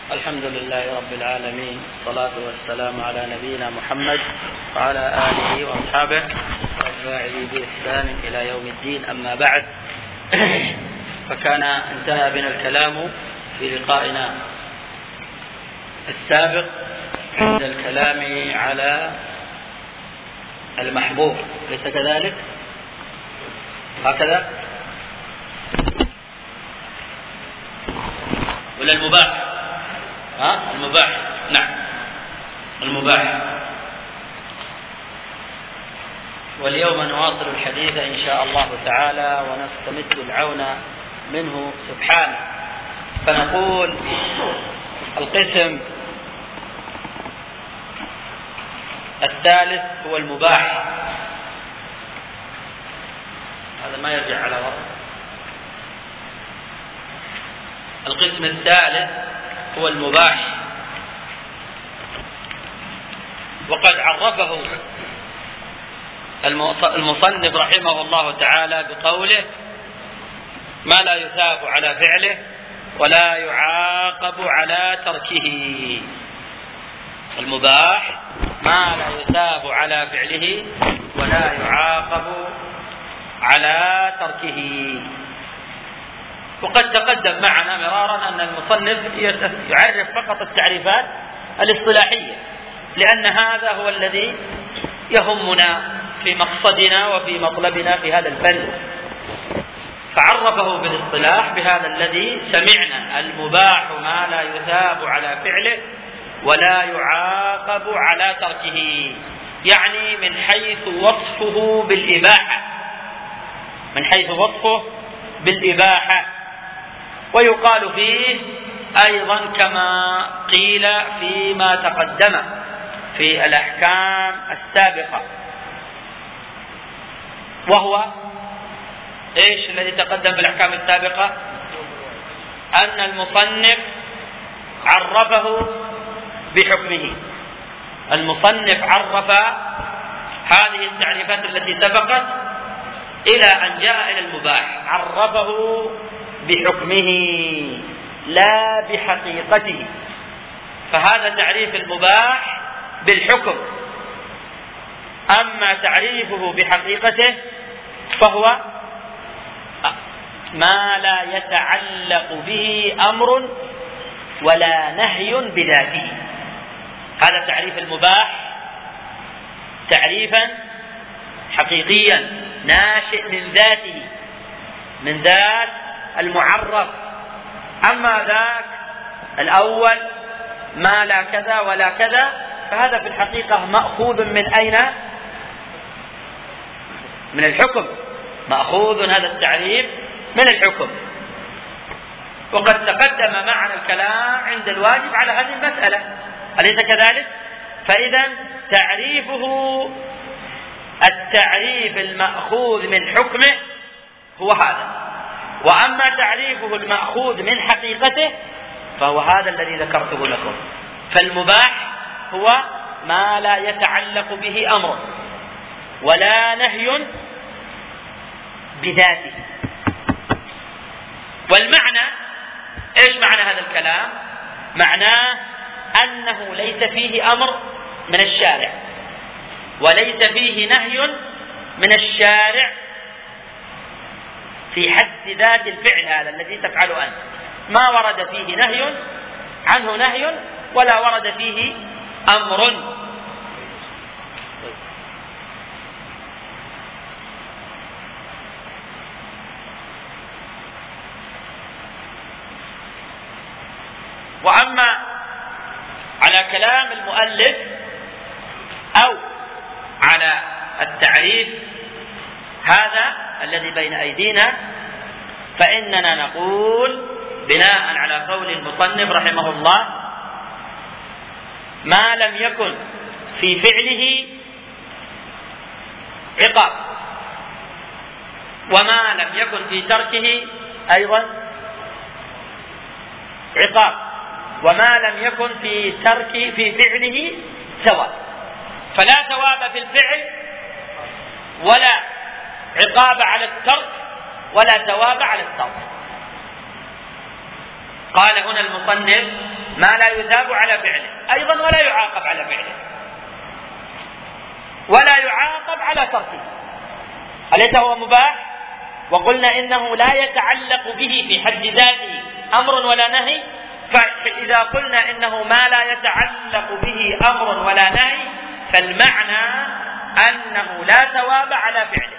الحمد لله رب العالمين، والصلاة والسلام على نبينا محمد وعلى آله وأصحابه وأتباعه بإحسان إلى يوم الدين. أما بعد، فكان انتهى بنا الكلام في لقائنا السابق عند الكلام على المحبوب، ليس كذلك؟ هكذا ولا المباح؟ المباح، نعم المباح. واليوم نواصل الحديث إن شاء الله تعالى ونستمد العون منه سبحانه، فنقول القسم الثالث هو المباح. هذا ما يرجع على وراء. القسم الثالث هو المباح، وقد عرفه المصنف رحمه الله تعالى بقوله: ما لا يثاب على فعله ولا يعاقب على تركه. المباح ما لا يثاب على فعله ولا يعاقب على تركه. وقد تقدم معنا مرارا أن المصنف يعرف فقط التعريفات الاصطلاحية، لأن هذا هو الذي يهمنا في مقصدنا وفي مطلبنا في هذا الفن، فعرفه بالاصطلاح بهذا الذي سمعنا: المباح ما لا يثاب على فعله ولا يعاقب على تركه، يعني من حيث وصفه بالإباحة، من حيث وصفه بالإباحة. ويقال فيه أيضا كما قيل فيما تقدم في الأحكام السابقة، وهو إيش الذي تقدم في الأحكام السابقة؟ أن المصنف عرفه بحكمه. المصنف عرف هذه التعريفات التي سبقت إلى أن جاء إلى المباح، عرفه بحكمه لا بحقيقته. فهذا تعريف المباح بالحكم، أما تعريفه بحقيقته فهو ما لا يتعلق به أمر ولا نهي بذاته. هذا تعريف المباح تعريفا حقيقيا ناشئ من ذاته، من ذات المعرف. أما ذاك الأول ما لا كذا ولا كذا، فهذا في الحقيقة مأخوذ من أين؟ من الحكم، مأخوذ هذا التعريف من الحكم. وقد تقدم معنا الكلام عند الواجب على هذه المسألة، أليس كذلك؟ فإذا تعريفه التعريف المأخوذ من حكمه هو هذا، وأما تعريفه المأخوذ من حقيقته فهو هذا الذي ذكرته لكم. فالمباح هو ما لا يتعلق به أمر ولا نهي بذاته. والمعنى إيش معنى هذا الكلام؟ معناه أنه ليس فيه أمر من الشارع وليس فيه نهي من الشارع في حد ذات الفعل هذا الذي تفعله أنت. ما ورد فيه نهي عنه نهي ولا ورد فيه أمر. وأما على كلام المؤلف أو على التعريف هذا الذي بين أيدينا، فإننا نقول بناء على قول المصنف رحمه الله: ما لم يكن في فعله عقاب، وما لم يكن في تركه أيضا عقاب، وما لم يكن في فعله ثواب. فلا ثواب في الفعل ولا عقاب على الترك ولا ثواب على الترك. قال هنا المصنف ما لا يثاب على فعله أيضا ولا يعاقب على فعله ولا يعاقب على تركه. أليس هو مباح؟ وقلنا إنه لا يتعلق به في حد ذاته أمر ولا نهي. فإذا قلنا إنه ما لا يتعلق به أمر ولا نهي فالمعنى أنه لا ثواب على فعله،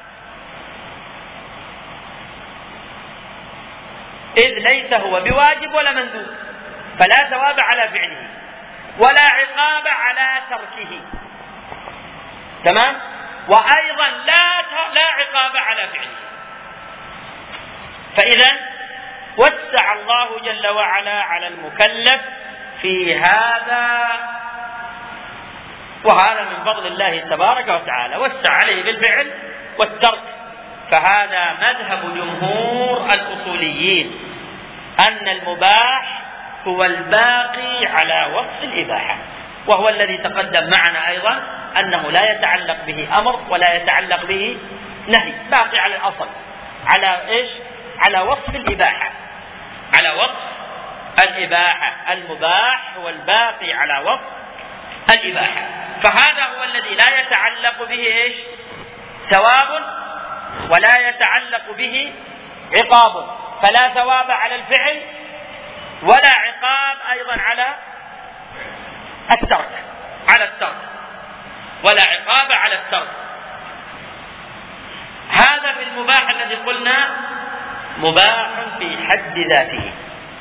إذ ليس هو بواجب ولا مندوب، فلا ثواب على فعله ولا عقاب على تركه. تمام؟ وأيضا لا عقاب على فعله. فإذا وسع الله جل وعلا على المكلف في هذا، وهذا من فضل الله تبارك وتعالى، وسع عليه بالفعل والترك. فهذا مذهب جمهور الأصوليين أن المباح هو الباقي على وصف الإباحة، وهو الذي تقدم معنا أيضا أنه لا يتعلق به أمر ولا يتعلق به نهي، باقي على الأصل، على إيش؟ على وصف الإباحة، على وصف الإباحة. المباح هو الباقي على وصف الإباحة، فهذا هو الذي لا يتعلق به إيش؟ ثواب ولا يتعلق به عقاب، فلا ثواب على الفعل ولا عقاب أيضا على الترك، ولا عقاب على الترك. هذا بالمباح الذي قلنا مباح في حد ذاته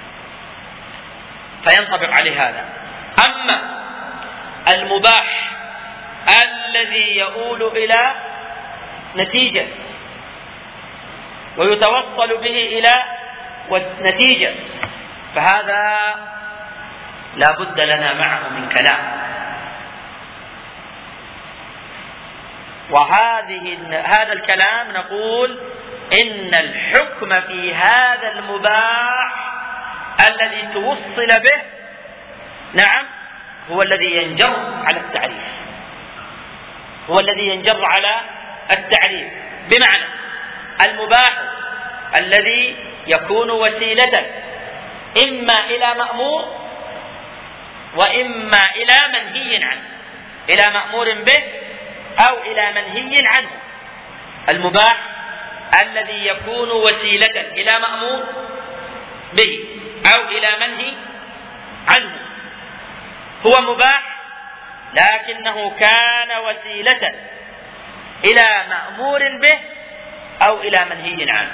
فينطبق عليه هذا. أما المباح الذي يؤول إلى نتيجة ويتوصل به إلى نتيجة فهذا لا بد لنا معه من كلام. هذا الكلام نقول إن الحكم في هذا المباح الذي توصل به نعم هو الذي ينجر على التعريف، هو الذي ينجر على التعريف. بمعنى المباح الذي يكون وسيلة إما إلى مأمور وإما إلى منهي عنه، إلى مأمور به أو إلى منهي عنه. المباح الذي يكون وسيلة إلى مأمور به أو إلى منهي عنه هو مباح، لكنه كان وسيلة إلى مأمور به أو إلى منهي عنه.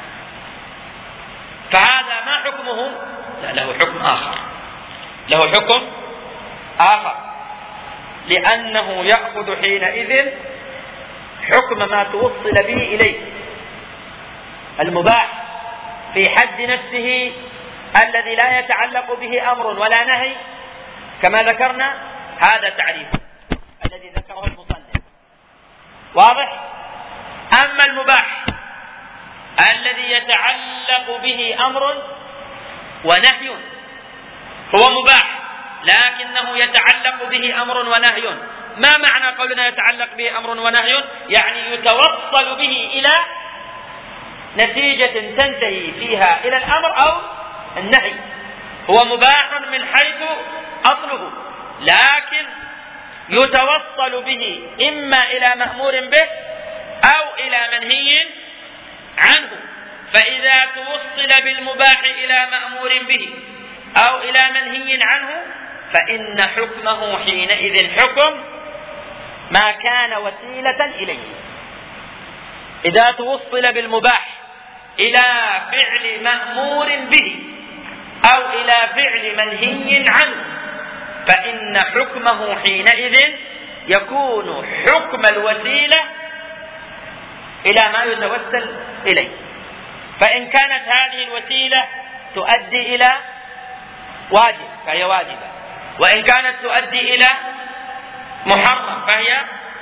فهذا ما حكمه؟ لا، له حكم آخر، له حكم آخر، لأنه يأخذ حينئذ حكم ما توصل به إليه. المباح في حد نفسه الذي لا يتعلق به أمر ولا نهي كما ذكرنا، هذا تعريف الذي ذكره المصنف، واضح؟ أما المباح الذي يتعلق به أمر ونهي هو مباح لكنه يتعلق به أمر ونهي. ما معنى قولنا يتعلق به أمر ونهي؟ يعني يتوصل به إلى نتيجة تنتهي فيها إلى الأمر أو النهي. هو مباح من حيث أصله، لكن يتوصل به إما إلى مأمور به أو إلى منهي عنه. فإذا توصل بالمباح إلى مأمور به أو إلى منهي عنه فإن حكمه حينئذ حكم ما كان وسيلة إليه. إذا توصل بالمباح إلى فعل مأمور به أو إلى فعل منهي عنه فإن حكمه حينئذ يكون حكم الوسيلة إلى ما يتوسل إليه. فإن كانت هذه الوسيلة تؤدي إلى واجب فهي واجبة، وإن كانت تؤدي إلى محرم فهي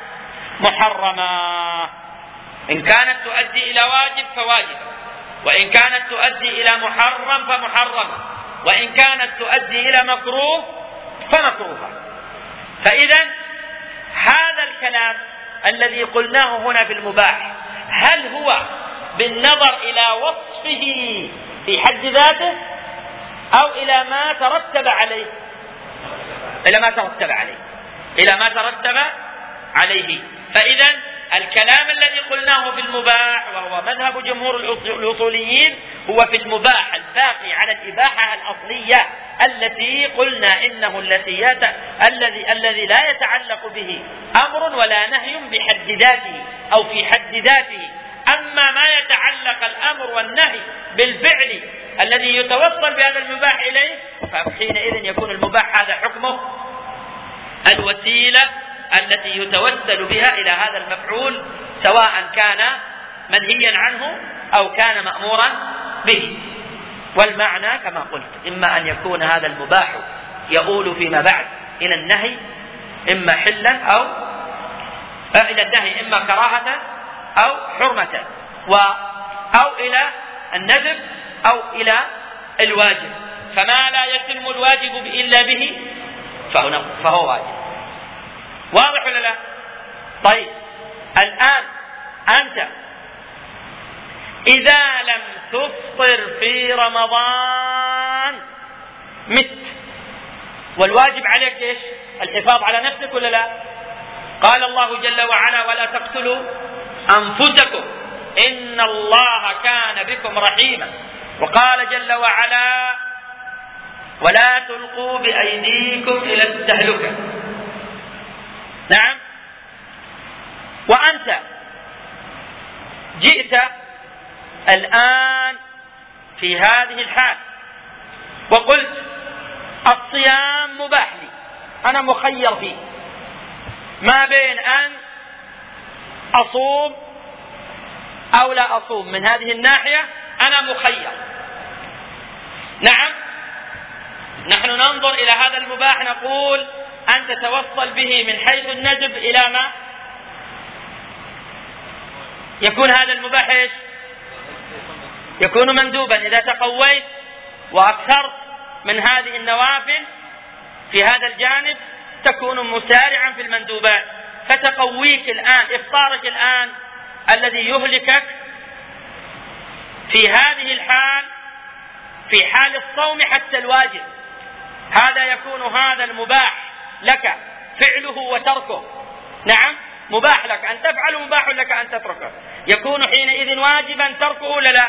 محرمة. إن كانت تؤدي إلى واجب فواجب، وإن كانت تؤدي إلى محرم فمحرم، وإن كانت تؤدي إلى مكروه فمكروه. فإذا هذا الكلام الذي قلناه هنا في المباح هل هو بالنظر إلى وصفه في حد ذاته أو إلى ما ترتب عليه؟ إلى ما ترتب عليه. فإذا الكلام الذي قلناه في المباح وهو مذهب جمهور الأصوليين هو في المباح الباقي على الإباحة الأصلية التي قلنا إنه الذي لا يتعلق به أمر ولا نهي بحد ذاته أو في حد ذاته. أما ما يتعلق الأمر والنهي بالفعل الذي يتوصل بهذا المباح إليه، فحينئذ يكون المباح هذا حكمه الوسيلة التي يتوسل بها إلى هذا المفعول، سواء كان منهيا عنه أو كان مأمورا به. والمعنى كما قلت إما أن يكون هذا المباح يؤول فيما بعد إلى النهي إما حلا أو إلى النهي إما كراهة أو حرمة، أو إلى الندب أو إلى الواجب. فما لا يتم الواجب إلا به فهو واجب. واضح ولا لا؟ طيب الآن أنت إذا لم تفطر في رمضان مت، والواجب عليك إيش؟ الحفاظ على نفسك ولا لا؟ قال الله جل وعلا: ولا تقتلوا أنفسكم إن الله كان بكم رحيما. وقال جل وعلا: ولا تلقوا بأيديكم إلى التهلكة. نعم. وأنت جئت الآن في هذه الحال وقلت الصيام مباح لي، أنا مخير فيه ما بين أن أصوم أو لا أصوم. من هذه الناحية أنا مخير. نعم. نحن ننظر إلى هذا المباح نقول أن تتوصل به من حيث الندب إلى ما يكون هذا المباح إيش؟ يكون مندوبا. إذا تقويت وأكثرت من هذه النوافل في هذا الجانب تكون مسارعا في المندوبات. فتقويك الآن، إفطارك الآن الذي يهلكك في هذه الحال، في حال الصوم حتى الواجب، هذا يكون هذا المباح لك فعله وتركه. نعم، مباح لك أن تفعل ومباح لك أن تتركه. يكون حينئذ واجبا تركه ولا لا؟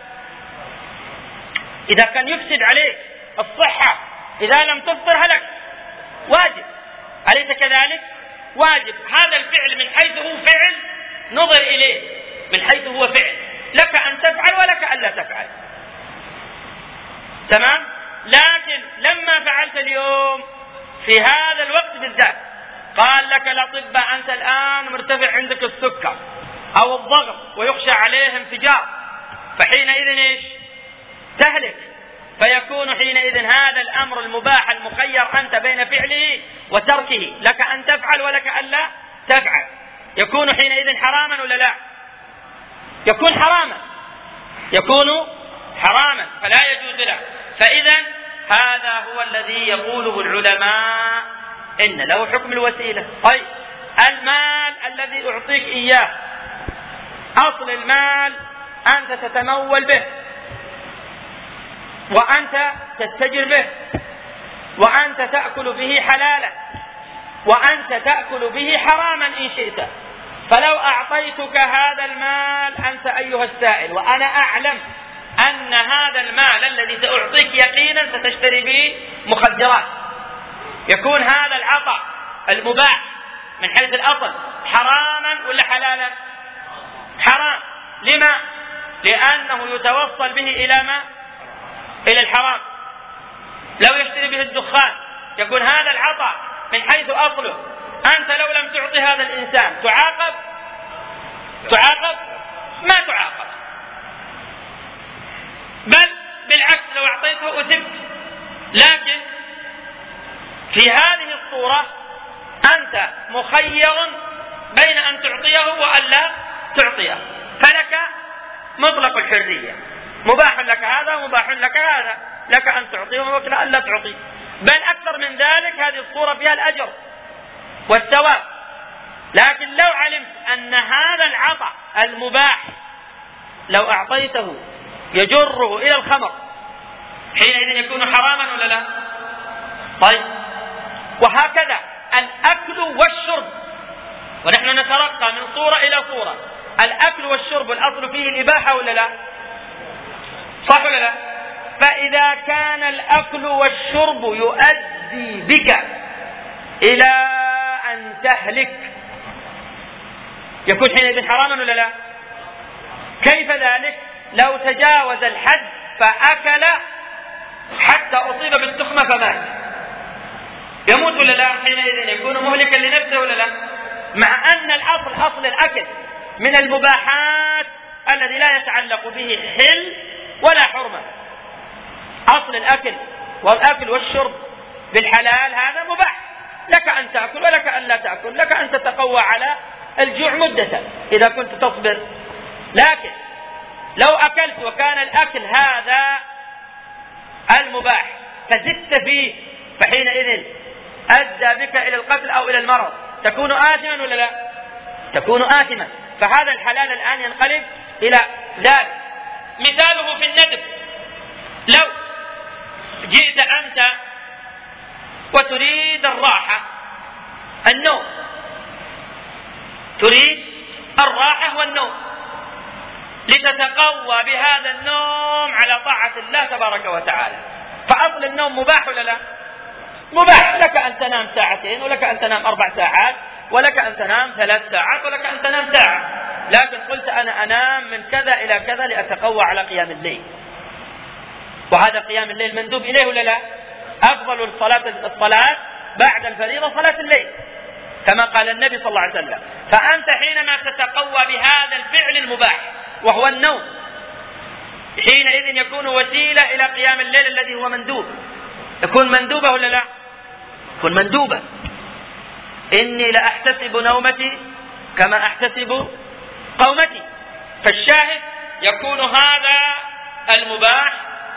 إذا كان يفسد عليك الصحة، إذا لم تفطر هلك، واجب. أليس كذلك؟ واجب. هذا الفعل من حيث هو فعل نظر إليه من حيث هو فعل، لك أن تفعل ولك أن لا تفعل. تمام؟ لكن لما فعلت اليوم في هذا الوقت بالذات قال لك الأطباء أنت الآن مرتفع عندك السكر أو الضغط ويخشى عليه انفجار، فحينئذ إيش؟ تهلك. فيكون حينئذ هذا الأمر المباح المخير أنت بين فعله وتركه، لك أن تفعل ولك أن لا تفعل. يكون حينئذ حراما ولا لا؟ يكون حراما، يكون حراما، فلا يجوز له. فإذا هذا هو الذي يقوله العلماء إن له حكم الوسيلة. طيب المال الذي أعطيك إياه، أصل المال أنت تتمول به وأنت تتجر به وأنت تأكل به حلالا وأنت تأكل به حراما إن شئت. فلو أعطيتك هذا المال أنت أيها السائل وأنا أعلم أن هذا المال الذي سأعطيك يقينا ستشتري به مخدرات، يكون هذا العطاء المباح من حيث الأصل حراما ولا حلالا؟ حرام. لما؟ لأنه يتوصل به إلى ما؟ إلى الحرام. لو يشتري به الدخان يكون هذا العطاء من حيث أصله. أنت لو لم تعطي هذا الإنسان تعاقب؟ ما تعاقب، بل بالعكس لو أعطيته أثبت. لكن في هذه الصورة أنت مخير بين أن تعطيه وأن لا تعطيه، فلك مطلق الحرية، مباح لك هذا ومباح لك هذا، لك أن تعطيه ومباح أن لا تعطيه. بل أكثر من ذلك هذه الصورة فيها الأجر والثواب. لكن لو علمت أن هذا العطاء المباح لو أعطيته يجره إلى الخمر حينئذ يكون حراما ولا لا؟ طيب، وهكذا الأكل والشرب، ونحن نترقى من صورة إلى صورة. الأكل والشرب الأصل فيه الإباحة ولا لا؟ صح ولا لا؟ فإذا كان الأكل والشرب يؤدي بك إلى أن تهلك يكون حينئذ حراما ولا لا؟ كيف ذلك؟ لو تجاوز الحد فأكل حتى أصيب بالتخمة فمات، يموت ولا لا؟ حينئذ يكون مهلكا لنفسه ولا لا؟ مع أن أصل الأكل من المباحات الذي لا يتعلق به حل ولا حرمة. أصل الأكل والشرب بالحلال هذا مباح، لك أن تأكل ولك أن لا تأكل، لك أن تتقوى على الجوع مدة إذا كنت تصبر. لكن لو أكلت وكان الأكل هذا المباح فزدت فيه فحينئذ أدى بك إلى القتل أو إلى المرض، تكون آثما ولا لا؟ تكون آثما. فهذا الحلال الآن ينقلب إلى ذلك. مثاله في الندب، لو جئت أنت وتريد الراحة، النوم، تريد الراحة والنوم لتتقوى بهذا النوم على طاعة الله تبارك وتعالى، فأصل النوم مباح ولا لا؟ مباح، لك أن تنام ساعتين ولك أن تنام 4 ساعات ولك أن تنام 3 ساعات ولك أن تنام ساعة، لكن قلت أنا أنام من كذا إلى كذا لأتقوى على قيام الليل، وهذا قيام الليل مندوب إليه ولا لا؟ أفضل الصلاة بعد الفريضة صلاة الليل كما قال النبي صلى الله عليه وسلم. فأنت حينما تتقوى بهذا الفعل المباح وهو النوم حينئذ يكون وسيلة إلى قيام الليل الذي هو مندوب، يكون مندوبة ولا لا؟ يكون مندوبة. إني لأحتسب نومتي كما أحتسب قومتي. فالشاهد يكون هذا المباح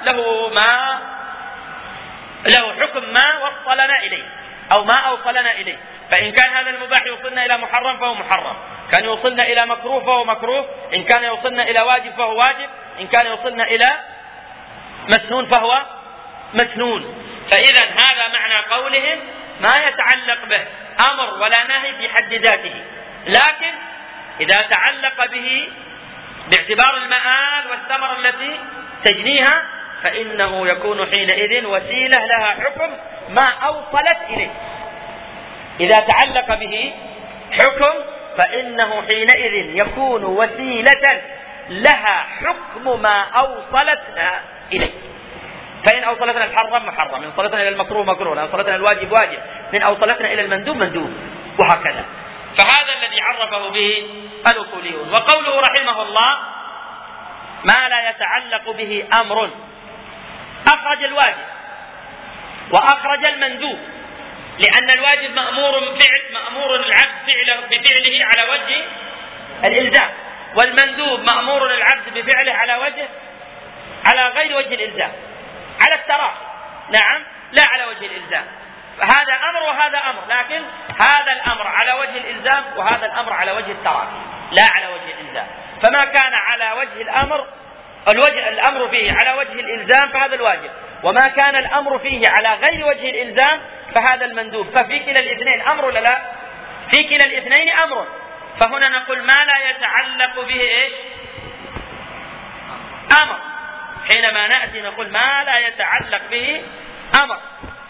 له حكم ما وصلنا إليه أو ما أوصلنا إليه. فإن كان هذا المباح يوصلنا إلى محرم فهو محرم، كان يوصلنا إلى مكروه فهو مكروه، إن كان يوصلنا إلى واجب فهو واجب، إن كان يوصلنا إلى مسنون فهو مسنون. فإذا هذا معنى قولهم ما يتعلق به أمر ولا نهي في حد ذاته، لكن إذا تعلق به باعتبار المآل والثمرة التي تجنيها فإنه يكون حينئذ وسيلة لها حكم ما أوصلت إليه. إذا تعلق به حكم فإنه حينئذ يكون وسيلة لها حكم ما أوصلتنا إليه. فإن أوصلتنا الحرام محرم، إن أوصلتنا إلى المكروه مكروه، إن أوصلتنا الواجب واجب، إن أوصلتنا إلى المندوب مندوب، وهكذا. فهذا الذي عرفه به الأصوليون. وقوله رحمه الله ما لا يتعلق به أمر، أخرج الواجب وأخرج المندوب، لأن الواجب مأمور العبد بفعله على وجه الإلزام، والمندوب مأمور العبد بفعله على غير وجه الإلزام، على التراخي، نعم، لا على وجه الإلزام. فهذا أمر وهذا أمر، لكن هذا الأمر على وجه الإلزام وهذا الأمر على وجه التراخي لا على وجه الإلزام. فما كان على وجه الأمر فيه على وجه الإلزام فهذا الواجب، وما كان الأمر فيه على غير وجه الإلزام فهذا المندوب. ففي كلا الاثنين أمر ولا لا؟ في كلا الاثنين أمر. فهنا نقول ما لا يتعلق به إيش؟ أمر. حينما نأتي نقول ما لا يتعلق به أمر.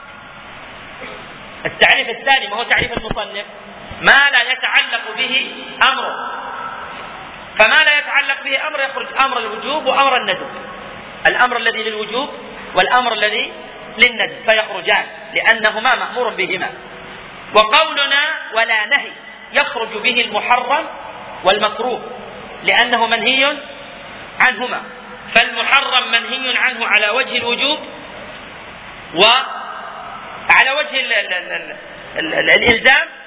التعريف الثاني ما هو تعريف المصنف؟ ما لا يتعلق به أمر. فما لا يتعلق به أمر يخرج أمر الوجوب وأمر الندب، الأمر الذي للوجوب والأمر الذي للندب فيخرجان لأنهما مأمور بهما. وقولنا ولا نهي يخرج به المحرم والمكروه لأنه منهي عنهما، فالمحرم منهي عنه على وجه الوجوب وعلى وجه الإلزام،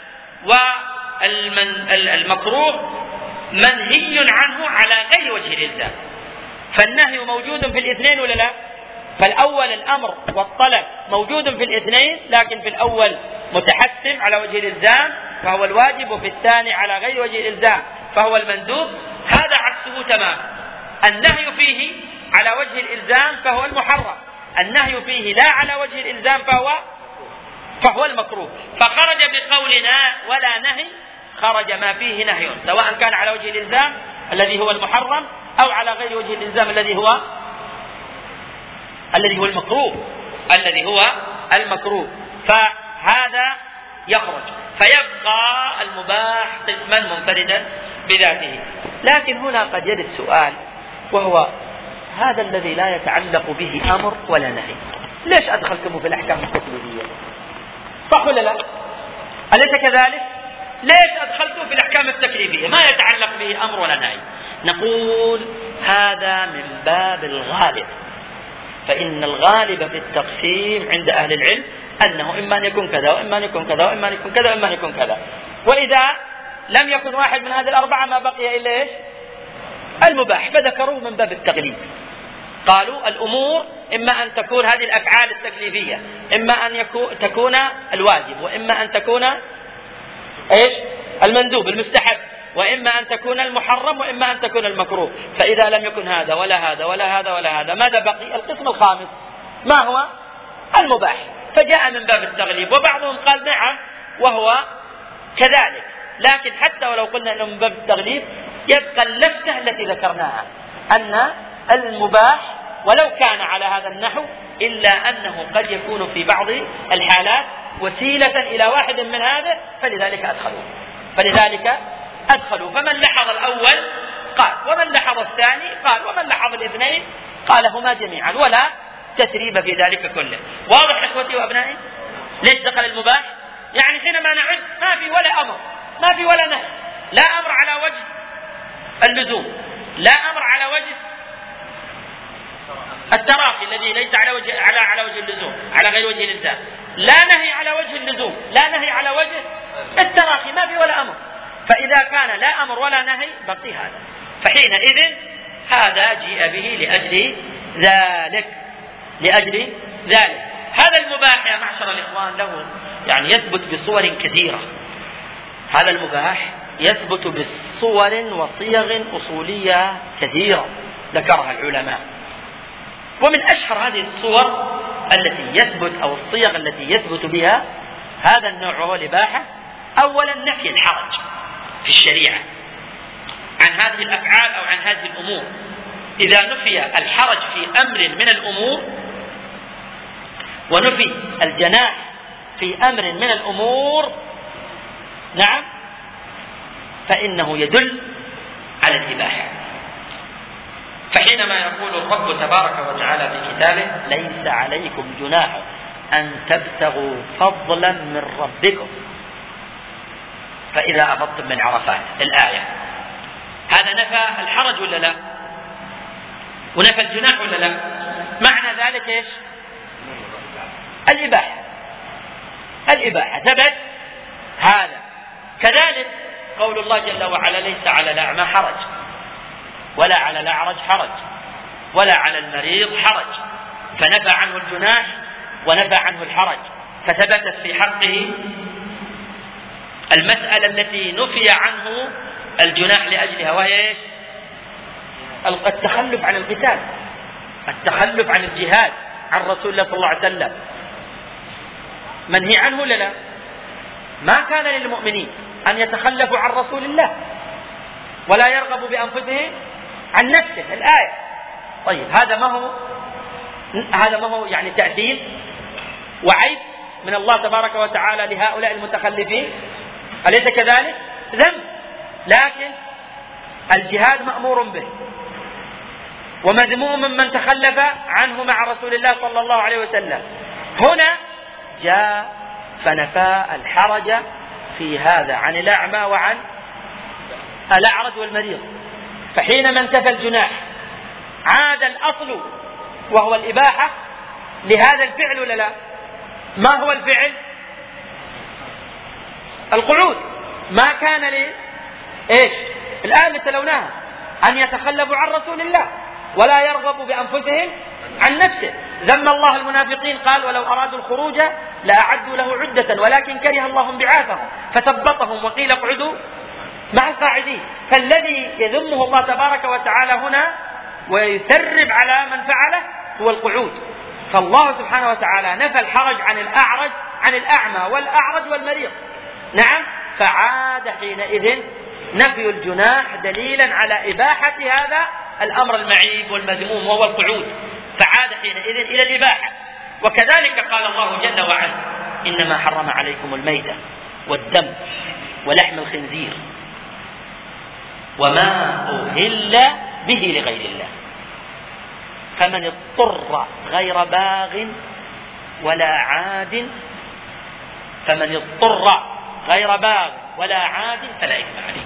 والمكروه منهي عنه على غير وجه الإلزام. فالنهي موجود في الاثنين ولا لا؟ فالأول الأمر والطلب موجود في الاثنين، لكن في الأول متحتم على وجه الإلزام فهو الواجب، وفي الثاني على غير وجه الإلزام فهو المندوب. هذا عكسه تماما، النهي فيه على وجه الإلزام فهو المحرم، النهي فيه لا على وجه الإلزام فهو المكروه. فخرج بقولنا ولا نهي، خرج ما فيه نهي، سواء كان على وجه الإلزام الذي هو المحرم أو على غير وجه الإلزام الذي هو المكروه. فهذا يخرج، فيبقى المباح قسما منفردا بذاته. لكن هنا قد يرد سؤال، وهو هذا الذي لا يتعلق به أمر ولا نهي، ليش أدخلتمه في الأحكام التكليفية؟ صح ولا لا؟ أليس كذلك؟ ليش أدخلته في الأحكام التكليفية ما يتعلق به أمر ولا نهي؟ نقول هذا من باب الغالب، فإن الغالب في التقسيم عند أهل العلم أنه إما أن يكون كذا وإما أن يكون كذا وإما أن يكون كذا وإما أن يكون كذا، وإذا لم يكن واحد من هذه الأربعة ما بقي إلا إيش؟ المباح، فذكروه من باب التغليب. قالوا الأمور إما أن تكون هذه الأفعال التكليفية، إما أن تكون الواجب، وإما أن تكون إيش؟ المندوب المستحب، وإما أن تكون المحرم، وإما أن تكون المكروه. فإذا لم يكن هذا ولا هذا ولا هذا ولا هذا، ماذا بقي؟ القسم الخامس، ما هو؟ المباح. فجاء من باب التغليب. وبعضهم قال نعم وهو كذلك، لكن حتى ولو قلنا أنه من باب التغليب يبقى اللفتة التي ذكرناها أن المباح ولو كان على هذا النحو إلا أنه قد يكون في بعض الحالات وسيلة إلى واحد من هذا، فلذلك أدخلوا. فمن لاحظ الأول قال، ومن لاحظ الثاني قال، ومن لاحظ الاثنين قالهما جميعا، ولا تسريب في ذلك كله. واضح إخوتي وأبنائي؟ ليش دخل المباح؟ يعني حينما نعد ما في ولا أمر، ما في ولا نهي، لا أمر على وجه اللزوم، لا أمر على وجه التراخي الذي ليس على وجه اللزوم، على غير وجه الإلزام، لا نهي على وجه اللزوم، لا نهي على وجه التراخي، ما في ولا أمر. فإذا كان لا أمر ولا نهي بقي هذا، فحينئذ هذا جيء به لأجل ذلك. هذا المباح يا معشر الإخوان له يعني يثبت بصور كثيرة. هذا المباح يثبت بصور وصيغ أصولية كثيرة ذكرها العلماء. ومن أشهر هذه الصور التي يثبت أو الصيغ التي يثبت بها هذا النوع وهو الإباحة، أولا نفي الحرج في الشريعة عن هذه الأفعال أو عن هذه الأمور. إذا نفي الحرج في أمر من الأمور ونفي الجناح في أمر من الأمور، نعم، فإنه يدل على الإباحة. فحينما يقول الرب تبارك وتعالى في كتابه ليس عليكم جناح أن تبتغوا فضلا من ربكم فإذا أفضتم من عرفات، الآية، هذا نفى الحرج ولا لا؟ ونفى الجناح ولا لا؟ معنى ذلك إيش؟ الإباحة ثبت هذا. كذلك قول الله جل وعلا ليس على الأعمى حرج، ولا على الأعرج حرج، ولا على المريض حرج، فنفى عنه الجناح ونفى عنه الحرج، فثبتت في حقه المسألة التي نفي عنه الجناح لأجلها، وهي التخلف عن القتال، التخلف عن الجهاد عن رسول الله صلى الله عليه وسلم، منهي عنه ولا لا؟ ما كان للمؤمنين أن يتخلفوا عن رسول الله ولا يرغبوا بأنفسهم عن نفسه، الآية. طيب هذا ما هو يعني تأثير وعيب من الله تبارك وتعالى لهؤلاء المتخلفين؟ أليس كذلك؟ ذنب، لكن الجهاد مأمور به ومذموم من تخلف عنه مع رسول الله صلى الله عليه وسلم. هنا جاء فنفى الحرج في هذا عن الأعمى وعن الأعرج والمريض. فحينما انتفى الجناح عاد الأصل وهو الإباحة لهذا الفعل ولا لا؟ ما هو الفعل؟ القعود. ما كان إيش؟ الآية اللي تلوناها أن يتخلفوا عن رسول الله ولا يرغبوا بأنفسهم عن نفسه. ذم الله المنافقين قال ولو أرادوا الخروج لأعدوا له عدة ولكن كره الله بعاثهم فثبطهم وقيل اقعدوا مع القاعدين. فالذي يذمه الله تبارك وتعالى هنا ويثرب على من فعله هو القعود، فالله سبحانه وتعالى نفى الحرج عن الأعرج عن الأعمى والأعرج والمريض. نعم، فعاد حينئذ نفي الجناح دليلا على إباحة هذا الأمر المعيب والمذموم وهو القعود، فعاد حينئذ إلى الإباحة. وكذلك قال الله جل وعلا: إنما حرم عليكم الميتة والدم ولحم الخنزير وما أهل به لغير الله فمن اضطر غير باغ ولا عاد فلا عاد فلا إثم عليه.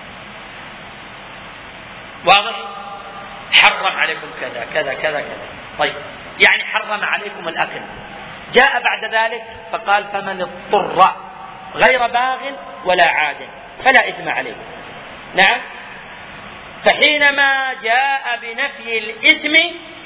واضح؟ حرم عليكم كذا كذا كذا كذا. طيب، يعني حرم عليكم الأكل. جاء بعد ذلك فقال: فمن اضطر غير باغ ولا عاد فلا إثم عليه. نعم، فحينما جاء بنفي الإثم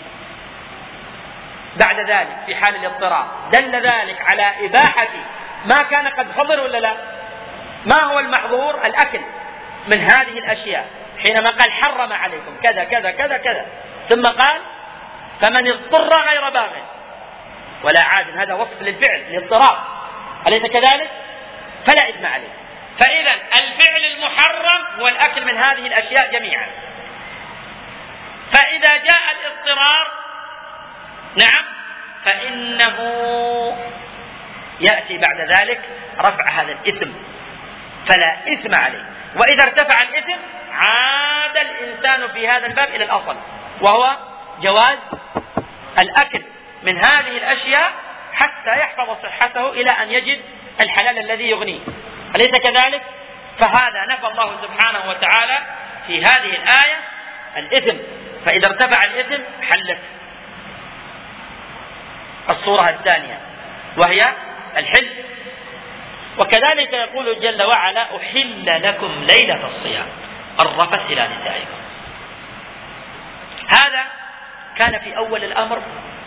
بعد ذلك في حال الاضطرار دل ذلك على إباحة ما كان قد حضر ولا لا؟ ما هو المحظور؟ الأكل من هذه الأشياء. حينما قال حرم عليكم كذا كذا كذا كذا، ثم قال: فمن اضطر غير باغ ولا عاد، هذا وصف للفعل الاضطرار، أليس كذلك؟ فلا إثم عليه. فإذا الفعل المحرم هو الأكل من هذه الأشياء جميعا. فإذا جاء الاضطرار نعم فإنه يأتي بعد ذلك رفع هذا الإثم، فلا إثم عليه. وإذا ارتفع الإثم عاد الإنسان في هذا الباب إلى الأصل، وهو جواز الأكل من هذه الأشياء حتى يحفظ صحته إلى أن يجد الحلال الذي يغنيه، أليس كذلك؟ فهذا نفى الله سبحانه وتعالى في هذه الآية الإثم، فإذا ارتفع الإثم حلت الصورة الثانية وهي الحل. وكذلك يقول جل وعلا: أحل لكم ليلة الصيام الرفث إلى نسائكم. هذا كان في أول الأمر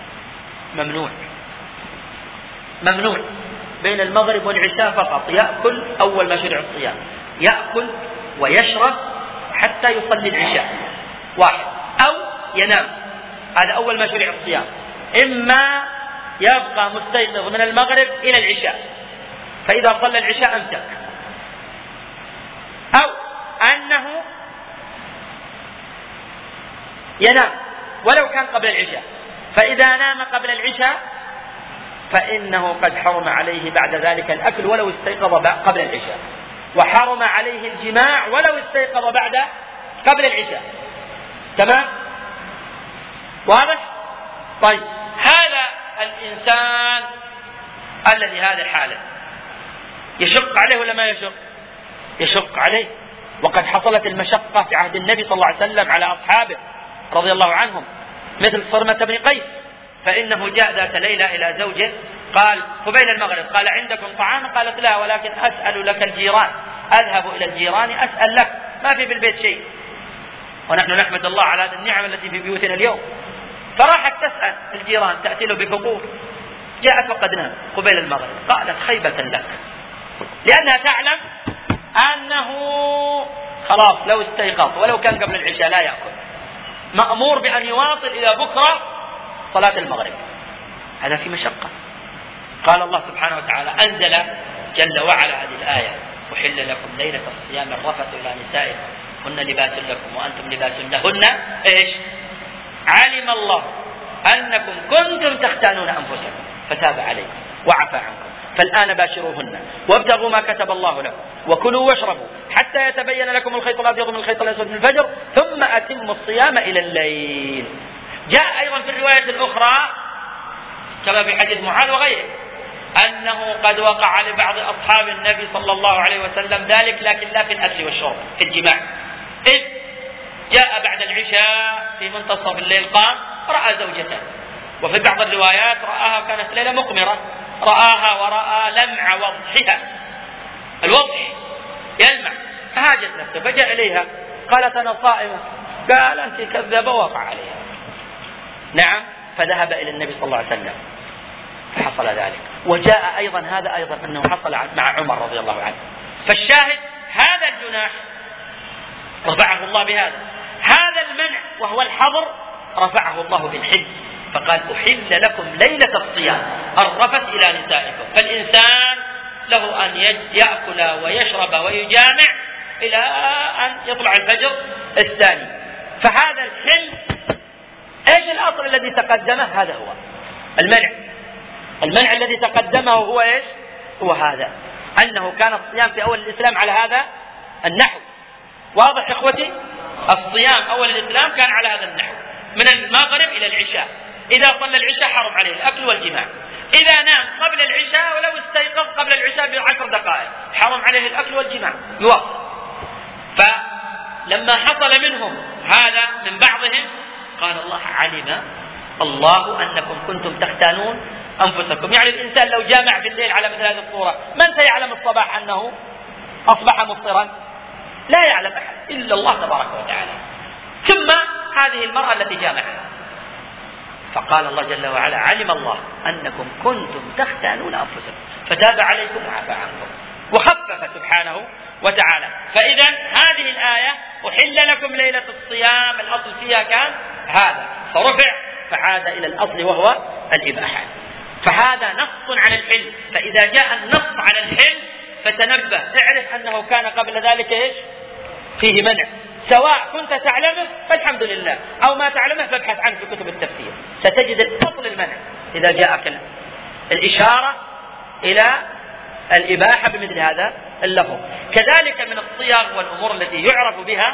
ممنوع بين المغرب والعشاء فقط، يأكل أول ما شرع الصيام، يأكل ويشرب حتى يصلي العشاء واحد، أو ينام، هذا أول ما شرع الصيام. إما يبقى مستيقظ من المغرب إلى العشاء، فإذا صلى العشاء أمسك، أو أنه ينام ولو كان قبل العشاء، فإذا نام قبل العشاء فإنه قد حرم عليه بعد ذلك الأكل ولو استيقظ قبل العشاء، وحرم عليه الجماع ولو استيقظ قبل العشاء. تمام؟ واضح؟ طيب، هذا الإنسان الذي هذا حاله يشق عليه ولا ما يشق؟ يشق عليه. وقد حصلت المشقة في عهد النبي صلى الله عليه وسلم على أصحابه رضي الله عنهم، مثل صرمة بن قيس، فإنه جاء ذات ليلة إلى زوجه قال قبيل المغرب، قال: عندكم طعام؟ قالت: لا، ولكن أسأل لك الجيران، أذهب إلى الجيران أسأل لك، ما في بالبيت شيء، ونحن نحمد الله على هذه النعم التي في بيوتنا اليوم. فراحت تسأل الجيران، تأتي له بفقور، جاءت وقد نام قبيل المغرب. قالت: خيبة لك، لأنها تعلم أنه خلاص لو استيقظ ولو كان قبل العشاء لا يأكل، مأمور بأن يواصل إلى بكرة صلاة المغرب. هذا في مشقة. قال الله سبحانه وتعالى: أنزل جل وعلا هذه الآية: أحل لكم ليلة الصيام الرفث إلى نسائكم هن لباس لكم وأنتم لباس لهن. إيش؟ علم الله أنكم كنتم تختانون أنفسكم فتاب عليكم وعفى عنكم، فالآن باشروهن وابتغوا ما كتب الله لكم وكلوا واشربوا حتى يتبين لكم الخيط الأبيض من الخيط الأسود من الفجر ثم أتموا الصيام إلى الليل. جاء أيضا في الرواية الأخرى كما في حديث معاذ وغيره أنه قد وقع لبعض أصحاب النبي صلى الله عليه وسلم ذلك، لكن لا في الأكل والشرب، في الجماع. إذ جاء بعد العشاء في منتصف الليل قام رأى زوجته، وفي بعض الروايات رآها كانت ليلة مقمرة، رآها ورأى لمع وضحها، الوضح يلمع، فهاجت نفسه فجاء إليها قالت: أنا صائمة. قال: أنت كذبة، وقع عليها. نعم، فذهب إلى النبي صلى الله عليه وسلم فحصل ذلك. وجاء أيضا هذا أيضا أنه حصل مع عمر رضي الله عنه. فالشاهد هذا الجناح رفعه الله بهذا، هذا المنع وهو الحظر رفعه الله بالحل، فقال أحل لكم ليلة الصيام الرفث إلى نسائكم. فالإنسان له أن يأكل ويشرب ويجامع إلى أن يطلع الفجر الثاني. فهذا الحل ايش الأصل الذي تقدمه؟ هذا هو المنع الذي تقدمه هو ايش؟ هو هذا، أنه كان الصيام في أول الإسلام على هذا النحو. واضح إخوتي؟ الصيام أول الإسلام كان على هذا النحو من المغرب إلى العشاء. إذا صلى العشاء حرم عليه الأكل والجماع. إذا نام قبل العشاء ولو استيقظ قبل العشاء ب10 دقائق حرم عليه الأكل والجماع، يواصل. فلما حصل منهم هذا من بعضهم قال الله علم الله أنكم كنتم تختانون أنفسكم. يعني الإنسان لو جامع في الليل على مثل هذه الصورة، من سيعلم الصباح أنه أصبح مفطرا؟ لا يعلم أحد إلا الله تبارك وتعالى. ثم هذه المرأة التي جامعها، فقال الله جل وعلا علم الله أنكم كنتم تختانون أنفسكم فتاب عليكم وعفى عنكم وخفف سبحانه وتعالى. فإذا هذه الآية أحل لكم ليلة الصيام، الأصل فيها كان هذا، فرفع فعاد إلى الأصل وهو الإباحة. فهذا نص على الحل. فإذا جاء النص على الحل فتنبه، اعرف أنه كان قبل ذلك إيش؟ فيه منع، سواء كنت تعلمه فالحمد لله، أو ما تعلمه فابحث عنه في كتب التفسير، ستجد الأصل المنع إذا جاءك الإشارة إلى الإباحة بمثل هذا اللفظ. كذلك من الصيغ والأمور التي يعرف بها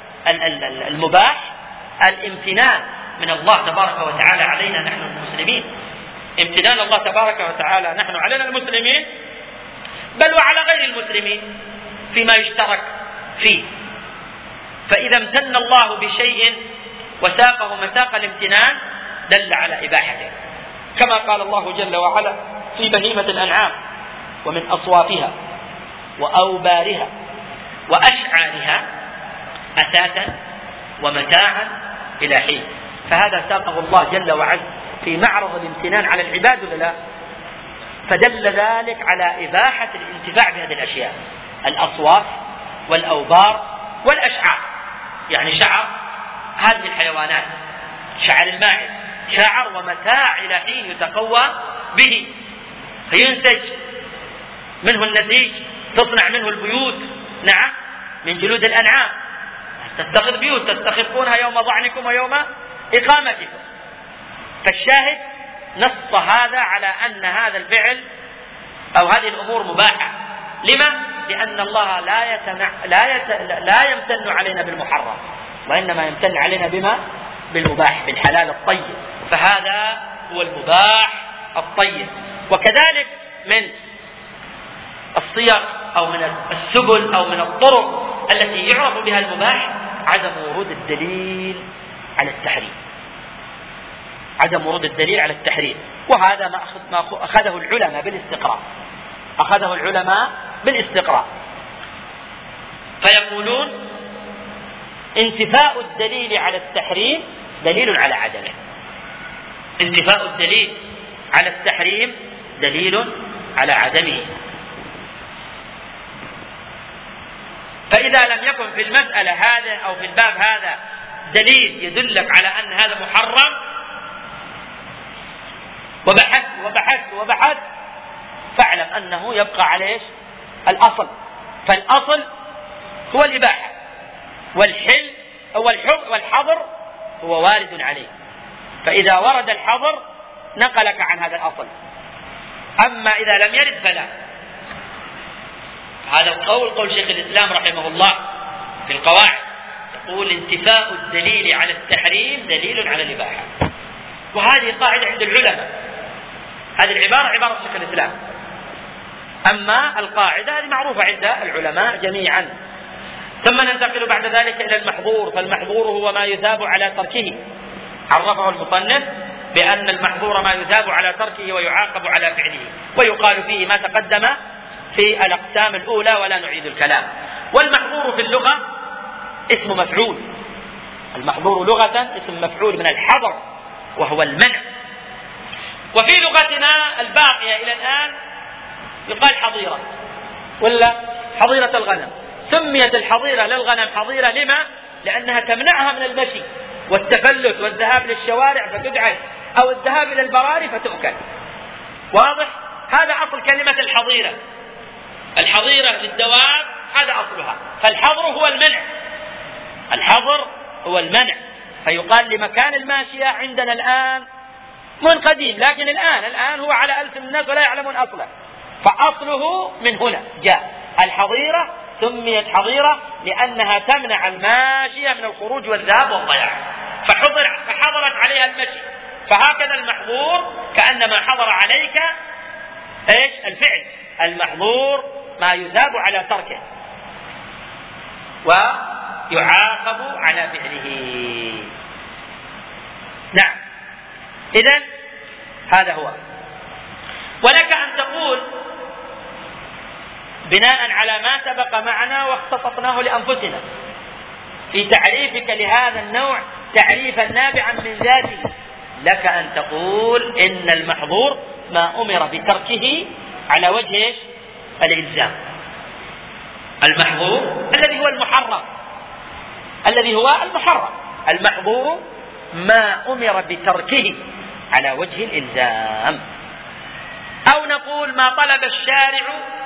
المباح الامتنان من الله تبارك وتعالى علينا نحن المسلمين. امتنان الله تبارك وتعالى نحن علينا المسلمين، بل وعلى غير المسلمين فيما يشترك فيه. فإذا امتن الله بشيء وساقه مساق الامتنان دل على إباحته، كما قال الله جل وعلا في بهيمة الأنعام: ومن أصوافها وأوبارها وأشعارها أثاثا ومتاعا إلى حين. فهذا ساقه الله جل وعلا في معرض الامتنان على العباد ولا لا؟ فدل ذلك على إباحة الانتفاع بهذه الأشياء: الأصواف والأوبار والأشعار، يعني شعر هذه الحيوانات، شعر الماعز، شعر ومتاع إلى حين يتقوى به، فينتج منه النسيج، تصنع منه البيوت، نعم، من جلود الأنعام، تتخذ بيوت تستخفونها يوم ضعنكم ويوم إقامتكم. فالشاهد نص هذا على أن هذا الفعل أو هذه الأمور مباحة. لما؟ لأن الله لا يمتن علينا بالمحرم، وإنما يمتن علينا بما؟ بالمباح، بالحلال الطيب. فهذا هو المباح الطيب. وكذلك من الصيغ أو من السبل أو من الطرق التي يعرف بها المباح عدم ورود الدليل على التحريم، عدم ورود الدليل على التحريم. وهذا ما أخذه العلماء بالاستقراء، أخذه العلماء بالاستقراء، فيقولون انتفاء الدليل على التحريم دليل على عدمه، انتفاء الدليل على التحريم دليل على عدمه. فإذا لم يكن في المسألة هذا أو في الباب هذا دليل يدلك على أن هذا محرم، وبحثت فاعلم أنه يبقى عليه الأصل. فالأصل هو الإباحة، والحل والحظر هو وارد عليه. فإذا ورد الحظر نقلك عن هذا الأصل، أما إذا لم يرد فلا. هذا قول شيخ الإسلام رحمه الله في القواعد، يقول انتفاء الدليل على التحريم دليل على الإباحة. وهذه قاعدة عند العلماء، هذه العبارة عبارة شيخ الإسلام، أما القاعدة هذه معروفة عند العلماء جميعا. ثم ننتقل بعد ذلك إلى المحظور. فالمحظور هو ما يثاب على تركه، عرفه المصنف بأن المحظور ما يثاب على تركه ويعاقب على فعله، ويقال فيه ما تقدم في الأقسام الأولى ولا نعيد الكلام. والمحظور في اللغة اسم مفعول، المحظور لغة اسم مفعول من الحظر وهو المنع. وفي لغتنا الباقية إلى الآن يقال حظيرة ولا حظيرة الغنم. سميت الحظيرة للغنم حظيرة لما؟ لأنها تمنعها من المشي والتفلت والذهاب للشوارع فتدعس أو الذهاب إلى البراري فتؤكل. واضح؟ هذا أصل كلمة الحظيرة. الحظيرة للدواب هذا أصلها. فالحظر هو المنع، الحظر هو المنع. فيقال لمكان الماشية عندنا الآن من قديم، لكن الآن هو على ألسن الناس ولا يعلمون أصله، فأصله من هنا جاء. الحظيرة سميت حظيرة لأنها تمنع الماشية من الخروج والذهاب والضياع، فحظرت عليها المشي. فهكذا المحظور كأنما حظر عليك ايش؟ الفعل. المحظور ما يثاب على تركه ويعاقب على فعله. نعم، إذن هذا هو. ولك أن تقول بناء على ما سبق معنا واختصصناه لأنفسنا في تعريفك لهذا النوع تعريفا نابعا من ذاته، لك أن تقول إن المحظور ما أمر بتركه على وجه الإلزام. المحظور الذي هو المحرم، المحظور ما أمر بتركه على وجه الإلزام. أو نقول ما طلب الشارع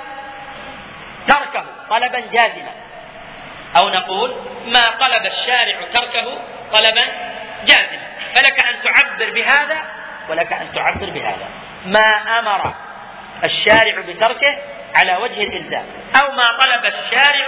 تركه طلبا جازما، أو نقول ما طلب الشارع تركه طلبا جازما. فلك أن تعبر بهذا ولك أن تعبر بهذا. ما أمر الشارع بتركه على وجه الإلزام، أو ما طلب الشارع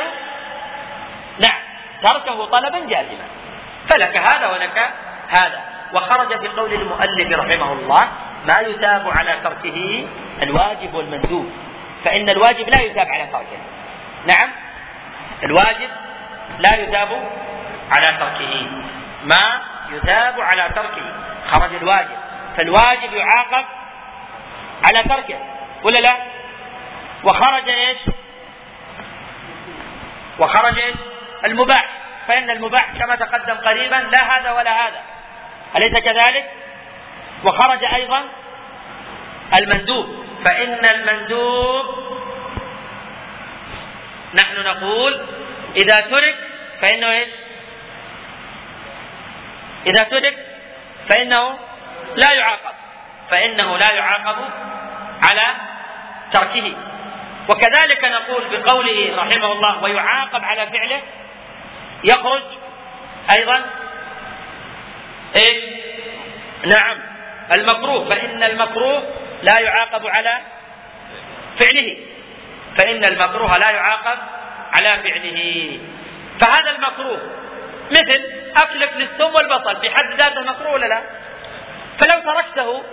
تركه طلبا جازما، فلك هذا ولك هذا. وخرج في قول المؤلف رحمه الله ما يثاب على تركه الواجب والمندوب، فإن الواجب لا يثاب على تركه. نعم، الواجب لا يثاب على تركه، ما يثاب على تركه. خرج الواجب، فالواجب يعاقب على تركه ولا لا؟ وخرج ايش؟ وخرج المباح، فإن المباح كما تقدم قريبا لا هذا ولا هذا، أليس كذلك؟ وخرج أيضا المندوب، فإن المندوب نحن نقول إذا ترك فإنه إيش؟ إذا ترك فإنه لا يعاقب، فإنه لا يعاقب على تركه. وكذلك نقول بقوله رحمه الله ويعاقب على فعله، يخرج أيضا إيش؟ نعم، المكروه، فإن المكروه لا يعاقب على فعله، فإن المكروه لا يعاقب على فعله. فهذا المكروه مثل أكلك للثوم والبصل في حد ذاته مكروه ولا لا؟ فلو تركته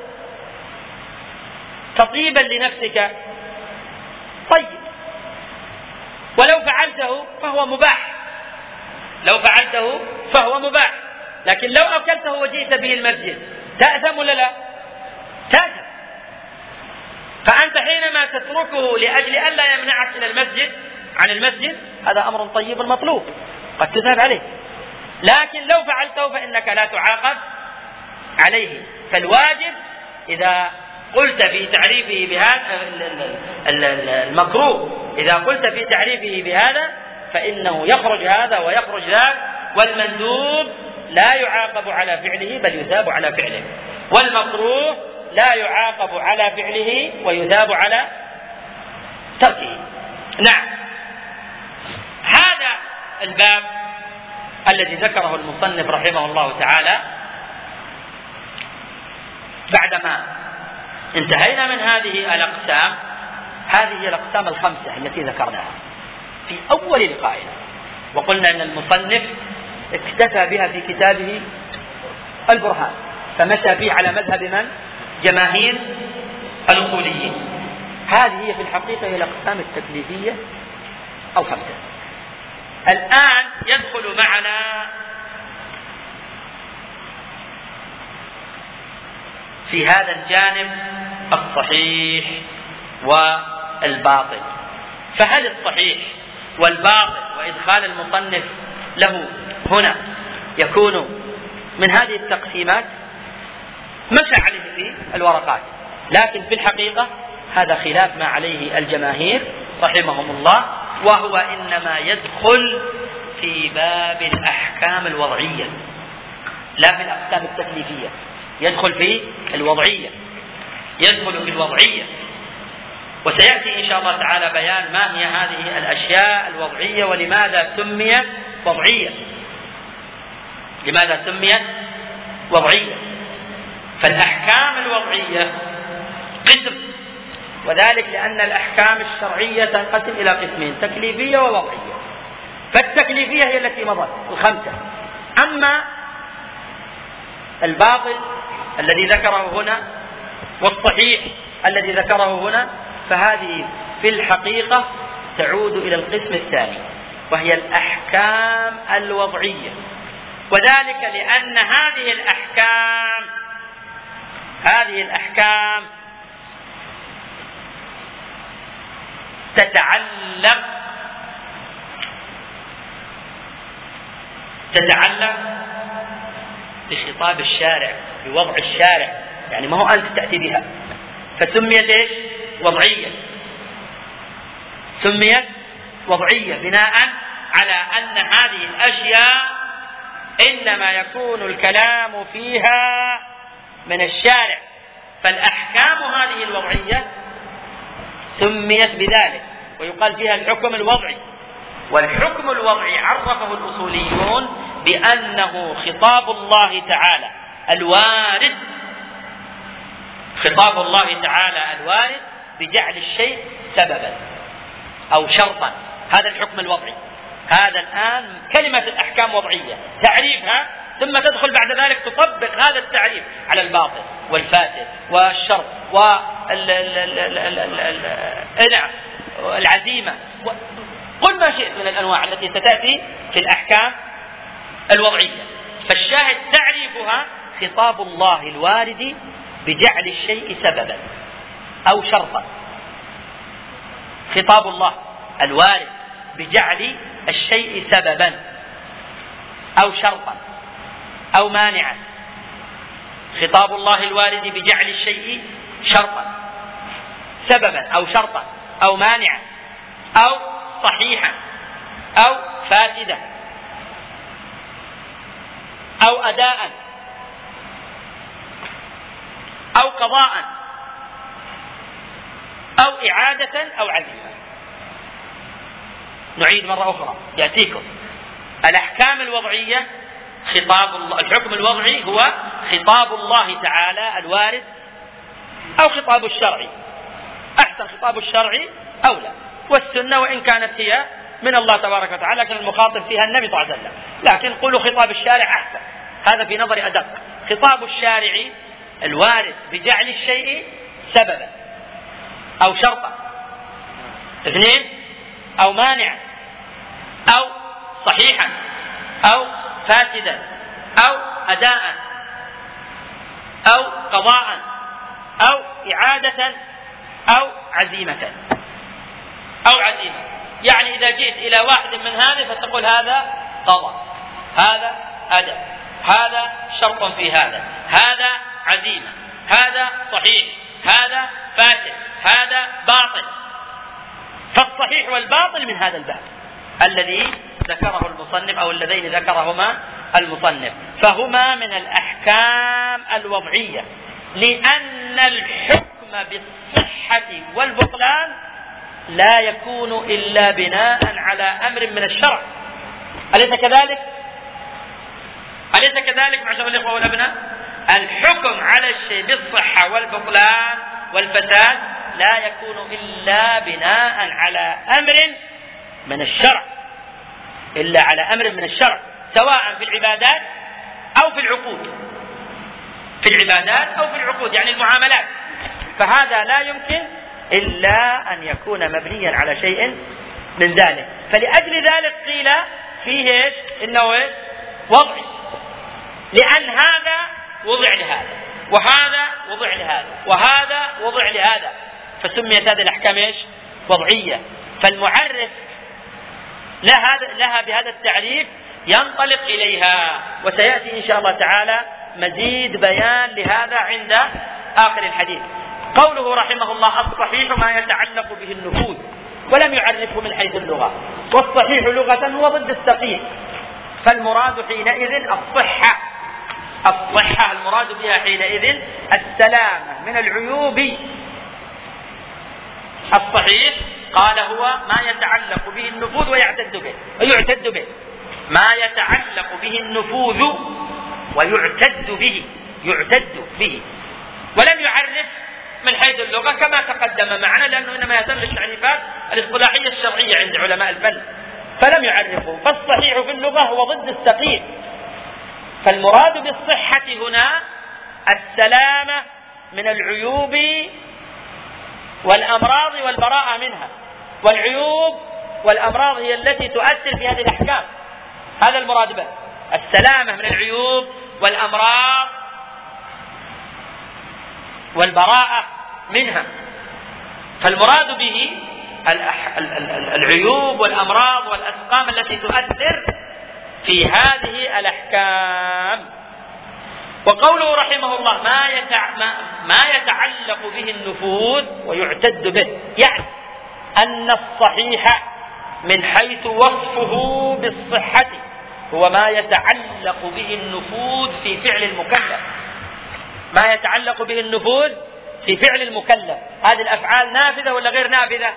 تطيبا لنفسك طيب، ولو فعلته فهو مباح، لو فعلته فهو مباح. لكن لو أكلته وجئت به المسجد تأثم ولا لا؟ تأثم. فأنت حينما تتركه لأجل أن لا يمنعك من المسجد عن المسجد هذا أمر طيب مطلوب قد تثاب عليه، لكن لو فعلته فإنك لا تعاقب عليه. فالواجب إذا قلت في تعريفه بهذا المكروه، إذا قلت في تعريفه بهذا فإنه يخرج هذا ويخرج ذاك. والمندوب لا يعاقب على فعله بل يثاب على فعله، والمكروه لا يعاقب على فعله ويثاب على تركه. نعم، هذا الباب الذي ذكره المصنف رحمه الله تعالى بعدما انتهينا من هذه الأقسام. هذه الأقسام الخمسة التي ذكرناها في أول لقائنا، وقلنا أن المصنف اكتفى بها في كتابه البرهان، فمشى فيه على مذهب من؟ جماهير الأصوليين. هذه هي في الحقيقة هي الأقسام التكليفية الخمسة. الآن يدخل معنا في هذا الجانب الصحيح والباطل. فهل الصحيح والباطل وإدخال المصنف له هنا يكون من هذه التقسيمات؟ مشى عليه في الورقات، لكن في الحقيقة هذا خلاف ما عليه الجماهير رحمهم الله، وهو إنما يدخل في باب الأحكام الوضعية لا في الأحكام التكليفية. يدخل في الوضعية، يدخل في الوضعية. وسيأتي إن شاء الله تعالى بيان ما هي هذه الأشياء الوضعية ولماذا سميت وضعية، لماذا سميت وضعية. فالأحكام الوضعية قسم، وذلك لأن الأحكام الشرعية تنقسم إلى قسمين: تكليفية ووضعية. فالتكليفية هي التي مضت الخمسة. أما الباطل الذي ذكره هنا والصحيح الذي ذكره هنا فهذه في الحقيقة تعود إلى القسم الثاني، وهي الأحكام الوضعية. وذلك لأن هذه الأحكام تتعلق بخطاب الشارع، بوضع الشارع، يعني ما هو أنت تأتي بها، فسميت إيش؟ وضعية. سميت وضعية بناء على أن هذه الأشياء إنما يكون الكلام فيها من الشارع، فالأحكام هذه الوضعية سميت بذلك، ويقال فيها الحكم الوضعي. والحكم الوضعي عرفه الأصوليون بأنه خطاب الله تعالى الوارد، خطاب الله تعالى الوارد بجعل الشيء سببا أو شرطا. هذا الحكم الوضعي. هذا الآن كلمة الأحكام وضعية، تعريفها، ثم تدخل بعد ذلك تطبق هذا التعريف على الباطل والفاسد والشرط والعزيمة، قل ما شئت من الأنواع التي ستأتي في الأحكام الوضعية. فالشاهد تعريفها خطاب الله الوارد بجعل الشيء سببا أو شرطا. خطاب الله الوارد بجعل الشيء سببا أو شرطا أو مانعا. خطاب الله الوارد بجعل الشيء شرطا، سببا أو شرطا أو مانعا أو صحيحا أو فاسدا أو أداء أو قضاء أو إعادة أو عزيمة. نعيد مرة أخرى يأتيكم الأحكام الوضعية. خطاب الله، الحكم الوضعي هو خطاب الله تعالى الوارد أو خطاب الشرعي. أحسن خطاب الشرعي أولى، والسنة وإن كانت هي من الله تبارك وتعالى لكن المخاطب فيها النبي صلى الله عليه وسلم، لكن قولوا خطاب الشارع أحسن، هذا في نظري أدق. خطاب الشارع الوارد بجعل الشيء سببا أو شرطا، اثنين، أو مانعا أو صحيحا أو فاسدا أو أداء أو قضاء أو إعادة أو عزيمة أو عزيمة. يعني إذا جئت إلى واحد من هذه فتقول هذا قضاء، هذا أداء، هذا شرط في هذا، هذا عزيمة، هذا صحيح، هذا فاسد، هذا باطل. فالصحيح والباطل من هذا الباب الذي ذكره المصنف أو اللذين ذكرهما المصنف، فهما من الأحكام الوضعية، لأن الحكم بالصحة والبطلان لا يكون إلا بناء على أمر من الشرع. أليس كذلك؟ أليس كذلك معشر الإخوة والأبناء؟ الحكم على الشيء بالصحة والبطلان والفساد لا يكون إلا بناء على أمر من الشرع، إلا على أمر من الشرع، سواء في العبادات أو في العقود، في العبادات أو في العقود يعني المعاملات. فهذا لا يمكن إلا أن يكون مبنيا على شيء من ذلك. فلأجل ذلك قيل فيه إيش؟ إنه إيش؟ وضعي، لأن هذا وضع لهذا وهذا وضع لهذا وهذا وضع لهذا، فسميت هذه الأحكام إيش؟ وضعية. فالمعرف لها بهذا التعريف ينطلق إليها، وسيأتي إن شاء الله تعالى مزيد بيان لهذا عند آخر الحديث. قوله رحمه الله: الصحيح ما يتعلق به النفوذ، ولم يعرفه من حيث اللغة، والصحيح لغة هو ضد السقيم، فالمراد حينئذ الصحة، الصحة المراد بها حينئذ السلامة من العيوب. الصحيح قال هو ما يتعلق به النفوذ ويعتد به ما يتعلق به النفوذ ويعتد به ولم يعرف من حيث اللغة كما تقدم معنا، لأنه إنما يهتم بالتعريفات الاصطلاحية الشرعية عند علماء الفن فلم يعرفه. فالصحيح في اللغة هو ضد السقيم، فالمراد بالصحة هنا السلامة من العيوب والأمراض والبراءة منها، والعيوب والأمراض هي التي تؤثر في هذه الأحكام، هذا المراد به، السلامة من العيوب والأمراض والبراءة منها. فالمراد به العيوب والأمراض والأسقام التي تؤثر في هذه الأحكام. وقوله رحمه الله ما يتعلق به النفوذ ويعتد به، يعني أن الصحيح من حيث وصفه بالصحة هو ما يتعلق به النفوذ في فعل المكلف، ما يتعلق به النفوذ في فعل المكلف. هذه الأفعال نافذة ولا غير نافذة؟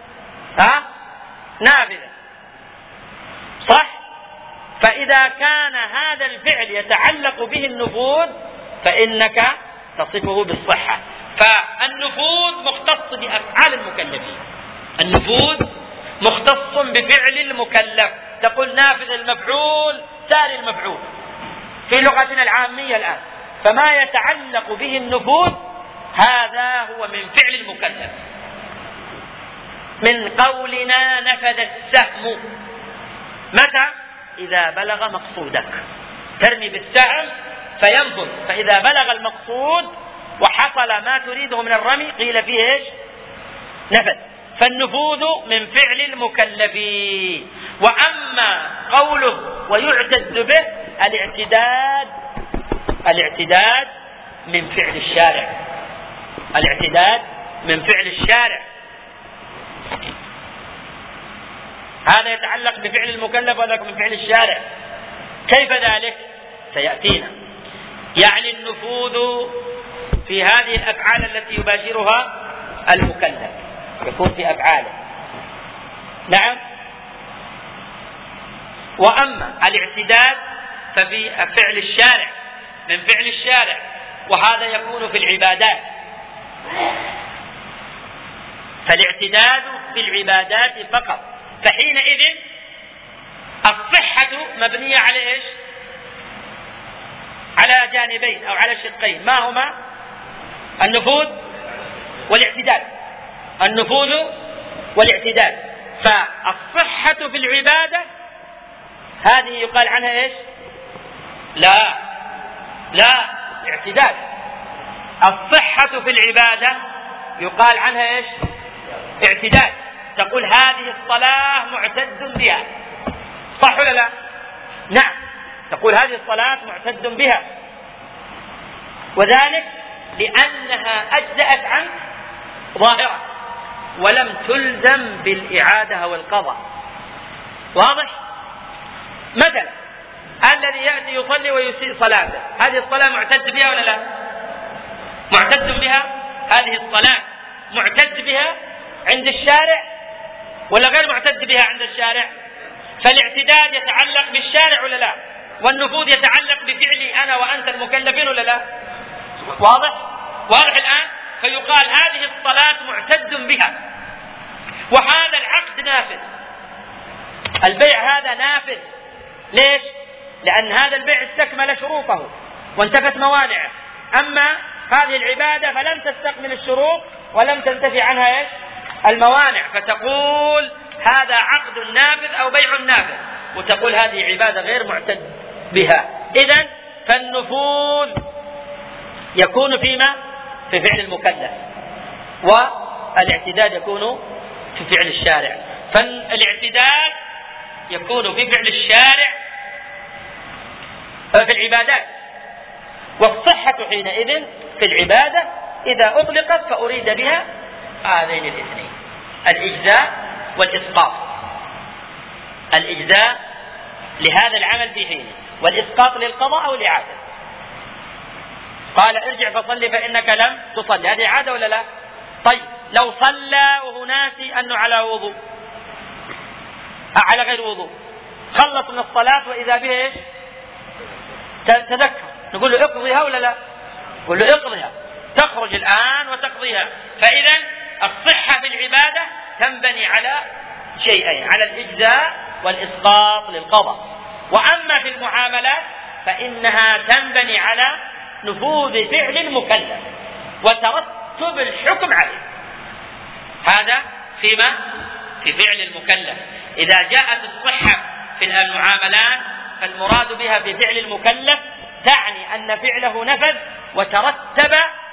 نافذة، صح؟ فإذا كان هذا الفعل يتعلق به النفوذ فإنك تصفه بالصحة. فالنفوذ مختص بأفعال المكلفين، النفوذ مختص بفعل المكلف. تقول نافذ المفعول ساري المفعول في لغتنا العامية الآن. فما يتعلق به النفوذ هذا هو من فعل المكلف، من قولنا نفذ السهم. متى؟ إذا بلغ مقصودك، ترمي بالسهم فينفذ، فإذا بلغ المقصود وحصل ما تريده من الرمي قيل فيه إيش؟ نفذ. فالنفوذ من فعل المكلفين. وأما قوله ويعتد به، الاعتداد من فعل الشارع، الاعتداد من فعل الشارع، هذا يتعلق بفعل المكلف وذاك من فعل الشارع. كيف ذلك؟ سيأتينا. يعني النفوذ في هذه الأفعال التي يباشرها المكلف يكون في أفعاله، نعم. وأما الاعتداد ففي فعل الشارع، من فعل الشارع، وهذا يكون في العبادات. فالاعتداد في العبادات فقط. فحينئذ الصحة مبنية على إيش؟ على جانبين أو على شقين، ما هما؟ النفوذ والاعتداد، النفوذ والاعتداد. فالصحة في العبادة هذه يقال عنها إيش؟ لا اعتداد. الصحة في العبادة يقال عنها إيش؟ اعتداد. تقول هذه الصلاة معتد بها، صح ولا لا؟ نعم، تقول هذه الصلاة معتد بها، وذلك لأنها أجزأت عنك ظاهرة ولم تلزم بالإعادة والقضاء. واضح؟ مثلا الذي يأتي يصلي ويسيء صلاته، هذه الصلاة معتد بها ولا لا؟ معتد بها. هذه الصلاة معتد بها عند الشارع ولا غير معتد بها عند الشارع؟ فالاعتداد يتعلق بالشارع ولا لا؟ والنفوذ يتعلق بفعلي أنا وأنت المكلفين ولا لا؟ واضح الآن؟ فيقال هذه الصلاة معتد بها، وهذا العقد نافذ، البيع هذا نافذ. ليش؟ لأن هذا البيع استكمل شروطه وانتفت موانعه. أما هذه العبادة فلم تستكمل الشروط ولم تنتفي عنها إيش؟ الموانع، فتقول هذا عقد نافذ أو بيع نافذ، وتقول هذه عبادة غير معتد بها. إذن فالنفوذ يكون فيما؟ في فعل المكلف، والاعتداد يكون في فعل الشارع. فالاعتداد يكون في فعل الشارع في العبادات، والصحة حينئذ في العبادة إذا أطلقت فأريد بها هذين الاثنين، الإجزاء والإسقاط. الإجزاء لهذا العمل في حينه، والإسقاط للقضاء أو الإعادة. قال ارجع فصلي فإنك لم تصلي، هذه عادة ولا لا؟ طيب لو صلى وهو ناسي أنه على وضوء، على غير وضوء، خلص من الصلاة وإذا به إيش؟ تذكر، نقول له اقضيها ولا لا؟ نقول له اقضيها، تخرج الآن وتقضيها. فإذا الصحة في العبادة تنبني على شيئين، على الإجزاء والإسقاط للقضاء. وأما في المعاملات فإنها تنبني على نفوذ فعل المكلف وترتب الحكم عليه. هذا فيما في فعل المكلف. إذا جاءت الصحة في المعاملات فالمراد بها بفعل المكلف تعني أن فعله نفذ وترتب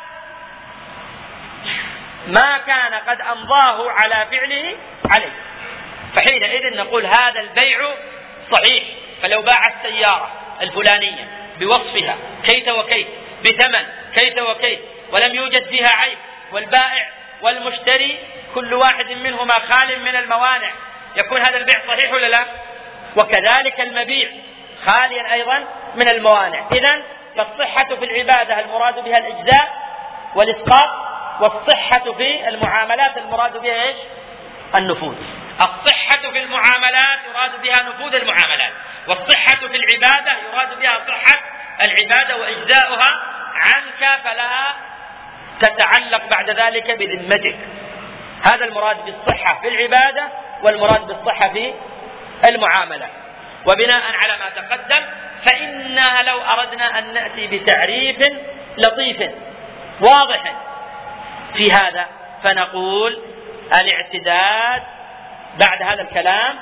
ما كان قد أمضاه على فعله عليه، فحينئذ نقول هذا البيع صحيح. فلو باع السيارة الفلانية بوصفها كيت وكيت بثمن كيت وكيت ولم يوجد فيها عيب، والبائع والمشتري كل واحد منهما خال من الموانع، يكون هذا البيع صحيح ولا لا؟ وكذلك المبيع خاليا أيضا من الموانع. إذن فالصحة في العبادة المراد بها الإجزاء والإسقاط، والصحة في المعاملات المراد بها إيش؟ النفوذ. الصحة في المعاملات يراد بها نفوذ المعاملات، والصحة في العبادة يراد بها صحة العبادة وإجزاؤها عنك فلا تتعلق بعد ذلك بذمتك. هذا المراد بالصحة في العبادة والمراد بالصحة في المعاملة. وبناء على ما تقدم فإننا لو أردنا أن نأتي بتعريف لطيف واضح في هذا فنقول الاعتداد. بعد هذا الكلام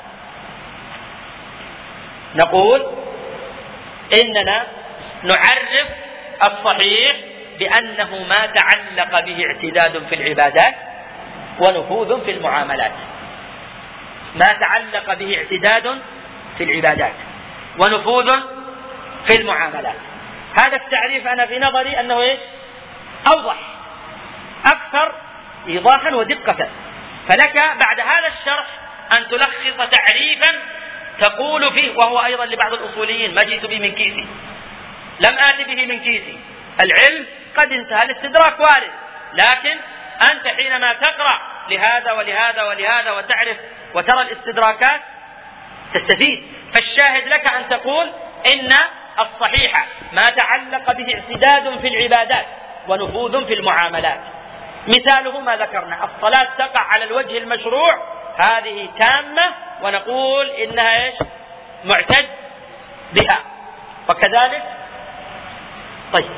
نقول إننا نعرف الصحيح بأنه ما تعلق به اعتداد في العبادات ونفوذ في المعاملات. ما تعلق به اعتداد في العبادات ونفوذ في المعاملات. هذا التعريف أنا في نظري أنه إيش؟ أوضح أكثر إيضاحا ودقة. فلك بعد هذا الشرح أن تلخص تعريفا تقول فيه، وهو أيضا لبعض الأصوليين ما جئت به من كيسي، لم آتي به من كيسي، العلم قد انتهى، الاستدراك وارد، لكن أنت حينما تقرأ لهذا ولهذا ولهذا وتعرف وترى الاستدراكات تستفيد. فالشاهد لك أن تقول إن الصحيح ما تعلق به اعتداد في العبادات ونفوذ في المعاملات. مثاله ما ذكرنا، الصلاة تقع على الوجه المشروع، هذه تامة ونقول إنها إيش؟ معتد بها. وكذلك طيب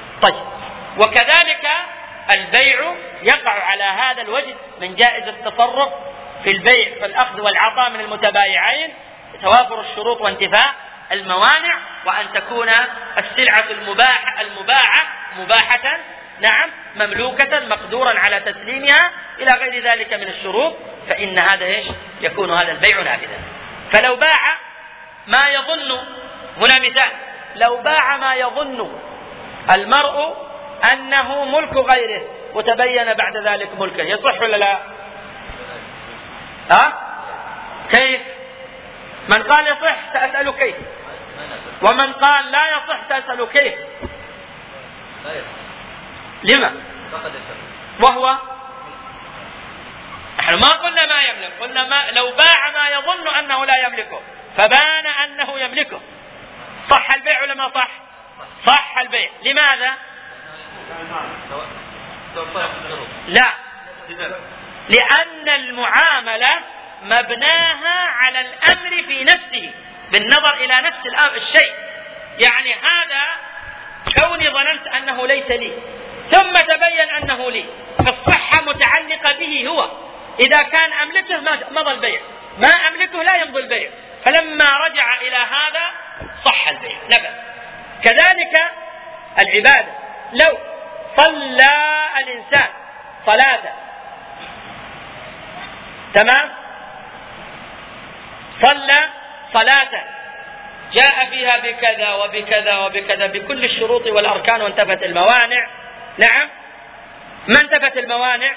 وكذلك البيع يقع على هذا الوجه من جائز التصرف في البيع فالأخذ والعطاء من المتبايعين، توافر الشروط وانتفاء الموانع، وأن تكون السلعة المباعة مباحة، نعم، مملوكة مقدورا على تسليمها إلى غير ذلك من الشروط، فإن هذا إيش؟ يكون هذا البيع نافذا. فلو باع ما يظن، هنا مثال، لو باع ما يظن المرء أنه ملك غيره وتبين بعد ذلك ملكه، يصح ولا لا؟ كيف؟ من قال يصح سأسأل كيف، ومن قال لا يصح سأسأل كيف. لما؟ وهو نحن ما قلنا ما يملك، قلنا لو باع ما يظن أنه لا يملكه فبان أنه يملكه، صح البيع ولا ما صح؟ صح البيع. لماذا؟ لا، لأن المعاملة مبناها على الأمر في نفسه بالنظر إلى نفس الشيء. يعني هذا كوني ظننت أنه ليس لي ثم تبين أنه لي، فالصحة متعلقة به هو. إذا كان أملكه مضى البيع، ما أملكه لا يمضي البيع. فلما رجع إلى هذا صح البيع نبذ. كذلك العبادة، لو صلى الإنسان صلاة تمام، صلى صلاة جاء فيها بكذا وبكذا وبكذا بكل الشروط والأركان وانتفت الموانع، نعم، ما انتفت الموانع،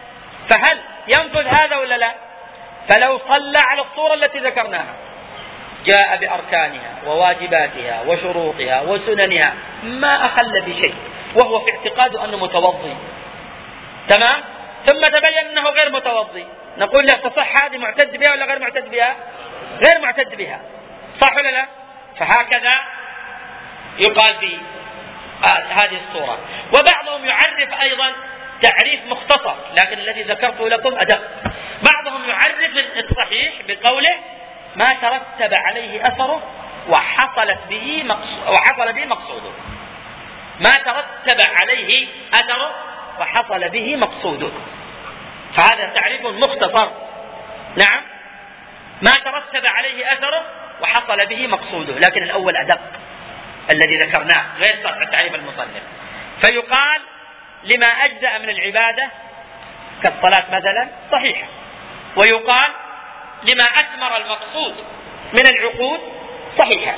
فهل ينفذ هذا ولا لا؟ فلو صلى على الصورة التي ذكرناها جاء بأركانها وواجباتها وشروطها وسننها ما أخل بشيء وهو في اعتقاده أنه متوضي، تمام، ثم تبين أنه غير متوضي، نقول له تصح هذه، معتد بها ولا غير معتد بها؟ غير معتد بها، صح ولا لا؟ فهكذا يقال في هذه الصورة. وبعضهم يعرف أيضا تعريف مختصر، لكن الذي ذكرته لكم أدق. بعضهم يعرف الصحيح بقوله ما ترتب عليه أثره وحصل به مقصوده. ما ترتب عليه أثره وحصل به مقصوده، فهذا تعريف مختصر. نعم، ما ترتب عليه أثره وحصل به مقصوده، لكن الأول أدق الذي ذكرناه غير تعريف المصنف. فيقال لما أجزأ من العبادة كالصلاة مثلا صحيحة، ويقال لما أثمر المقصود من العقود صحيحة.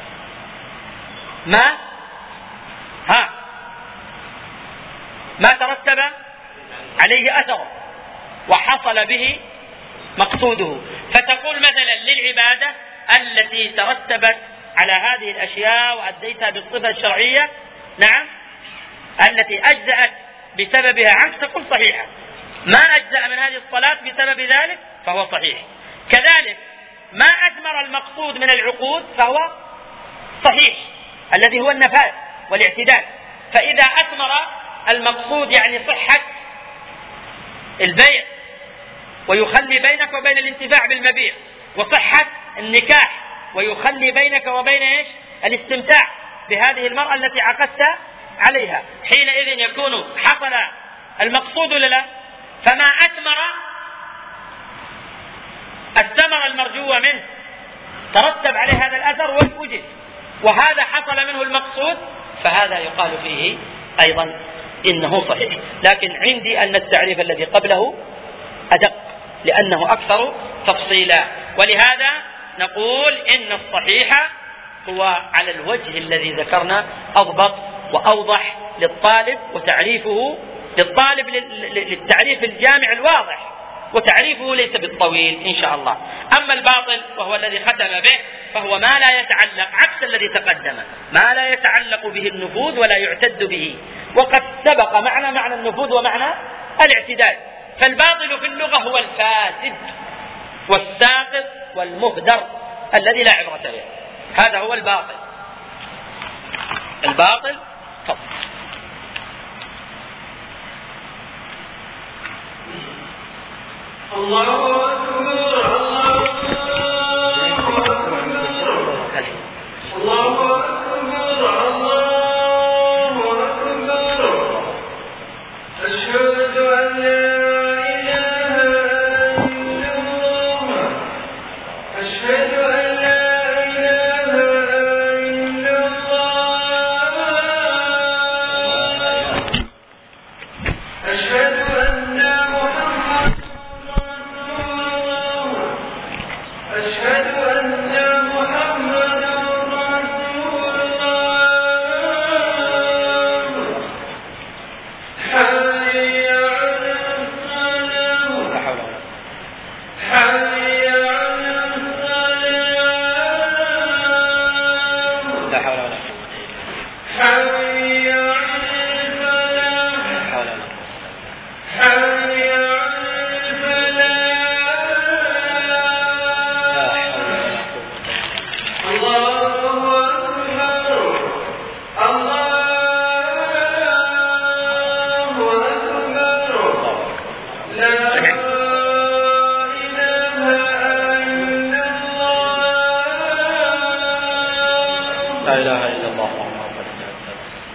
ما ترتب عليه أثره وحصل به مقصوده. فتقول مثلا للعبادة التي ترتبت على هذه الأشياء وأديتها بالصفة الشرعية، نعم، التي أجزأت بسببها عنك، تقول صحيحة. ما أجزأ من هذه الصلاة بسبب ذلك فهو صحيح. كذلك ما أثمر المقصود من العقود فهو صحيح، الذي هو النفاذ والاعتدال. فإذا أثمر المقصود يعني صحة البيع ويخلي بينك وبين الانتفاع بالمبيع، وصحة النكاح ويخلي بينك وبين الاستمتاع بهذه المرأة التي عقدت عليها، حينئذ يكون حصل المقصود ولا لا؟ فما أثمر الثمر المرجو منه ترتب عليه هذا الأثر ووجد، وهذا حصل منه المقصود، فهذا يقال فيه أيضا إنه صحيح. لكن عندي أن التعريف الذي قبله أدق لأنه أكثر تفصيلا، ولهذا نقول إن الصحيح هو على الوجه الذي ذكرنا أضبط وأوضح للطالب، وتعريفه للطالب للتعريف الجامع الواضح، وتعريفه ليس بالطويل إن شاء الله. أما الباطل وهو الذي ختم به فهو ما لا يتعلق، عكس الذي تقدم، ما لا يتعلق به النفوذ ولا يعتد به، وقد سبق معنى النفوذ ومعنى الاعتداد. فالباطل في اللغة هو الفاسد والساقط والمهدر الذي لا عبرة به، هذا هو الباطل. الباطل فضل. الله أكبر الله أكبر الله أكبر الله أكبر. أشهد أن لا إله إلا الله أشهد أن لا إله إلا الله أشهد أن محمد أشهد أن محمدا رسول الله. حي على الصلاة حي على الصلاة لا حول ولا قوة حي على الفلاح حي على الفلاح. لا إله إلا الله محمد رسول الله.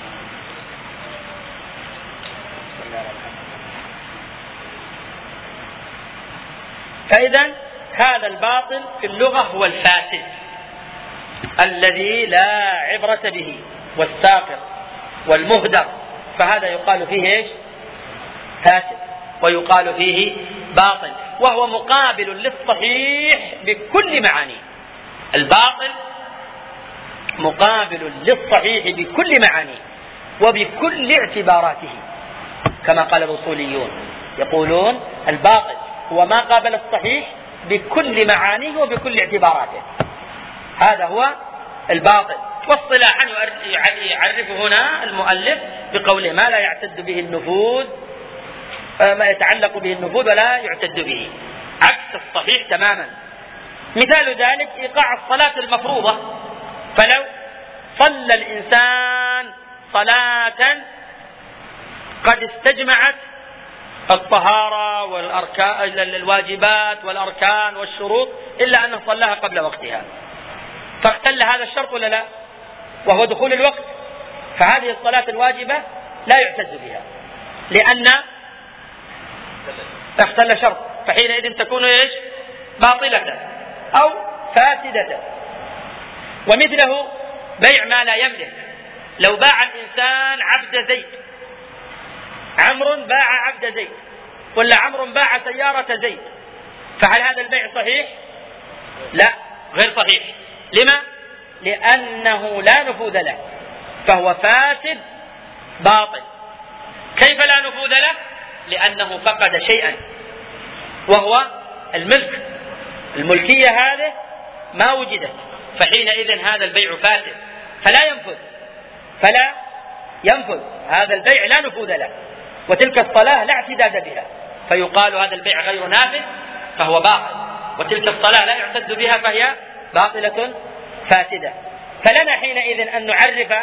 فإذا هذا الباطل في اللغة هو الفاسد الذي لا عبرة به، والساقط والمهدر، فهذا يقال فيه ايش؟ فاسد، ويقال فيه باطل، وهو مقابل للصحيح بكل معانيه. الباطل مقابل للصحيح بكل معانيه وبكل اعتباراته، كما قال الأصوليون، يقولون الباطل هو ما قابل الصحيح بكل معانيه وبكل اعتباراته. هذا هو الباطل. واصطلاحا يعرفه هنا المؤلف بقوله ما لا يعتد به النفوذ، ما يتعلق به النفوذ ولا يعتد به، عكس الصحيح تماما. مثال ذلك إيقاع الصلاة المفروضة، فلو صلى الإنسان صلاة قد استجمعت الطهارة والأركان الواجبات والأركان والشروط إلا أنه صلاها قبل وقتها، فاختل هذا الشرط ولا لا؟ وهو دخول الوقت، فهذه الصلاة الواجبة لا يعتد بها لأن اختل شرط، فحينئذ تكون ايش؟ باطلة أو فاسدة. ومثله بيع ما لا يملك، لو باع الإنسان عبد زيد، عمرو باع عبد زيد ولا عمرو باع سيارة زيد، فهل هذا البيع صحيح؟ لا، غير صحيح. لما؟ لأنه لا نفوذ له، فهو فاسد باطل. كيف لا نفوذ له؟ لأنه فقد شيئا وهو الملك، الملكية هذه ما وجدت، فحينئذ هذا البيع فاسد فلا ينفذ هذا البيع، لا نفوذ له. وتلك الصلاة لا اعتداد بها، فيقال هذا البيع غير نافذ فهو باطل، وتلك الصلاة لا يعتد بها فهي باطلة فاسدة. فلنا حينئذ أن نعرف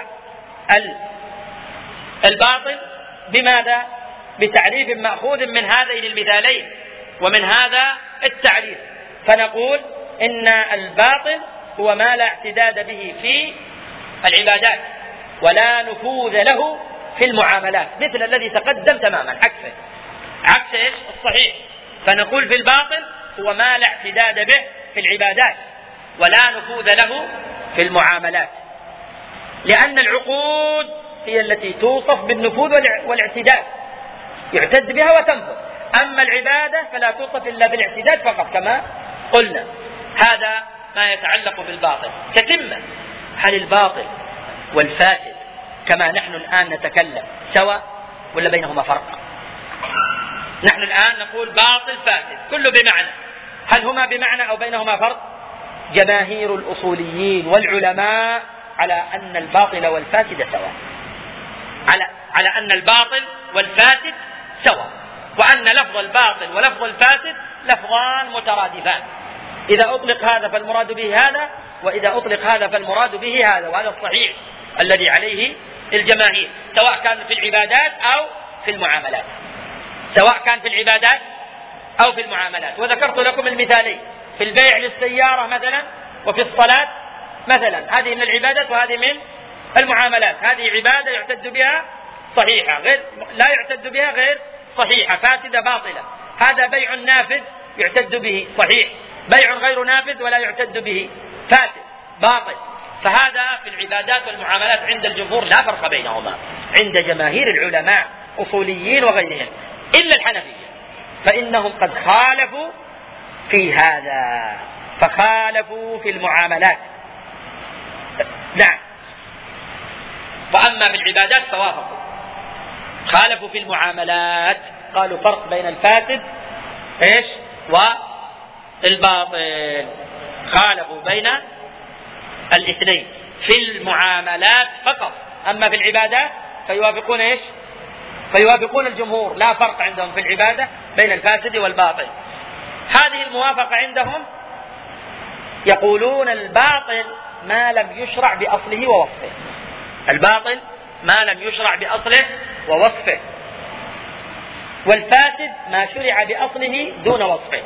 الباطل بماذا؟ بتعريف مأخوذ من هذين المثالين ومن هذا التعريف، فنقول إن الباطل هو ما لا اعتداد به في العبادات ولا نفوذ له في المعاملات، مثل الذي تقدم تماما، عكس إيش؟ الصحيح. فنقول في الباطل هو ما لا اعتداد به في العبادات ولا نفوذ له في المعاملات، لأن العقود هي التي توصف بالنفوذ والاعتداد، يعتد بها وتنفذ. أما العبادة فلا توصف إلا بالاعتداد فقط كما قلنا. هذا ما يتعلق بالباطل. تتمة، هل الباطل والفاسد كما نحن الآن نتكلم سواء ولا بينهما فرق؟ نحن الآن نقول باطل فاسد كله بمعنى، هل هما بمعنى أو بينهما فرق؟ جماهير الأصوليين والعلماء على أن الباطل والفاسد سواء، على أن الباطل والفاسد سواء، وأن لفظ الباطل ولفظ الفاسد لفظان مترادفان، إذا أطلق هذا فالمراد به هذا، وإذا أطلق هذا فالمراد به هذا، وهذا الصحيح الذي عليه الجماهير، سواء كان في العبادات أو في المعاملات، وذكرت لكم المثالين في البيع للسيارة مثلا وفي الصلاة مثلا، هذه من العبادات وهذه من المعاملات. هذه عبادة يعتد بها صحيحة، غير لا يعتد بها غير صحيحة فاسدة باطلة. هذا بيع نافذ يعتد به صحيح، بيع غير نافذ ولا يعتد به فاسد باطل. فهذا في العبادات والمعاملات عند الجمهور لا فرق بينهما، عند جماهير العلماء أصوليين وغيرهم إلا الحنفية، فإنهم قد خالفوا في هذا، فخالفوا في المعاملات. نعم. وأما في العبادات فوافقوا، خالفوا في المعاملات، قالوا فرق بين الفاسد ايش والباطل، خالفوا بين الاثنين في المعاملات فقط. أما في العبادات فيوافقون ايش؟ فيوافقون الجمهور، لا فرق عندهم في العبادة بين الفاسد والباطل. هذه الموافقة عندهم يقولون الباطل ما لم يشرع بأصله ووصفه، الباطل ما لم يشرع بأصله ووصفه، والفاسد ما شرع بأصله دون وصفه.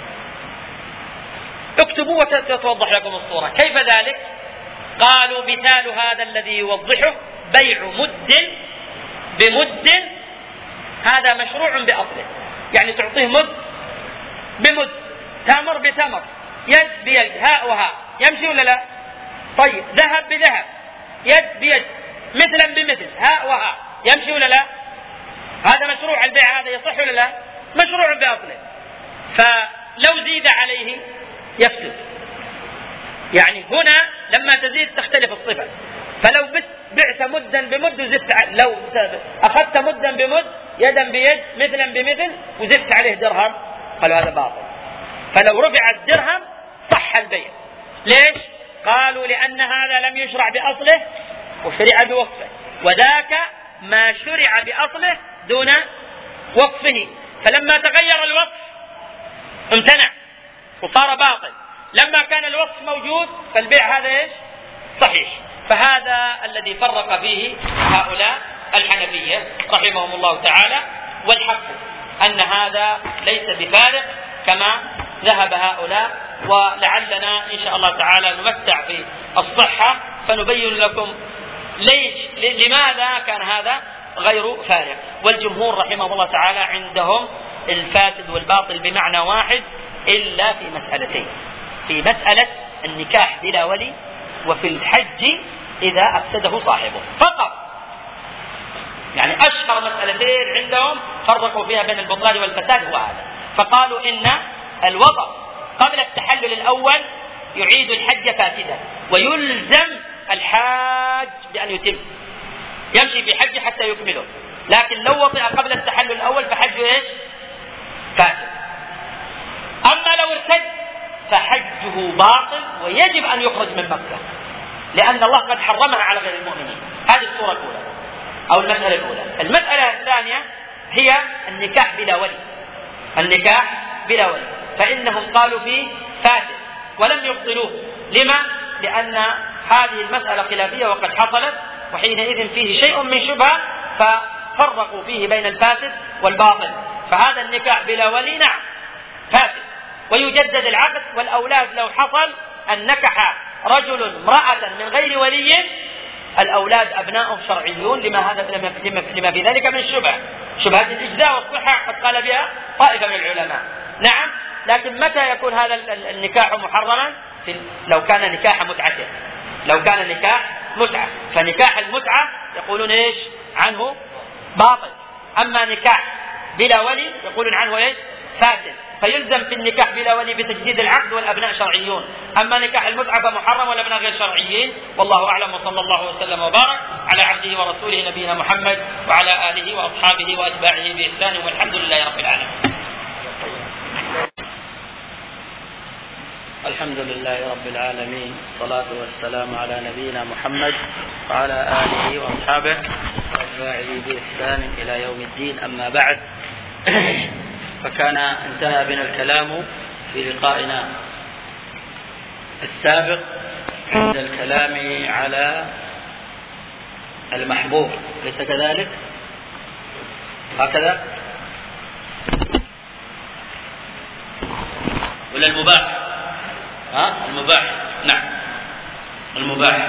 اكتبوا وتتوضح لكم الصورة. كيف ذلك؟ قالوا مثال هذا الذي يوضحه بيع مد بمد، هذا مشروع بأصله، يعني تعطيه مد بمد، تمر بتمر، يد بيد، هاء وهاء، يمشي ولا لا؟ طيب ذهب بذهب، يد بيد، مثلا بمثل، هاء وهاء، يمشي ولا لا؟ هذا مشروع، البيع هذا يصح ولا لا؟ مشروع بأصله. فلو زيد عليه يفسد، يعني هنا لما تزيد تختلف الصفة. فلو بعت مدا بمد وزدت، لو أخذت مدا بمد، يدا بيد، مثلا بمثل، وزدت عليه درهم، قالوا هذا باطل. فلو رفع الدرهم صح البيع. ليش؟ قالوا لأن هذا لم يشرع بأصله وشرع بوقفه، وذاك ما شرع بأصله دون وقفه، فلما تغير الوقف امتنع وصار باطل، لما كان الوقف موجود فالبيع هذا ايش؟ صحيح. فهذا الذي فرق فيه هؤلاء الحنفية رحمهم الله تعالى، والحق أن هذا ليس بفارق كما ذهب هؤلاء، ولعلنا إن شاء الله تعالى نمتع في الصحة فنبين لكم لماذا كان هذا غير فارق. والجمهور رحمه الله تعالى عندهم الفاسد والباطل بمعنى واحد إلا في مسألتين: في مسألة النكاح بلا ولي، وفي الحج إذا أفسده صاحبه فقط. يعني أشهر مسألتين عندهم فرقوا فيها بين البطلان والفساد هو هذا. فقالوا إن الوضع قبل التحلل الأول يعيد الحج فاسدا، ويلزم الحاج بأن يتم، يمشي في حج حتى يكمله، لكن لو وطئ قبل التحلل الأول فحجه ايش؟ فاسد. أما لو ارتد فحجه باطل ويجب أن يخرج من مكة، لأن الله قد حرمها على غير المؤمنين. هذه الصورة الأولى أو المسألة الأولى. المسألة الثانية هي النكاح بلا ولي. النكاح بلا ولي فإنهم قالوا فيه فاسد ولم يبطلوه. لما؟ لأن هذه المسألة خلافية وقد حصلت، وحينئذ فيه شيء من شبهة ففرقوا فيه بين الفاسد والباطل. فهذا النكاح بلا ولي نعم فاسد، ويجدد العقد، والأولاد لو حصل أن نكح رجل امرأة من غير ولي الأولاد أبناء شرعيون لما في ذلك من شبهة الإجزاء والصحة قد قال بها طائفة من العلماء. نعم، لكن متى يكون هذا النكاح محرما؟ لو كان نكاح متعة. لو كان نكاح متعة فنكاح المتعة يقولون ايش عنه؟ باطل. أما نكاح بلا ولي يقولون عنه ايش؟ فاسد. فيلزم في النكاح بلا ولي بتجديد العقد والأبناء شرعيون. أما نكاح المتعة فمحرم والأبناء غير شرعيين. والله أعلم، وصلى الله وسلم وبارك على عبده ورسوله نبينا محمد وعلى آله وأصحابه وأتباعه بإحسان، والحمد لله رب العالمين. الحمد لله رب العالمين، الصلاة والسلام على نبينا محمد وعلى آله وأصحابه وأتباعه بإحسان إلى يوم الدين. أما بعد، فكان انتهى بنا الكلام في لقائنا السابق عند الكلام على المحبوب، ليس كذلك؟ هكذا ولا المباح؟ المباح، نعم المباح.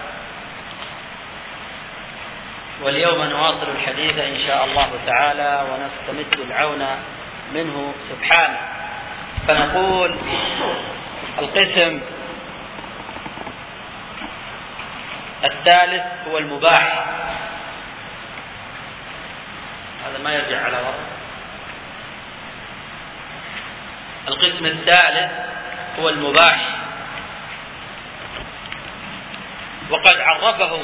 واليوم نواصل الحديث إن شاء الله تعالى ونستمد العون منه سبحانه. فنقول القسم الثالث هو المباح. هذا ما يرجع على وراء. القسم الثالث هو المباح، وقد عرفه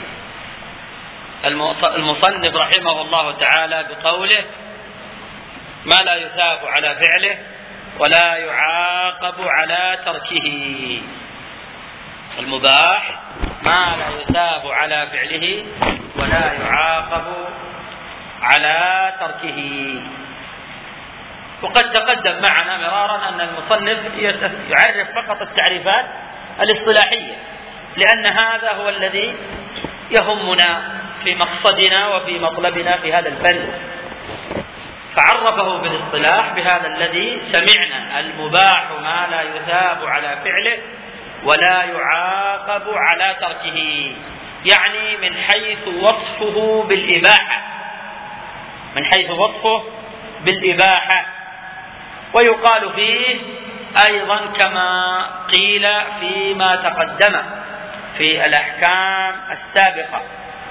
المصنف رحمه الله تعالى بقوله: ما لا يثاب على فعله ولا يعاقب على تركه. المباح ما لا يثاب على فعله ولا يعاقب على تركه. وقد تقدم معنا مرارا أن المصنف يعرف فقط التعريفات الاصطلاحية، لأن هذا هو الذي يهمنا في مقصدنا وفي مطلبنا في هذا الفن. فعرفه بالاصطلاح بهذا الذي سمعنا: المباح ما لا يثاب على فعله ولا يعاقب على تركه، يعني من حيث وصفه بالإباحة، من حيث وصفه بالإباحة. ويقال فيه أيضا كما قيل فيما تقدم في الأحكام السابقة،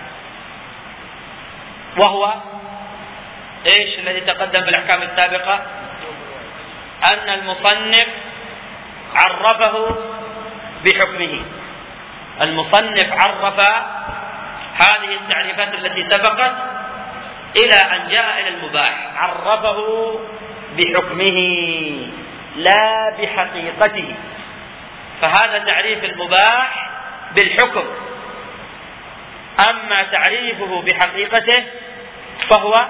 وهو إيش الذي تقدم في الأحكام السابقة؟ أن المصنف عرفه بحكمه. المصنف عرف هذه التعريفات التي سبقت إلى أن جاء إلى المباح، عرفه بحكمه لا بحقيقته. فهذا تعريف المباح بالحكم. أما تعريفه بحقيقته فهو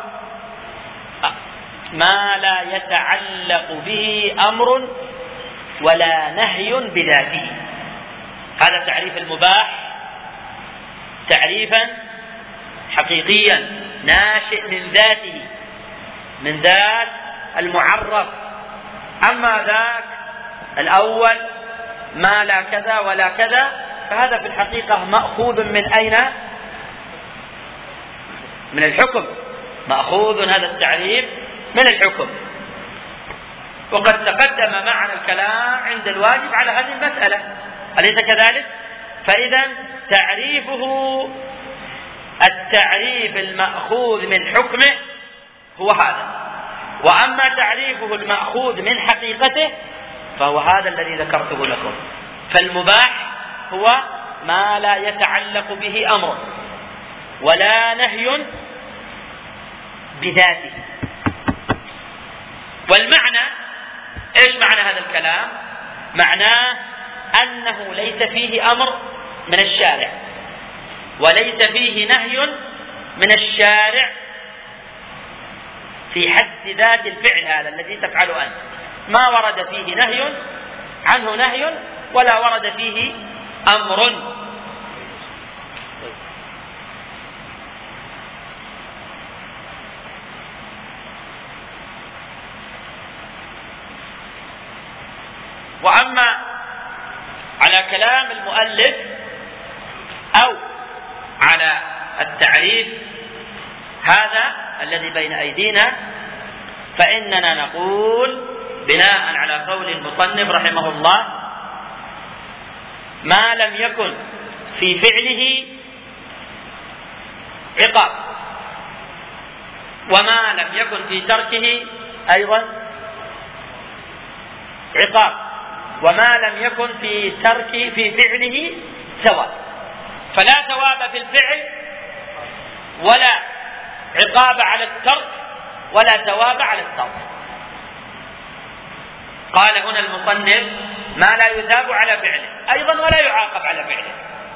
ما لا يتعلق به أمر ولا نهي بذاته. هذا تعريف المباح تعريفا حقيقيا ناشئ من ذاته، من ذات المعرف. أما ذاك الأول ما لا كذا ولا كذا فهذا في الحقيقة مأخوذ من أين؟ من الحكم، مأخوذ هذا التعريف من الحكم. وقد تقدم معنا الكلام عند الواجب على هذه المسألة، أليس كذلك؟ فإذا تعريفه التعريف المأخوذ من حكمه هو هذا، وأما تعريفه المأخوذ من حقيقته فهو هذا الذي ذكرته لكم. فالمباح هو ما لا يتعلق به أمر ولا نهي بذاته. والمعنى ايش معنى هذا الكلام؟ معناه أنه ليس فيه أمر من الشارع وليس فيه نهي من الشارع في حد ذات الفعل هذا الذي تفعله أنت، ما ورد فيه نهي عنه نهي ولا ورد فيه أمر. وأما على كلام المؤلف أو على التعريف هذا الذي بين أيدينا فإننا نقول بناء على قول المصنف رحمه الله: ما لم يكن في فعله عقاب، وما لم يكن في تركه أيضا عقاب، وما لم يكن في فعله ثواب. فلا ثواب في الفعل ولا عقاب على الترك ولا ثواب على الترك. قال هنا المصنف: ما لا يثاب على فعله أيضا ولا يعاقب على فعله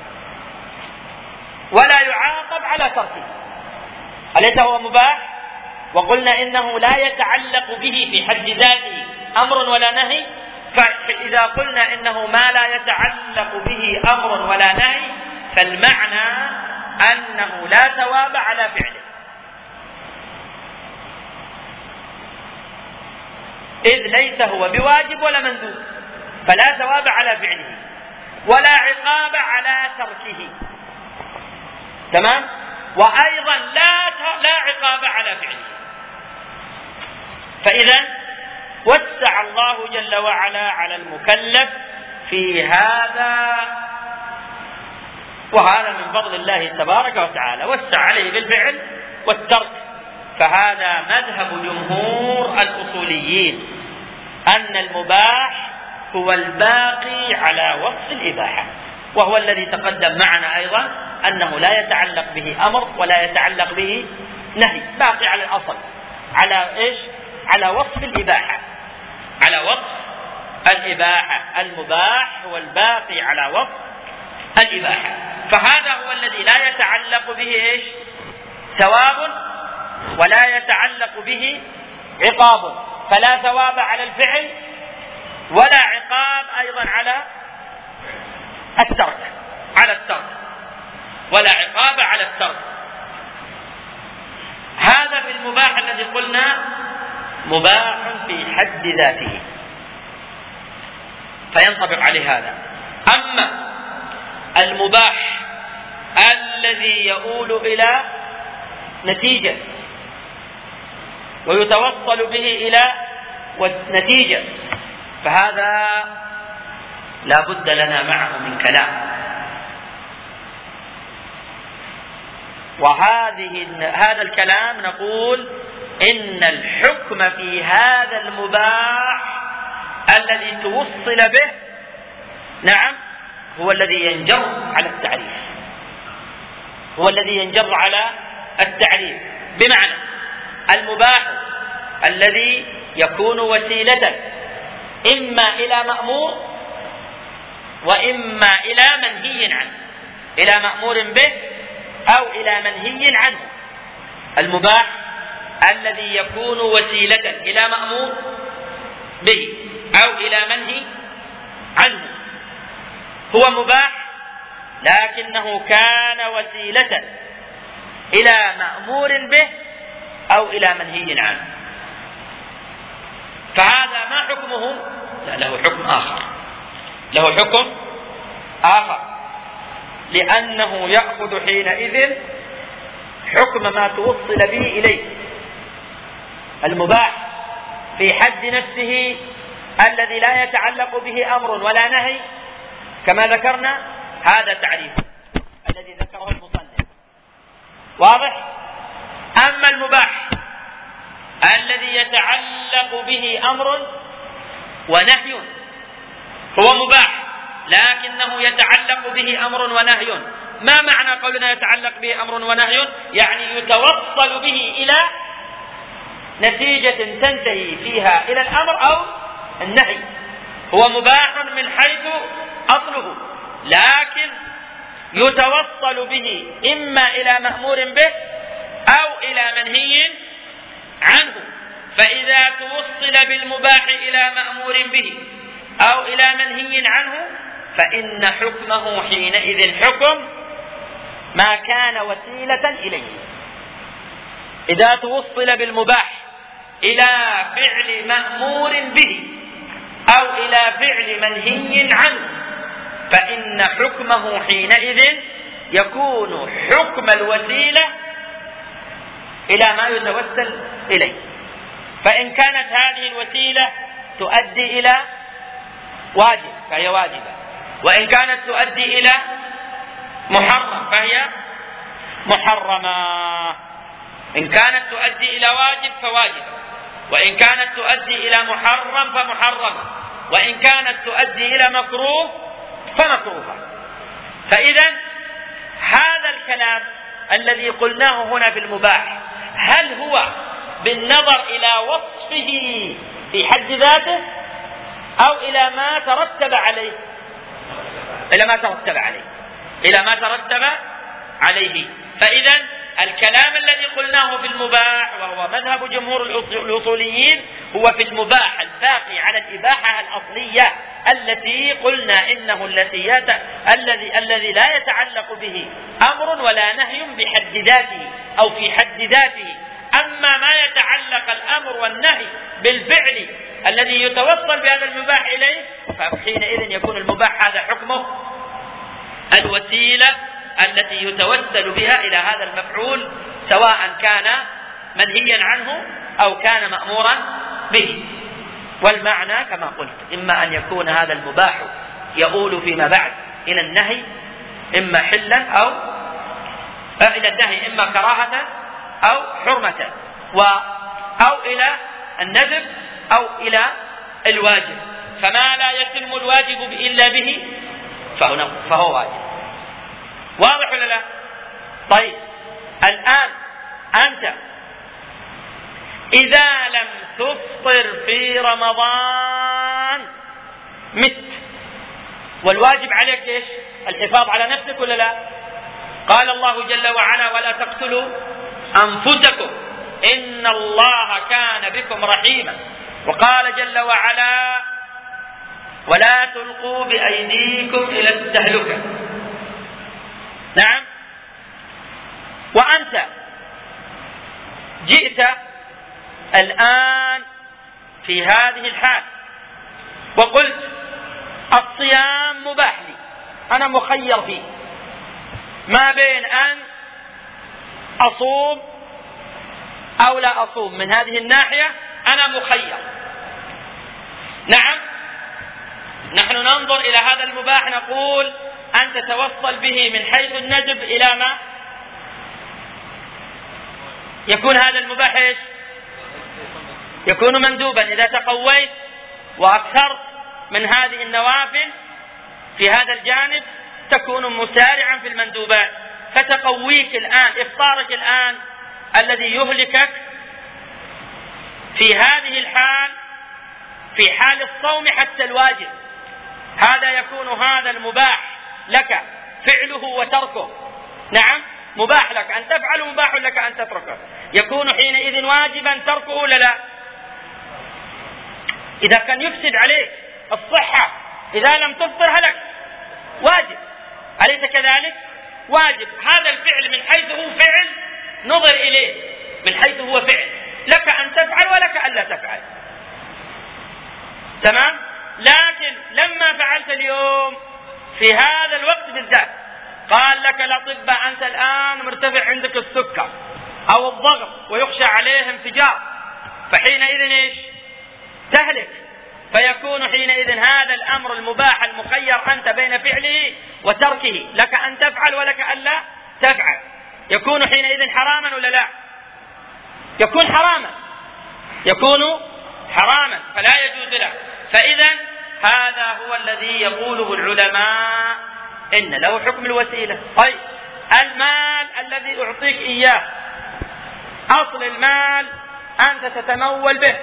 ولا يعاقب على تركه. أليس هو مباح؟ وقلنا إنه لا يتعلق به في حد ذاته أمر ولا نهي. فإذا قلنا إنه ما لا يتعلق به أمر ولا نهي فالمعنى أنه لا ثواب على فعله، إذ ليس هو بواجب ولا مندوب، فلا ثواب على فعله ولا عقاب على تركه. تمام؟ وأيضا لا عقاب على فعله. فإذا وسع الله جل وعلا على المكلف في هذا، وهذا من فضل الله تبارك وتعالى، وسع عليه بالفعل والترك. فهذا مذهب جمهور الأصوليين أن المباح هو الباقي على وصف الإباحة، وهو الذي تقدم معنا أيضا أنه لا يتعلق به أمر ولا يتعلق به نهي، باقي على الأصل، على إيش؟ على وصف الإباحة، على وصف الإباحة. المباح هو الباقي على وصف الإباحة. فهذا هو الذي لا يتعلق به إيش؟ ثواب ولا يتعلق به عقاب، فلا ثواب على الفعل ولا عقاب أيضا على الترك، ولا عقاب على الترك. هذا بالمباح الذي قلنا مباح في حد ذاته فينطبق عليه هذا. أما المباح الذي يؤول إلى نتيجة ويتوصل به إلى نتيجة فهذا لا بد لنا معه من كلام. هذا الكلام نقول إن الحكم في هذا المباح الذي توصل به نعم هو الذي ينجر على التعريف، هو الذي ينجر على التعريف. بمعنى المباح الذي يكون وسيلة إما إلى مأمور وإما إلى منهي عنه، إلى مأمور به أو إلى منهي عنه. المباح الذي يكون وسيلة إلى مأمور به أو إلى منهي عنه هو مباح، لكنه كان وسيلة إلى مأمور به أو إلى منهي عنه، فهذا ما حكمه؟ لا، له حكم آخر، له حكم آخر، لأنه يأخذ حينئذ حكم ما توصل به إليه. المباح في حد نفسه الذي لا يتعلق به أمر ولا نهي كما ذكرنا، هذا تعريف الذي ذكره المصنف، واضح؟ أما المباح الذي يتعلق به أمر ونهي هو مباح لكنه يتعلق به أمر ونهي. ما معنى قولنا يتعلق به أمر ونهي؟ يعني يتوصل به إلى نتيجة تنتهي فيها إلى الأمر أو النهي. هو مباح من حيث أصله، لكن يتوصل به إما إلى مأمور به أو إلى منهي عنه. فإذا توصل بالمباح إلى مأمور به أو إلى منهي عنه فإن حكمه حينئذ حكم ما كان وسيلة إليه. إذا توصل بالمباح إلى فعل مأمور به أو إلى فعل منهي عنه فإن حكمه حينئذ يكون حكم الوسيلة إلى ما يتوسل إليه. فإن كانت هذه الوسيلة تؤدي إلى واجب فهي واجبة، وإن كانت تؤدي إلى محرم فهي محرمة. إن كانت تؤدي إلى واجب فواجبة، وإن كانت تؤدي إلى محرم فمحرمة، وإن كانت تؤدي إلى مكروه فمكروهة. فإذا هذا الكلام الذي قلناه هنا في المباح هل هو بالنظر إلى وصفه في حد ذاته أو إلى ما ترتب عليه؟ إلى ما ترتب عليه، إلى ما ترتب عليه. فإذا الكلام الذي قلناه في المباح وهو مذهب جمهور الأصوليين هو في المباح الباقي على الإباحة الأصلية التي قلنا إنه الذي لا يتعلق به أمر ولا نهي بحد ذاته أو في حد ذاته. أما ما يتعلق الأمر والنهي بالفعل الذي يتوصل بهذا المباح إليه فحينئذ يكون المباح هذا حكمه الوسيلة التي يتوسل بها إلى هذا المفعول، سواء كان منهيا عنه أو كان مأمورا به. والمعنى كما قلت إما أن يكون هذا المباح يؤول فيما بعد إلى النهي إما حلا أو إلى النهي إما كراهة أو حرمة، أو إلى الندب أو إلى الواجب. فما لا يتم الواجب إلا به فهو واجب. واضح ولا لا؟ طيب الآن أنت إذا لم تفطر في رمضان مت، والواجب عليك إيش؟ الحفاظ على نفسك ولا لا؟ قال الله جل وعلا ولا تقتلوا أنفسكم إن الله كان بكم رحيما. وقال جل وعلا ولا تلقوا بأيديكم إلى التهلكة. نعم. وأنت جئت الآن في هذه الحال وقلت الصيام مباح لي، أنا مخير فيه ما بين أن أصوم أو لا أصوم. من هذه الناحية أنا مخير. نعم، نحن ننظر إلى هذا المباح نقول أن تتوصل به من حيث الندب إلى ما يكون هذا المباح إيش؟ يكون مندوبا. إذا تقويت وأكثرت من هذه النوافل في هذا الجانب تكون مسارعا في المندوبات. فتقويك الآن، إفطارك الآن الذي يهلكك في هذه الحال في حال الصوم حتى الواجب، هذا يكون هذا المباح لك فعله وتركه. نعم، مباح لك أن تفعل ومباح لك أن تتركه. يكون حينئذ واجبا تركه ولا لا؟ إذا كان يفسد عليك الصحة، إذا لم تفطر هلك، واجب، أليس كذلك؟ واجب. هذا الفعل من حيث هو فعل نظر إليه، من حيث هو فعل لك أن تفعل ولك ألا تفعل، تمام؟ لكن لما فعلت اليوم في هذا الوقت بالذات قال لك الأطباء أنت الآن مرتفع عندك السكر أو الضغط ويخشى عليه انفجار، فحينئذ إيش؟ تهلك. فيكون حينئذ هذا الأمر المباح المخير أنت بين فعله وتركه، لك أن تفعل ولك ألا تفعل، يكون حينئذ حراما ولا لا؟ يكون حراما، يكون حراما، فلا يجوز له. فإذا هذا هو الذي يقوله العلماء إن له حكم الوسيلة. طيب، المال الذي أعطيك إياه، أصل المال أنت تتمول به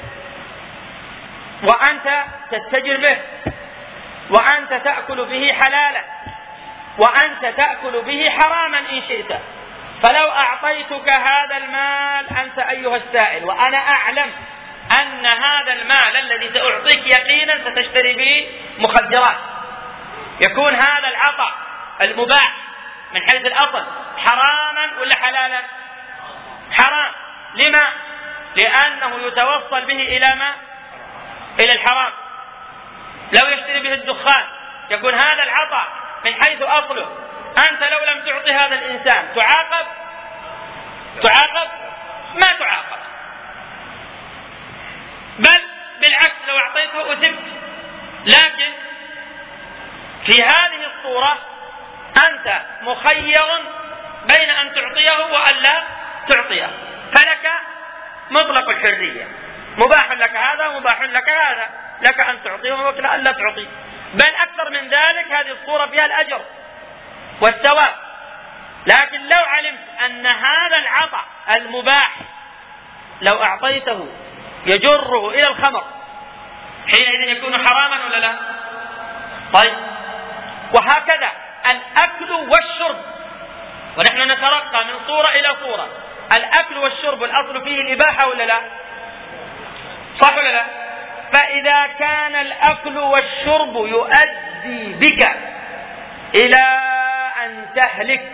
وأنت تتجر به وأنت تأكل به حلالا وأنت تأكل به حراما إن شئت، فلو أعطيتك هذا المال أنت أيها السائل وأنا أعلم أن هذا المال الذي سأعطيك يقينا ستشتري به مخدرات، يكون هذا العطاء المباح من حيث الأصل حراما ولا حلالا؟ حرام. لما؟ لأنه يتوصل به إلى ما؟ إلى الحرام. لو يشتري به الدخان يكون هذا العطاء من حيث أصله، أنت لو لم تعطي هذا الإنسان تعاقب؟ ما تعاقب، بل بالعكس لو أعطيته أثبت. لكن في هذه الصورة أنت مخير بين أن تعطيه وألا تعطيه، فلك مطلق الحرية، مباح لك هذا ومباح لك هذا، لك أن تعطيه ومباح لك ألا تعطيه. بل أكثر من ذلك هذه الصورة فيها الأجر والثواب. لكن لو علمت أن هذا العطاء المباح لو أعطيته يجره إلى الخمر حينئذ يكون حراما ولا لا؟ طيب، وهكذا الأكل والشرب، ونحن نترقى من صورة إلى صورة. الأكل والشرب الأصل فيه الإباحة ولا لا؟ صح ولا لا؟ فإذا كان الأكل والشرب يؤدي بك إلى أن تهلك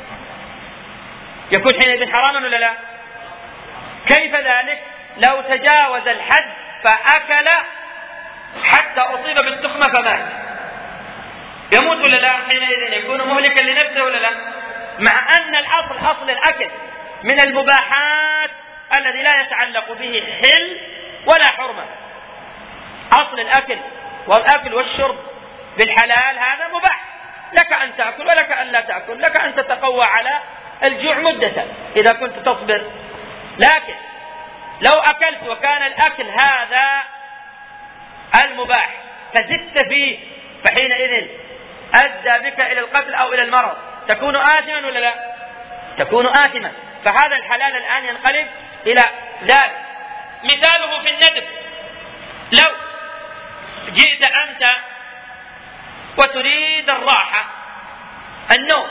يكون حينئذ حراما ولا لا؟ كيف ذلك؟ لو تجاوز الحد فأكل حتى أصيب بالتخمة فمات، يموت ولا لا؟ حينئذ يكون مهلكا لنفسه ولا لا؟ مع أن الأصل أصل الأكل من المباحات الذي لا يتعلق به حل ولا حرمة. أصل الأكل والأكل والشرب بالحلال هذا مباح، لك أن تأكل ولك أن لا تأكل، لك أن تتقوى على الجوع مدة إذا كنت تصبر. لكن لو أكلت وكان الأكل هذا المباح فزدت فيه فحينئذ أدى بك إلى القتل أو إلى المرض، تكون آثما ولا لا؟ تكون آثما. فهذا الحلال الآن ينقلب إلى ذلك. مثاله في الندب، لو جئت أنت وتريد الراحة، النوم،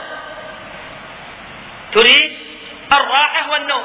تريد الراحة والنوم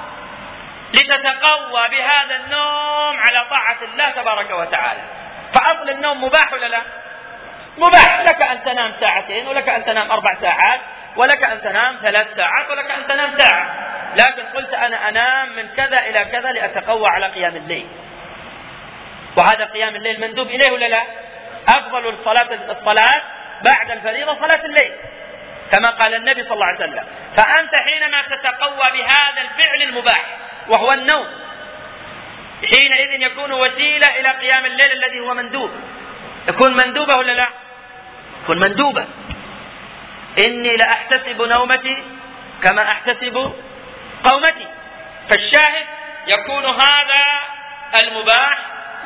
لتتقوى بهذا النوم على طاعة الله تبارك وتعالى، فأصل النوم مباح ولا لا؟ مباح، لك أن تنام ساعتين ولك أن تنام 4 ساعات ولك أن تنام 3 ساعات ولك أن تنام ساعة، لكن قلت أنا أنام من كذا إلى كذا لأتقوى على قيام الليل، وهذا قيام الليل مندوب إليه ولا لا؟ أفضل الصلاة بعد الفريضة صلاة الليل كما قال النبي صلى الله عليه وسلم. فأنت حينما تتقوى بهذا الفعل المباح وهو النوم حينئذ يكون وسيلة إلى قيام الليل الذي هو مندوب، يكون مندوبة ولا لا؟ يكون مندوبة. إني لأحتسب نومتي كما أحتسب قومتي. فالشاهد يكون هذا المباح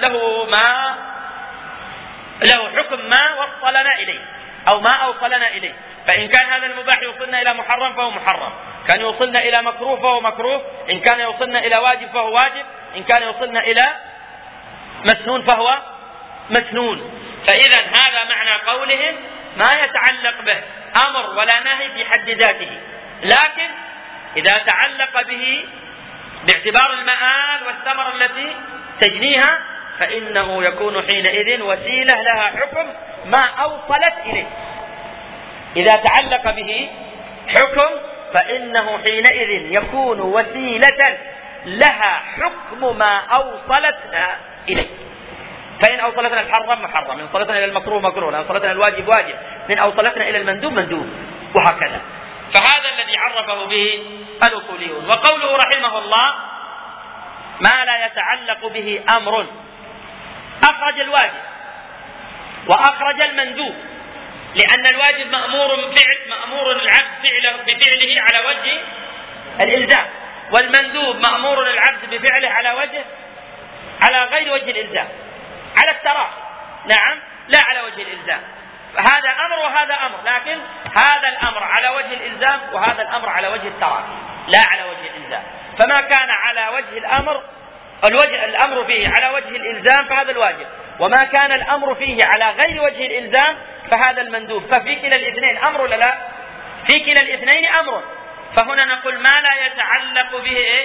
له حكم ما وصلنا إليه أو ما أوصلنا إليه. فإن كان هذا المباح يوصلنا إلى محرم فهو محرم، كان يوصلنا إلى مكروه فهو مكروه، إن كان يوصلنا إلى واجب فهو واجب، إن كان يوصلنا إلى مسنون فهو مسنون. فإذا هذا هذا معنى قولهم ما يتعلق به أمر ولا نهي في حد ذاته، لكن إذا تعلق به باعتبار المآل والثمرة التي تجنيها فإنه يكون حينئذ وسيلة لها حكم ما أوصلت إليه. إذا تعلق به حكم فإنه حينئذ يكون وسيلة لها حكم ما أوصلتنا إليه. فإن أوصلتنا الحرم محرم، إن أوصلتنا إلى المكروه مكروه، إن أوصلتنا الواجب واجب، إن أوصلتنا إلى المندوب مندوب، وهكذا. فهذا الذي عرفه به الأصوليون. وقوله رحمه الله ما لا يتعلق به أمر، أخرج الواجب وأخرج المندوب، لأن الواجب مأمور العبد بفعله على وجه الإلزام، والمندوب مأمور العبد بفعله على غير وجه الإلزام، على التراخي، نعم، لا على وجه الإلزام. فهذا أمر وهذا أمر، لكن هذا الأمر على وجه الإلزام وهذا الأمر على وجه التراخي لا على وجه الإلزام. فما كان على وجه الأمر فيه على وجه الإلزام فهذا الواجب، وما كان الأمر فيه على غير وجه الإلزام فهذا المندوب. ففي كلا الاثنين أمر ولا لا؟ في كلا الاثنين أمر. فهنا نقول ما لا يتعلق به إيش؟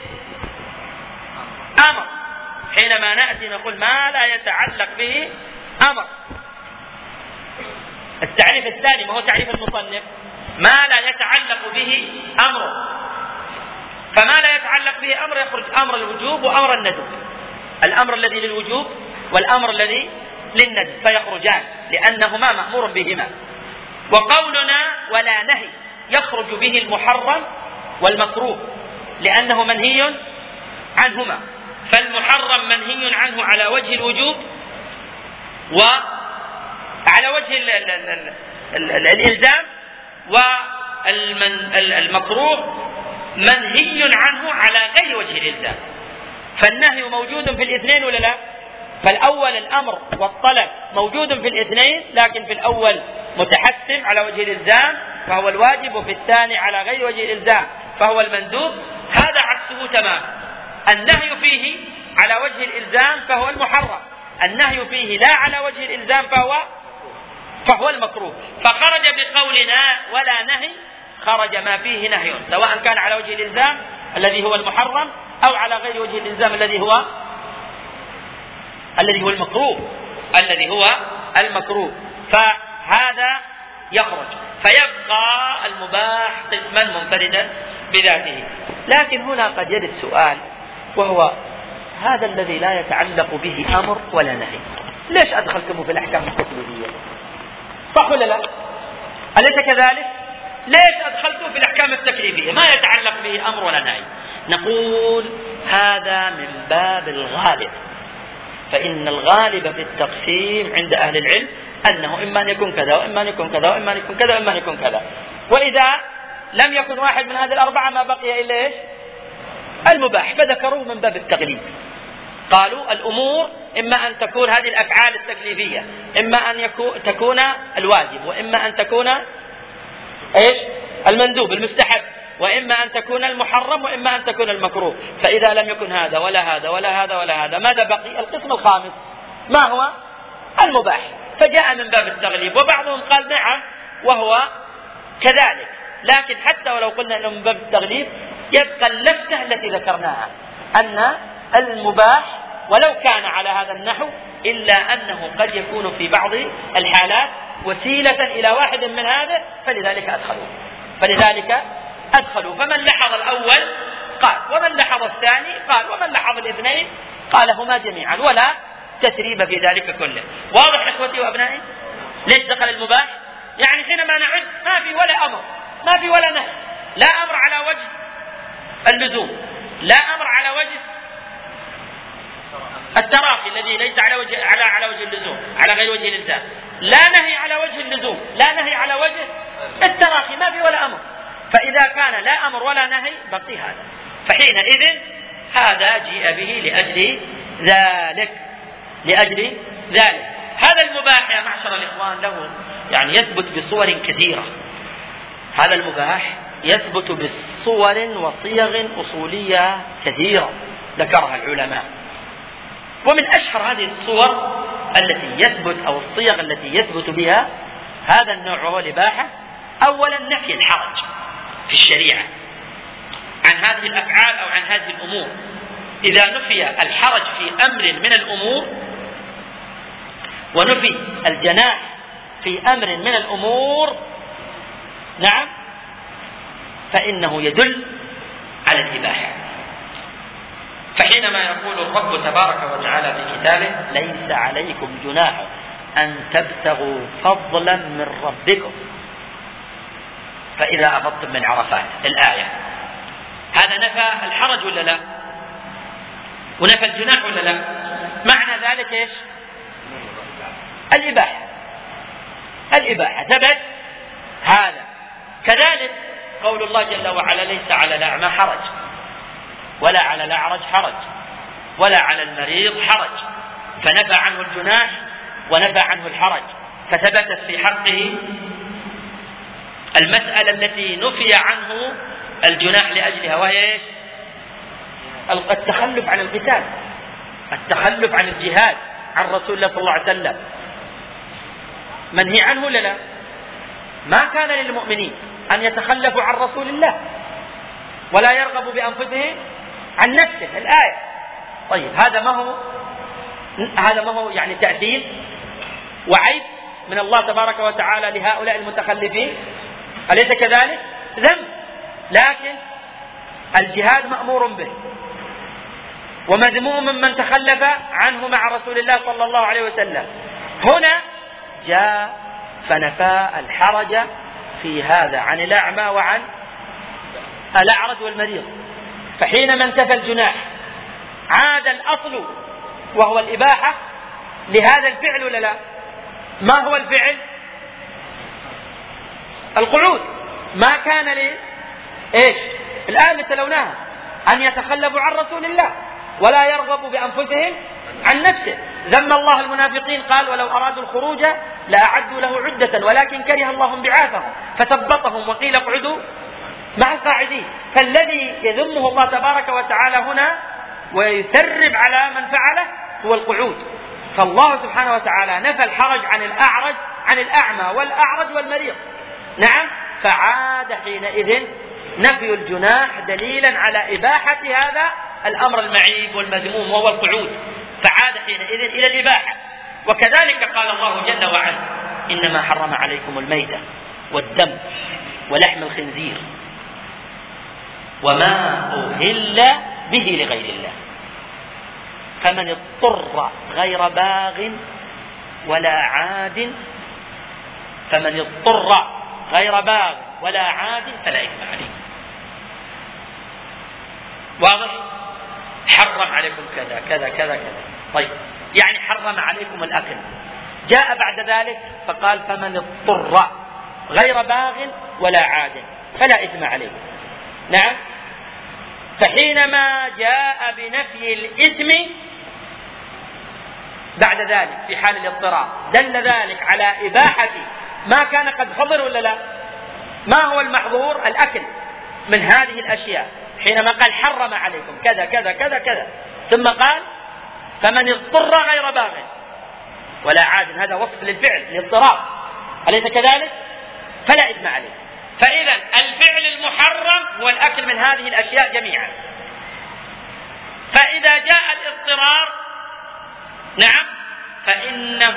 أمر. حينما نأتي نقول ما لا يتعلق به أمر. التعريف الثاني ما هو تعريف المصنف؟ ما لا يتعلق به أمر. فما لا يتعلق به أمر يخرج أمر الوجوب وأمر الندب، الأمر الذي للوجوب والأمر الذي للندب فيخرجان لأنهما مأمور بهما. وقولنا ولا نهي يخرج به المحرم والمكروه لأنه منهي عنهما، فالمحرم منهي عنه على وجه الوجوب وعلى وجه الإلزام، والمكروه منهي عنه على غير وجه الإلزام. فالنهي موجود في الاثنين ولا لا؟ فالأول الأمر والطلب موجود في الاثنين، لكن في الأول متحتم على وجه الإلزام فهو الواجب، وفي الثاني على غير وجه الإلزام فهو المندوب. هذا عكسه تماما، النهي فيه على وجه الإلزام فهو المحرم، النهي فيه لا على وجه الإلزام فهو المكروه. فخرج بقولنا ولا نهي خرج ما فيه نهي، سواء كان على وجه الإلزام الذي هو المحرم أو على غير وجه الإلزام الذي هو المكروه. فهذا يخرج، فيبقى المباح قسما منفردا بذاته. لكن هنا قد يرد سؤال، وهو هذا الذي لا يتعلق به أمر ولا نهي، ليش أدخلتمه في الأحكام التكليفية؟ صح ولا لا؟ أليس كذلك؟ ليش أدخلته في الأحكام التكليفية ما يتعلق به أمر ولا نهي؟ نقول هذا من باب الغالب، فإن الغالب في التقسيم عند أهل العلم أنه إما أن يكون كذا وإما أن يكون كذا وإما أن يكون كذا وإما أن يكون كذا، وإذا لم يكن واحد من هذه الأربعة ما بقي إلا إيش؟ المباح، فذكروه من باب التغليب. قالوا الأمور إما أن تكون هذه الأفعال التكليفية إما أن تكون الواجب، وإما أن تكون إيش؟ المندوب المستحب، وإما أن تكون المحرم، وإما أن تكون المكروه. فإذا لم يكن هذا ولا هذا ولا هذا ولا هذا ماذا بقي؟ القسم الخامس ما هو؟ المباح. فجاء من باب التغليب، وبعضهم قال نعم وهو كذلك، لكن حتى ولو قلنا أنه من باب التغليب يبقى اللفتة التي ذكرناها أن المباح ولو كان على هذا النحو إلا أنه قد يكون في بعض الحالات وسيلة إلى واحد من هذا، فلذلك أدخلوا. فمن لحظ الأول قال، ومن لحظ الثاني قال، ومن لحظ الاثنين قالهما جميعا، ولا تثريب في ذلك كله. واضح إخوتي وأبنائي؟ ليش دخل المباح؟ يعني حينما نعد ما في ولا أمر، ما في ولا نهي، لا أمر على وجه اللزوم، لا أمر على وجه التراخي الذي ليس على وجه اللزوم على غير وجه الإلزام، لا نهي على وجه اللزوم، لا نهي على وجه التراخي، ما في ولا أمر. فإذا كان لا أمر ولا نهي بقي هذا، فحينئذ هذا جيء به لأجل ذلك. هذا المباح يا معشر الإخوان له يعني يثبت بصور كثيرة، هذا المباح يثبت بصور وصيغ أصولية كثيرة ذكرها العلماء. ومن أشهر هذه الصور التي يثبت أو الصيغ التي يثبت بها هذا النوع وهو الإباحة. أولا نفي الحرج في الشريعة عن هذه الأفعال أو عن هذه الأمور. إذا نفي الحرج في أمر من الأمور ونفي الجناح في أمر من الأمور، نعم، فإنه يدل على الإباحة. فحينما يقول الرب تبارك وتعالى في كتابه ليس عليكم جناح أن تبتغوا فضلا من ربكم فإذا أفضتم من عرفات، الآية، هذا نفى الحرج ولا لا؟ ونفى الجناح ولا لا؟ معنى ذلك ايش؟ الإباحة. الإباحة ثبت هذا. كذلك قول الله جل وعلا ليس على الأعمى حرج ولا على الأعرج حرج ولا على المريض حرج، فنفى عنه الجناح ونفى عنه الحرج، فثبتت في حقه المسألة التي نفي عنه الجناح لأجلها، وهي ايش؟ التخلف عن القتال، التخلف عن الجهاد عن رسول الله صلى الله عليه وسلم، منهي عنه ولا لا؟ ما كان للمؤمنين أن يتخلفوا عن رسول الله ولا يرغبوا بأنفسهم عن نفسه، الآية. طيب هذا ما هو يعني تأثير وعيب من الله تبارك وتعالى لهؤلاء المتخلفين؟ أليس كذلك؟ ذنب، لكن الجهاد مأمور به ومذموم من تخلف عنه مع رسول الله صلى الله عليه وسلم. هنا جاء فنفى الحرج في هذا عن الأعمى وعن الأعرج والمريض. فحينما انتفى الجناح عاد الأصل وهو الإباحة لهذا الفعل ولا لا؟ ما هو الفعل؟ القعود. ما كان ايش؟ الآية اللي تلوناها أن يتخلفوا عن رسول الله ولا يرغبوا بأنفسهم عن نفسه. ذم الله المنافقين قال ولو أرادوا الخروج لأعدوا له عدة ولكن كره الله انبعاثهم فثبطهم وقيل اقعدوا مع القاعدين. فالذي يذمه الله تبارك وتعالى هنا ويثرب على من فعله هو القعود. فالله سبحانه وتعالى نفى الحرج عن الأعرج عن الأعمى والأعرج والمريض، نعم، فعاد حينئذ نفي الجناح دليلا على إباحة هذا الأمر المعيب والمذموم وهو القعود، فعاد حينئذ إلى الإباحة. وكذلك قال الله جل وعلا إنما حرم عليكم الميتة والدم ولحم الخنزير وما أهل به لغير الله فمن اضطر غير باغ ولا عاد فمن اضطر غير باغ ولا عاد فلا إثم عليه. واضح؟ حرم عليكم كذا كذا كذا كذا. طيب يعني حرم عليكم الأكل، جاء بعد ذلك فقال فمن اضطر غير باغ ولا عاد فلا إثم عليه. نعم، فحينما جاء بنفي الإثم بعد ذلك في حال الاضطرار دل ذلك على إباحة ما كان قد حضر ولا لا؟ ما هو المحظور؟ الأكل من هذه الأشياء. حينما قال حرم عليكم كذا كذا كذا كذا ثم قال فمن اضطر غير باغ ولا عاد، هذا وصف للفعل الاضطرار، أليس كذلك؟ فلا إثم عليه. فإذا الفعل المحرم هو الأكل من هذه الأشياء جميعا. فإذا جاء الاضطرار نعم فإنه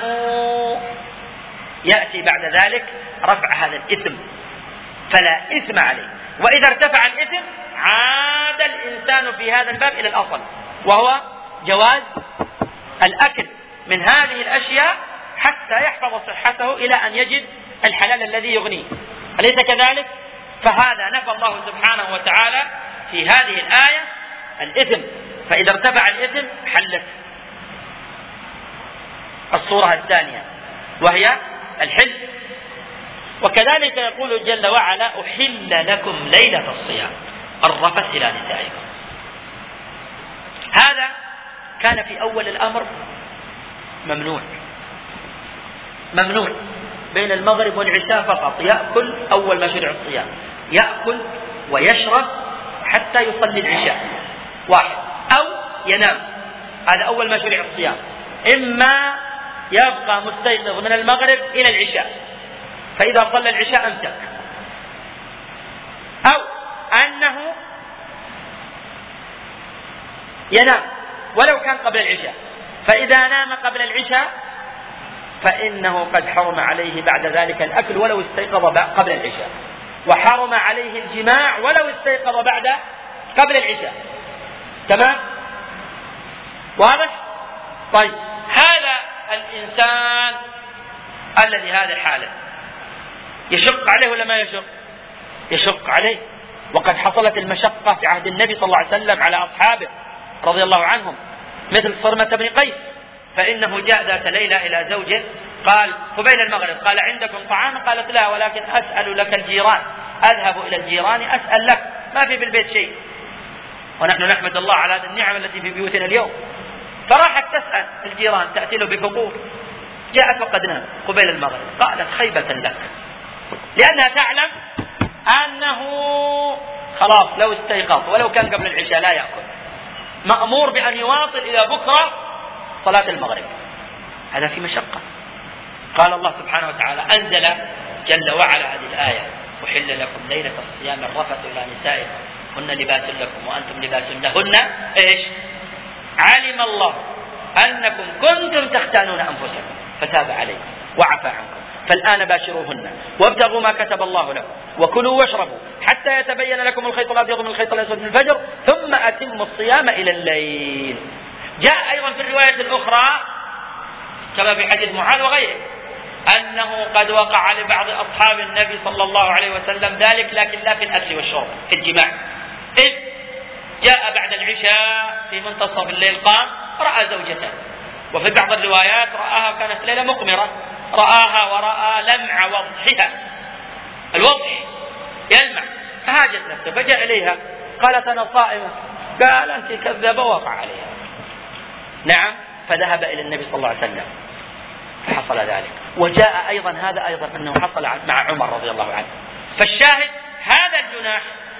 يأتي بعد ذلك رفع هذا الإثم فلا إثم عليه. وإذا ارتفع الإثم عاد الإنسان في هذا الباب إلى الأصل وهو جواز الأكل من هذه الأشياء حتى يحفظ صحته إلى أن يجد الحلال الذي يغنيه، أليس كذلك؟ فهذا نفى الله سبحانه وتعالى في هذه الآية الإثم. فإذا ارتفع الإثم حلت الصورة الثانية وهي الحل. وكذلك يقول جل وعلا أحل لكم ليلة الصيام الرفث إلى نسائكم. هذا كان في أول الأمر ممنوع بين المغرب والعشاء فقط، يأكل أول ما شرع الصيام، يأكل ويشرب حتى يصلي العشاء واحد، أو ينام، هذا أول ما شرع الصيام، إما يبقى مستيقظ من المغرب إلى العشاء، فإذا صلى العشاء أمسك. أو أنه ينام ولو كان قبل العشاء، فإذا نام قبل العشاء فإنه قد حرم عليه بعد ذلك الأكل ولو استيقظ قبل العشاء، وحرم عليه الجماع ولو استيقظ قبل العشاء. تمام؟ واضح؟ طيب، هذا الإنسان الذي هذا حاله يشق عليه ولا ما يشق؟ يشق عليه، وقد حصلت المشقة في عهد النبي صلى الله عليه وسلم على أصحابه رضي الله عنهم، مثل صرمة بن قيس، فإنه جاء ذات ليلة إلى زوجه قال قبيل المغرب، قال عندكم طعام؟ قالت لا، ولكن أسأل لك الجيران، أذهب إلى الجيران أسأل لك، ما في بالبيت شيء، ونحن نحمد الله على هذه النعم التي في بيوتنا اليوم. فراحت تسأل الجيران، تأتي له بفطور، جاءت وقد نام قبيل المغرب، قالت خيبة لك، لأنها تعلم أنه خلاص لو استيقظ ولو كان قبل العشاء لا يأكل، مأمور بأن يواصل إلى بكرة صلاة المغرب. هذا في مشقة. قال الله سبحانه وتعالى أنزل جل وعلا هذه الآية: أحل لكم ليلة الصيام الرفث إلى نسائكم هن لباس لكم وأنتم لباس لهن. إيش؟ علم الله أنكم كنتم تختانون أنفسكم فتاب عليكم وعفى عنكم، فالآن باشروهن وابتغوا ما كتب الله لكم وكلوا واشربوا حتى يتبين لكم الخيط الأبيض من الخيط الأسود من الفجر ثم أتموا الصيام إلى الليل. جاء أيضا في الرواية الأخرى كما في حديث معاذ وغيره أنه قد وقع لبعض أصحاب النبي صلى الله عليه وسلم ذلك، لكن لا في الأكل والشرب، في الجماع. إذ جاء بعد العشاء في منتصف الليل قام رأى زوجته، وفي بعض الروايات رآها كانت ليلة مقمرة، رآها ورأى لمع وضحها، الوضح يلمع، فهاجت نفسه فجاء إليها قالت أنا صائمة، قال أنت كذبة، وقع عليها. نعم، فذهب إلى النبي صلى الله عليه وسلم فحصل ذلك. وجاء أيضا هذا أيضا أنه حصل مع عمر رضي الله عنه. فالشاهد هذا الجناح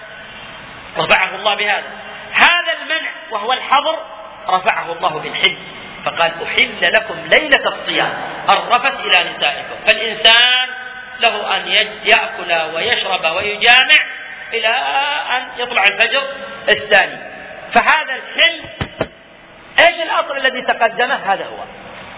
رفعه الله بهذا، هذا المنع وهو الحظر رفعه الله بالحل، فقال أحل لكم ليلة الصيام الرفث إلى نسائكم. فالإنسان له أن يأكل ويشرب ويجامع إلى أن يطلع الفجر الثاني. فهذا الحل ايش الأصل الذي تقدمه؟ هذا هو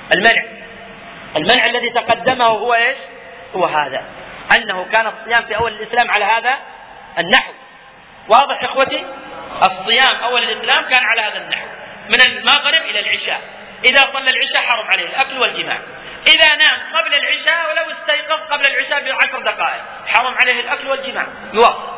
المنع الذي تقدمه هو ايش؟ هو هذا، أنه كان الصيام في أول الإسلام على هذا النحو. واضح إخوتي؟ الصيام أول الإسلام كان على هذا النحو، من المغرب إلى العشاء، إذا صلى العشاء حرم عليه الأكل والجماع، إذا نام قبل العشاء ولو استيقظ قبل العشاء ب10 دقائق حرم عليه الأكل والجماع، يواصل.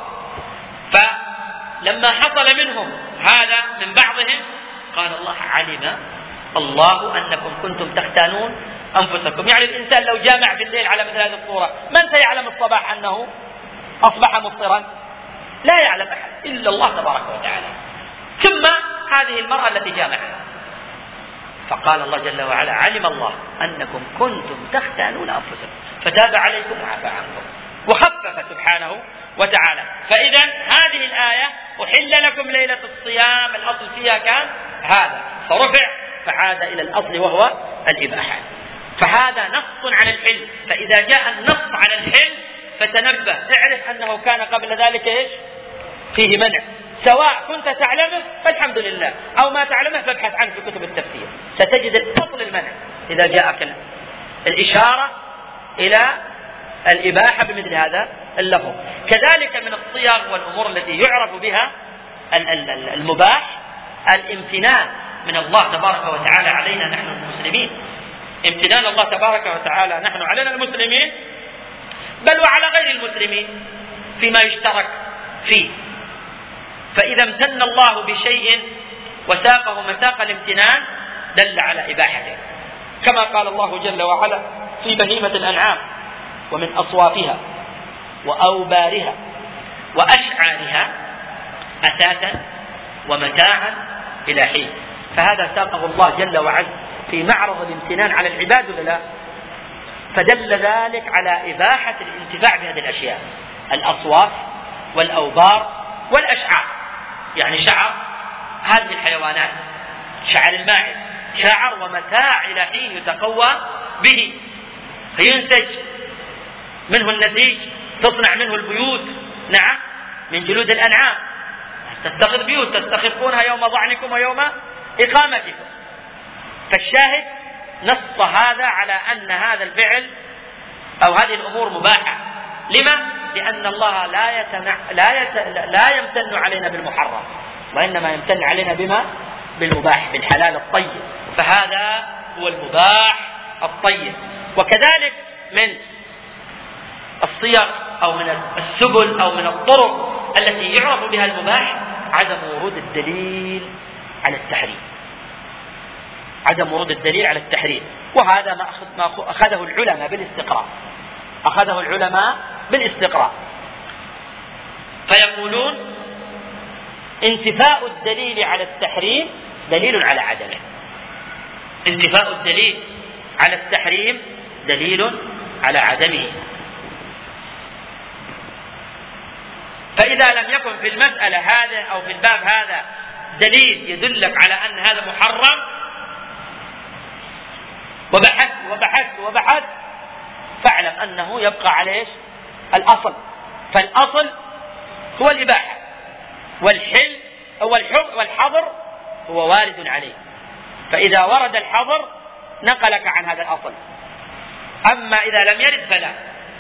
فلما حصل منهم هذا من بعضهم قال الله علم الله أنكم كنتم تختانون أنفسكم. يعني الإنسان لو جامع في الليل على مثل هذه الصورة، من سيعلم الصباح أنه أصبح مفطرا؟ لا يعلم أحد إلا الله تبارك وتعالى. ثم هذه المرأة التي جامعها، فقال الله جل وعلا علم الله أنكم كنتم تختانون أنفسكم فتاب عليكم وعفى عنكم وخفف سبحانه وتعالى. فإذا هذه الآية أحل لكم ليلة الصيام، الأصل فيها كان هذا، فرفع فعاد إلى الأصل وهو الإباحة. فهذا نص على الحل، فإذا جاء النص على الحل فتنبه، اعرف أنه كان قبل ذلك إيش؟ فيه منع، سواء كنت تعلمه فالحمد لله، أو ما تعلمه فابحث عنه في كتب التفسير، ستجد الأصل المنع إذا جاءك الإشارة إلى الإباحة بمثل هذا اللفظ. كذلك من الصيغ والأمور التي يعرف بها المباح الامتنان من الله تبارك وتعالى علينا نحن المسلمين، امتنان الله تبارك وتعالى نحن علينا المسلمين، بل وعلى غير المسلمين فيما يشترك فيه. فإذا امتن الله بشيء وساقه مساق الامتنان دل على إباحته، كما قال الله جل وعلا في بهيمة الأنعام: ومن أصوافها وأوبارها وأشعارها أثاثا ومتاعا إلى حين. فهذا ساقه الله جل وعلا في معرض الامتنان على العباد ولا لا؟ فدل ذلك على إباحة الانتفاع بهذه الأشياء، الأصواف والأوبار والأشعار، يعني شعر هذه الحيوانات، شعر الماعز، شعر ومتاع إلى حين يتقوى به، فينتج منه النسيج، تصنع منه البيوت، نعم، من جلود الأنعام، تتخذ بيوت تستخفونها يوم ضعنكم ويوم إقامتكم. فالشاهد نص هذا على أن هذا الفعل أو هذه الأمور مباحة. لما؟ لأن الله لا يمتن علينا بالمحرم، وإنما يمتن علينا بما؟ بالمباح، بالحلال الطيب. فهذا هو المباح الطيب. وكذلك من الصيغ أو من السبل أو من الطرق التي يعرف بها المباح عدم ورود الدليل على التحريم، عدم ورود الدليل على التحريم. وهذا ما أخذه العلماء بالاستقراء، أخذه العلماء بالاستقراء، فيقولون انتفاء الدليل على التحريم دليل على عدمه، انتفاء الدليل على التحريم دليل على عدمه. فإذا لم يكن في المسألة هذا أو في الباب هذا دليل يدلك على أن هذا محرم، وبحثت فاعلم أنه يبقى عليه الأصل. فالأصل هو الإباحة، والحظر هو وارد عليه، فإذا ورد الحظر نقلك عن هذا الأصل، أما إذا لم يرد فلا.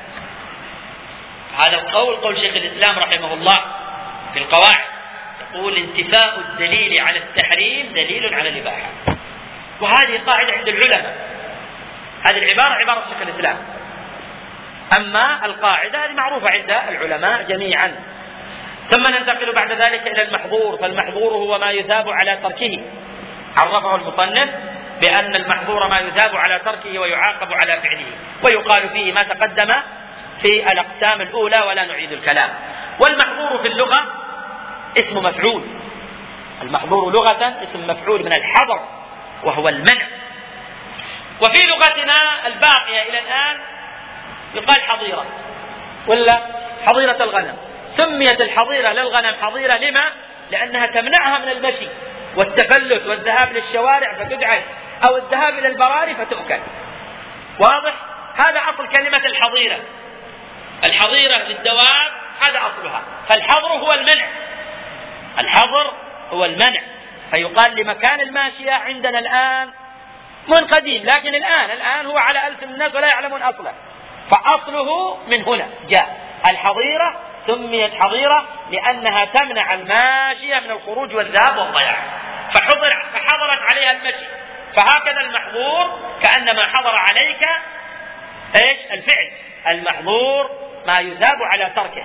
هذا القول قول شيخ الإسلام رحمه الله في القواعد، يقول انتفاء الدليل على التحريم دليل على الإباحة، وهذه قاعدة عند العلماء. هذه العبارة عبارة شيخ الإسلام، أما القاعدة هذه معروفة عند العلماء جميعا. ثم ننتقل بعد ذلك إلى المحظور. فالمحظور هو ما يثاب على تركه، عرفه المصنف بأن المحظور ما يثاب على تركه ويعاقب على فعله، ويقال فيه ما تقدم في الأقسام الأولى ولا نعيد الكلام. والمحظور في اللغة اسم مفعول، المحظور لغة اسم مفعول من الحظر وهو المنع. وفي لغتنا الباقية إلى الآن يقال حظيرة ولا حظيرة الغنم. سميت الحظيرة للغنم حظيرة لما؟ لأنها تمنعها من المشي والتفلت والذهاب للشوارع فتدعس، أو الذهاب إلى البراري فتؤكل. واضح؟ هذا أصل كلمة الحظيرة. الحظيرة للدواب هذا أصلها. فالحظر هو المنع، الحظر هو المنع. فيقال لمكان الماشية عندنا الآن من قديم، لكن الآن هو على ألسن الناس ولا يعلمون أصله، فأصله من هنا جاء. الحظيرة سميت حظيرة لأنها تمنع الماشية من الخروج والذهاب والضياع، فحظرت عليها المشي. فهكذا المحظور كأنما حظر عليك ايش؟ الفعل. المحظور ما يثاب على تركه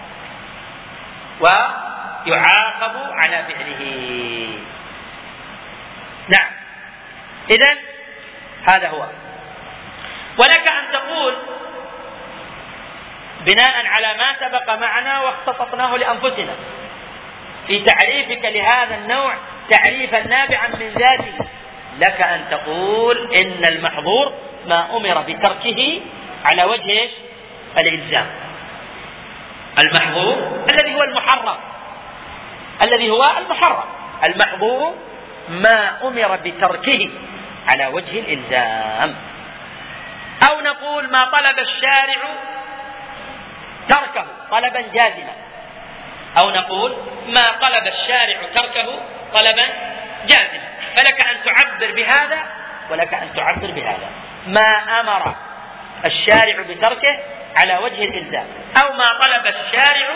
ويعاقب على فعله. نعم، إذن هذا هو. ولك أن تقول بناء على ما سبق معنا واختصصناه لأنفسنا في تعريفك لهذا النوع تعريفا نابعا من ذاته، لك أن تقول إن المحظور ما أمر بتركه على وجه إيش؟ الإلزام. المحظور الذي هو المحرم، المحظور ما أمر بتركه على وجه الإلزام. أو نقول ما طلب الشارع تركه طلبا جازما، أو نقول ما طلب الشارع تركه طلبا جازما. فلك أن تعبر بهذا ولك أن تعبر بهذا. ما أمر الشارع بتركه على وجه الإلزام، أو ما طلب الشارع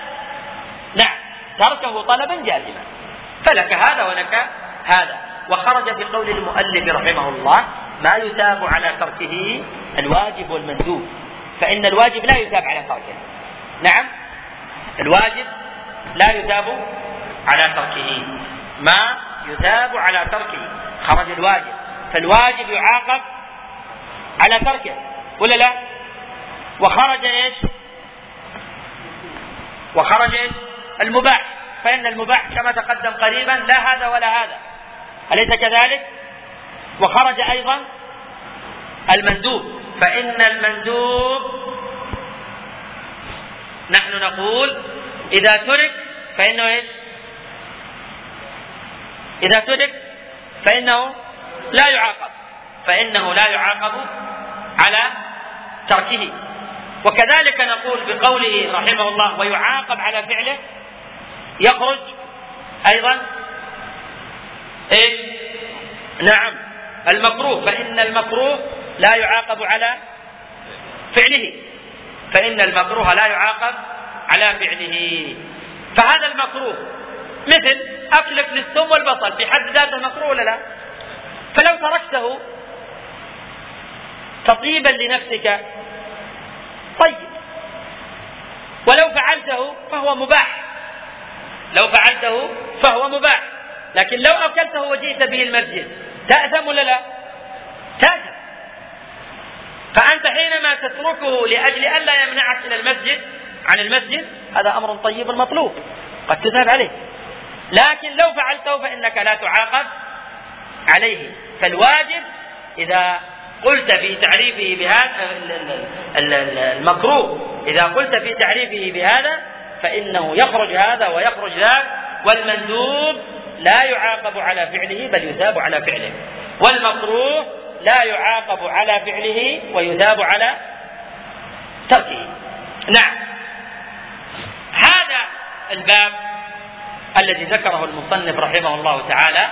تركه طلبا جازما، فلك هذا ولك هذا. وخرج بقول المؤلف رحمه الله ما يثاب على تركه الواجب والمندوب، فإن الواجب لا يثاب على تركه. نعم، الواجب لا يثاب على تركه، ما يثاب على تركه. خرج الواجب، فالواجب يعاقب على تركه ولا لا؟ وخرج ايش؟ وخرج المباح، فإن المباح كما تقدم قريبا لا هذا ولا هذا، أليس كذلك؟ وخرج أيضا المندوب، فإن المندوب نحن نقول إذا ترك فإنه إيش؟ إذا ترك فإنه لا يعاقب، فإنه لا يعاقب على تركه. وكذلك نقول بقوله رحمه الله ويعاقب على فعله، يخرج أيضا نعم المكروه، فإن المكروه لا يعاقب على فعله، فإن المكروه لا يعاقب على فعله. فهذا المكروه مثل أكلك للثوم والبصل في حد ذاته مكروه ولا لا؟ فلو تركته تطيبا لنفسك طيب، ولو فعلته فهو مباح، لو فعلته فهو مباح. لكن لو أكلته وجئت به المسجد تأثم ولا لا؟ تأثم. فأنت حينما تتركه لأجل أن لا يمنعك إلى المسجد عن المسجد هذا أمر طيب مطلوب قد تثاب عليه، لكن لو فعلته فإنك لا تعاقب عليه. فالواجب إذا قلت في تعريفه بهذا المكروه، إذا قلت في تعريفه بهذا فإنه يخرج هذا ويخرج ذاك. والمندوب لا يعاقب على فعله بل يثاب على فعله، والمكروه لا يعاقب على فعله ويثاب على تركه. نعم، هذا الباب الذي ذكره المصنف رحمه الله تعالى.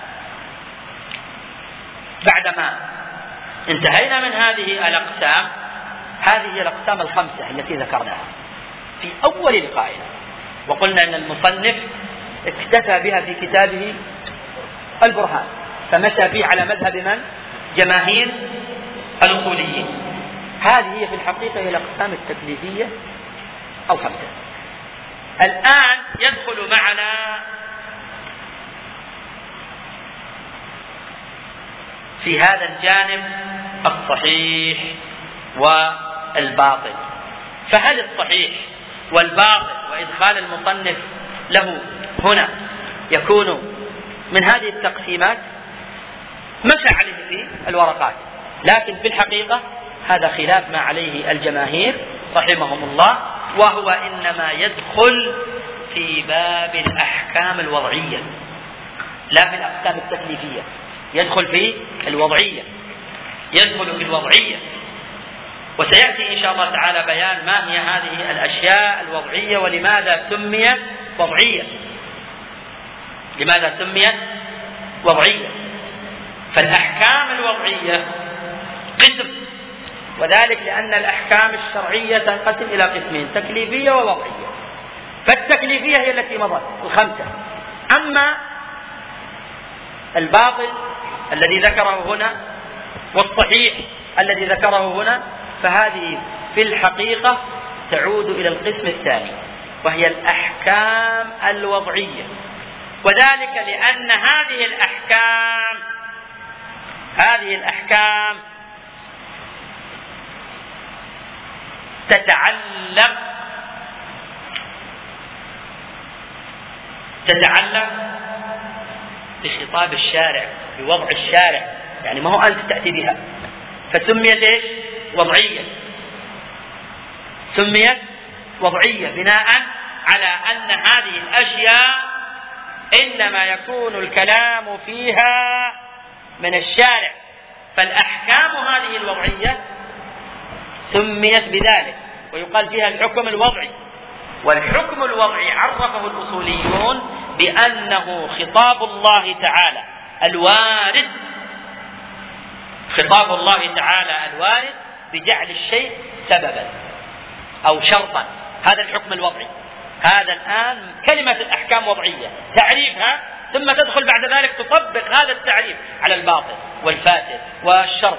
بعدما انتهينا من هذه الأقسام، هذه هي الأقسام الخمسة التي ذكرناها في أول لقائنا، وقلنا أن المصنف اكتفى بها في كتابه البرهان، فمشى فيه على مذهب من؟ جماهير الأصوليين. هذه هي في الحقيقة هي الأقسام التكليفية أو خمسة. الآن يدخل معنا في هذا الجانب الصحيح والباطل. فهل الصحيح والباطل وإدخال المصنف له هنا يكون من هذه التقسيمات؟ مشى عليه في الورقات، لكن في الحقيقة هذا خلاف ما عليه الجماهير رحمهم الله، وهو إنما يدخل في باب الأحكام الوضعية لا في الأحكام التكليفية، يدخل في الوضعية، يدخل في الوضعية. وسيأتي إن شاء الله تعالى بيان ما هي هذه الأشياء الوضعية ولماذا سميت وضعية، لماذا سميت وضعية. فالأحكام الوضعية قسم، وذلك لأن الأحكام الشرعية تنقسم إلى قسمين: تكليفية ووضعية. فالتكليفية هي التي مضت الخمسة. أما الباطل الذي ذكره هنا والصحيح الذي ذكره هنا فهذه في الحقيقة تعود إلى القسم الثاني، وهي الأحكام الوضعية. وذلك لأن هذه الأحكام تتعلق بخطاب الشارع، بوضع الشارع، يعني ما هو أنت تأتي بها، فسميت إيش؟ وضعية. سميت وضعية بناء على أن هذه الأشياء إنما يكون الكلام فيها من الشارع، فالأحكام هذه الوضعية سميت بذلك، ويقال فيها الحكم الوضعي. والحكم الوضعي عرفه الأصوليون بأنه خطاب الله تعالى الوارد، خطاب الله تعالى الوارد بجعل الشيء سببا أو شرطا، هذا الحكم الوضعي. هذا الآن كلمة الأحكام وضعية تعريفها، ثم تدخل بعد ذلك تطبق هذا التعريف على الباطل والفاسد والشرط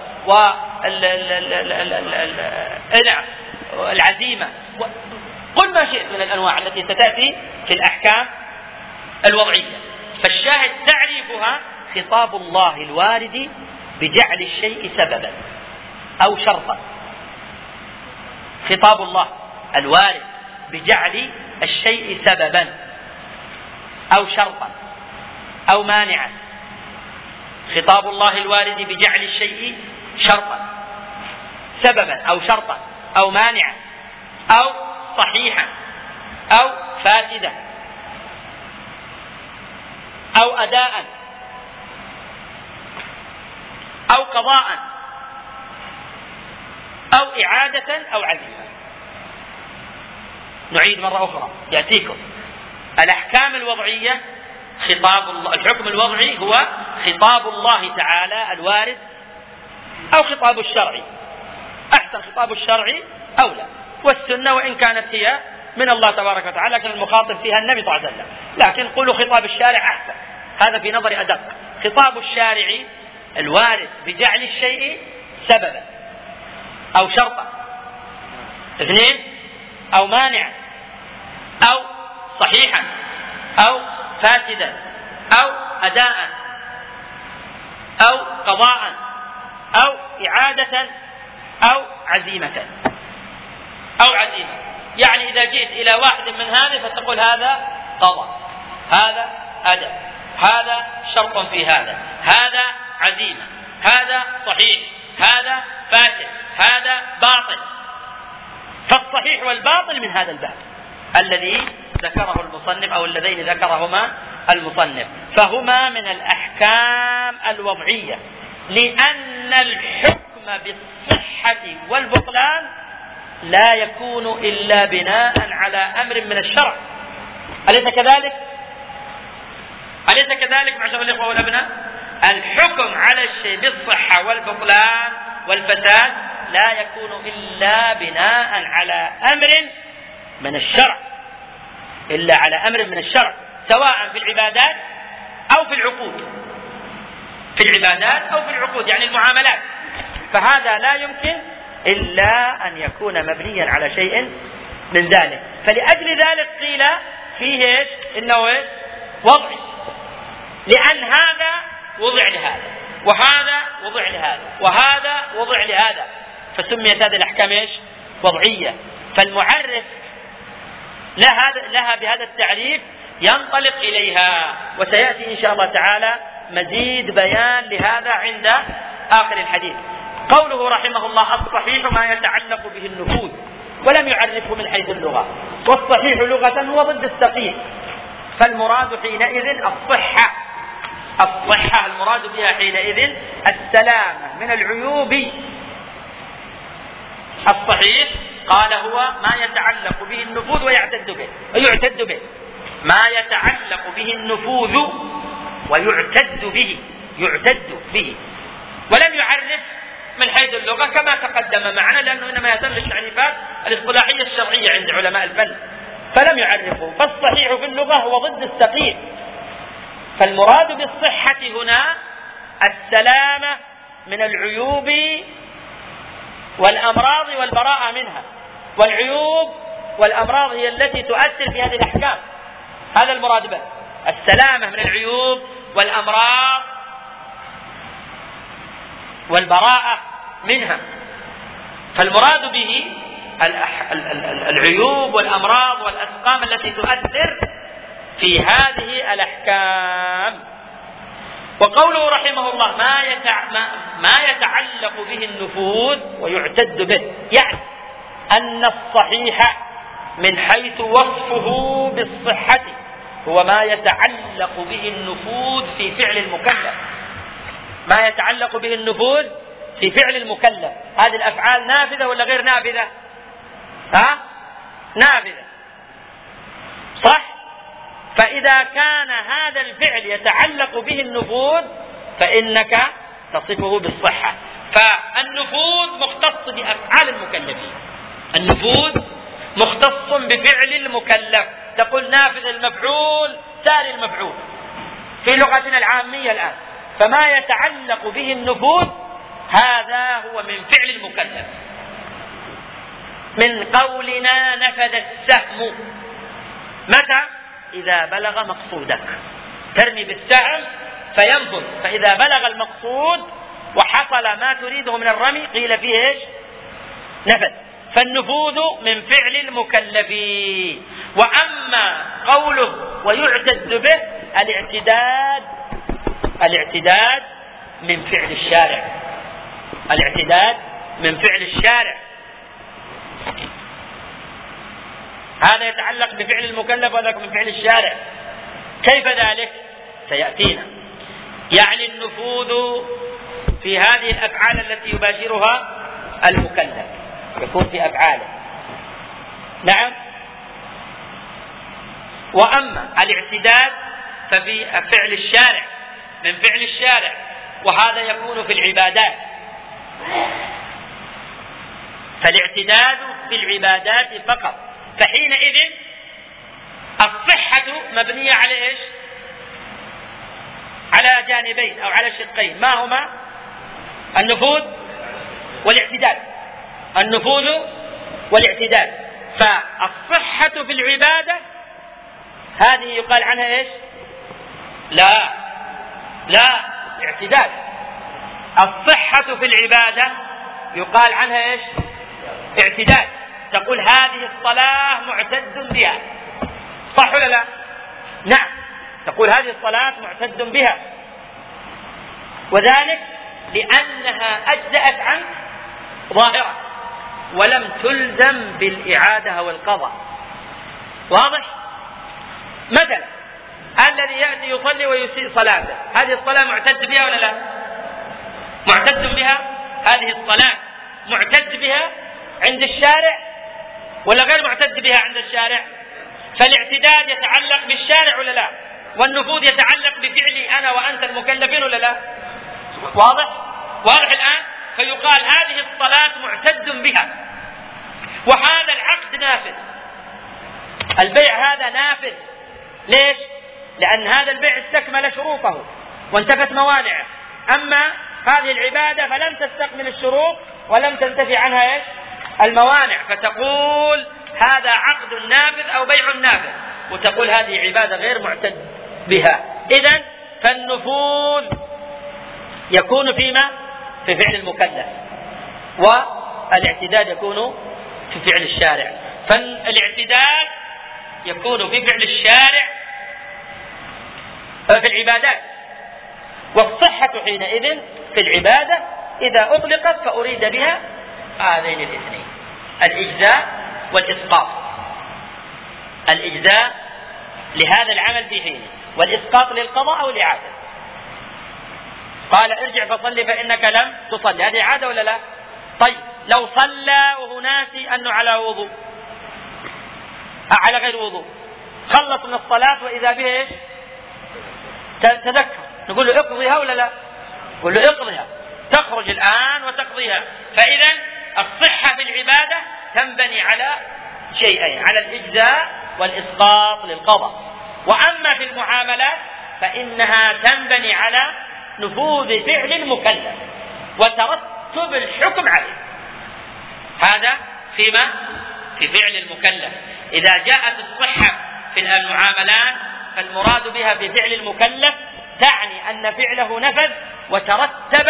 والعزيمة، قل ما شئت من الأنواع التي ستأتي في الأحكام الوضعية. فالشاهد تعريفها خطاب الله الوارد بجعل الشيء سببا أو شرطا، خطاب الله الوارد بجعل الشيء سببا أو شرطا أو مانعا، خطاب الله الوارد بجعل الشيء شرطا سببا أو شرطا أو مانعا أو صحيحا أو فاسدا أو أداء أو قضاء أو إعادة أو عزيمة. نعيد مرة أخرى يأتيكم الأحكام الوضعية. خطاب الله، الحكم الوضعي هو خطاب الله تعالى الوارد أو خطاب الشرعي. أحسن خطاب الشرعي أولى، والسنة وإن كانت هي من الله تبارك وتعالى لكن المخاطب فيها النبي صلى الله عليه وسلم، لكن قولوا خطاب الشارع أحسن، هذا في نظري أدق. خطاب الشارع الوارد بجعل الشيء سببا أو شرطا، اثنين، أو مانعا أو صحيحا أو فاسدا أو أداء أو قضاء أو إعادة أو عزيمة أو عزيمة. يعني إذا جئت إلى واحد من هذه فتقول هذا قضاء، هذا أداء، هذا شرط في هذا، هذا عزيمة، هذا صحيح، هذا فاسد، هذا باطل. فالصحيح والباطل من هذا الباب الذي ذكره المصنف أو اللذين ذكرهما المصنف، فهما من الأحكام الوضعية، لأن الحكم بالصحة والبطلان لا يكون إلا بناء على أمر من الشرع. أليس كذلك؟ أليس كذلك معشر الإخوة والأبناء؟ الحكم على الشيء بالصحة والبطلان والفساد لا يكون إلا بناء على أمر من الشرع، إلا على أمر من الشرع، سواء في العبادات أو في العقود، في العبادات أو في العقود يعني المعاملات، فهذا لا يمكن إلا أن يكون مبنيا على شيء من ذلك. فلأجل ذلك قيل فيه إيش؟ إنه إيش؟ وضعي، لأن هذا وضع لهذا وهذا وضع لهذا وهذا وضع لهذا، فسميت هذه الأحكام إيش؟ وضعية. فالمعرف لها بهذا التعريف ينطلق إليها، وسيأتي إن شاء الله تعالى مزيد بيان لهذا عند آخر الحديث. قوله رحمه الله الصحيح ما يتعلق به النفوذ، ولم يعرفه من حيث اللغة، والصحيح لغة هو ضد السقيم، فالمراد حينئذ الصحة. الصحة المراد بها حينئذ السلامة من العيوب. الصحيح قال هو ما يتعلق به النفوذ ويعتد به، ما يتعلق به النفوذ ويعتد به، ولم يعرف من حيث اللغة كما تقدم معنا، لأنه إنما يهتم بالتعريفات الاصطلاحية الشرعية عند علماء الفن، فلم يعرفه. فالصحيح في اللغة هو ضد السقيم، فالمراد بالصحة هنا السلامة من العيوب والأمراض والبراءة منها، والعيوب والأمراض هي التي تؤثر في هذه الأحكام، هذا المراد به، السلامة من العيوب والأمراض والبراءة منها. فالمراد به العيوب والأمراض والأسقام التي تؤثر في هذه الأحكام. وقوله رحمه الله ما يتعلق به النفوذ ويعتد به، يعني أن الصحيح من حيث وصفه بالصحة هو ما يتعلق به النفوذ في فعل المكلف، ما يتعلق به النفوذ في فعل المكلف. هذه الأفعال نافذة ولا غير نافذة؟ نافذة، صح؟ فإذا كان هذا الفعل يتعلق به النفوذ فإنك تصفه بالصحة. فالنفوذ مختص بأفعال المكلفين، النفوذ مختص بفعل المكلف، تقول نافذ المفعول تالي المفعول في لغتنا العامية الآن. فما يتعلق به النفوذ هذا هو من فعل المكلف، من قولنا نفذ السهم. متى؟ إذا بلغ مقصودك، ترمي بالسهم فينفذ، فإذا بلغ المقصود وحصل ما تريده من الرمي قيل فيه إيش؟ نفذ. فالنفوذ من فعل المكلفين. وأما قوله ويعتد به الاعتداد من فعل الشارع، الاعتداد من فعل الشارع، هذا يتعلق بفعل المكلف وذاك من فعل الشارع. كيف ذلك؟ سيأتينا. يعني النفوذ في هذه الأفعال التي يباشرها المكلف، يكون في أفعاله. نعم. وأما الاعتداد ففي فعل الشارع، من فعل الشارع، وهذا يكون في العبادات. فالاعتداد في العبادات فقط، فحينئذ الصحة مبنية على ايش؟ على جانبين أو على شقين، ما هما؟ النفوذ والاعتداد. النفوذ والاعتداد. فالصحة في العبادة هذه يقال عنها ايش؟ لا اعتداد. الصحة في العبادة يقال عنها ايش؟ اعتداد. تقول هذه الصلاة معتد بها، صح ولا لا؟ نعم، تقول هذه الصلاة معتد بها، وذلك لأنها أجزأت عنك ظاهرة ولم تلزم بالإعادة والقضاء. واضح؟ مثلا الذي يأتي يصلي ويسيء صلاته، هذه الصلاة معتد بها ولا لا؟ معتد بها. هذه الصلاة معتد بها عند الشارع ولا غير معتد بها عند الشارع؟ فالاعتداد يتعلق بالشارع ولا لا؟ والنفوذ يتعلق بفعلي أنا وأنت المكلفين ولا لا؟ واضح الآن؟ فيقال هذه الصلاة معتد بها، وهذا العقد نافذ، البيع هذا نافذ. ليش؟ لأن هذا البيع استكمل شروطه وانتفت موانعه. أما هذه العبادة فلم تستكمل الشروط ولم تنتفي عنها ايش؟ الموانع، فتقول هذا عقد نافذ أو بيع نافذ، وتقول هذه عبادة غير معتد بها. إذن فالنفوذ يكون فيما؟ في فعل المكلف، والاعتداد يكون في فعل الشارع. فالاعتداد يكون في فعل الشارع في العبادات، والصحة حينئذ في العبادة إذا أطلقت فأريد بها هذين الاثنين: الإجزاء والإسقاط. الإجزاء لهذا العمل في حينه، والإسقاط للقضاء أو الإعادة. قال ارجع فصلي فإنك لم تصلي، هذه إعادة ولا لا؟ طيب لو صلى وهو ناسي أنه على وضوء، على غير وضوء، خلص من الصلاة وإذا به إيش؟ تذكر، نقول له اقضيها ولا لا؟ نقول له اقضيها، تخرج الآن وتقضيها. فإذا الصحة في العبادة تنبني على شيئين: على الإجزاء والإسقاط للقضاء. وأما في المعاملات فإنها تنبني على نفوذ فعل المكلف وترتب الحكم عليه. هذا فيما؟ في فعل المكلف. إذا جاءت الصحة في المعاملات فالمراد بها في فعل المكلف تعني أن فعله نفذ وترتب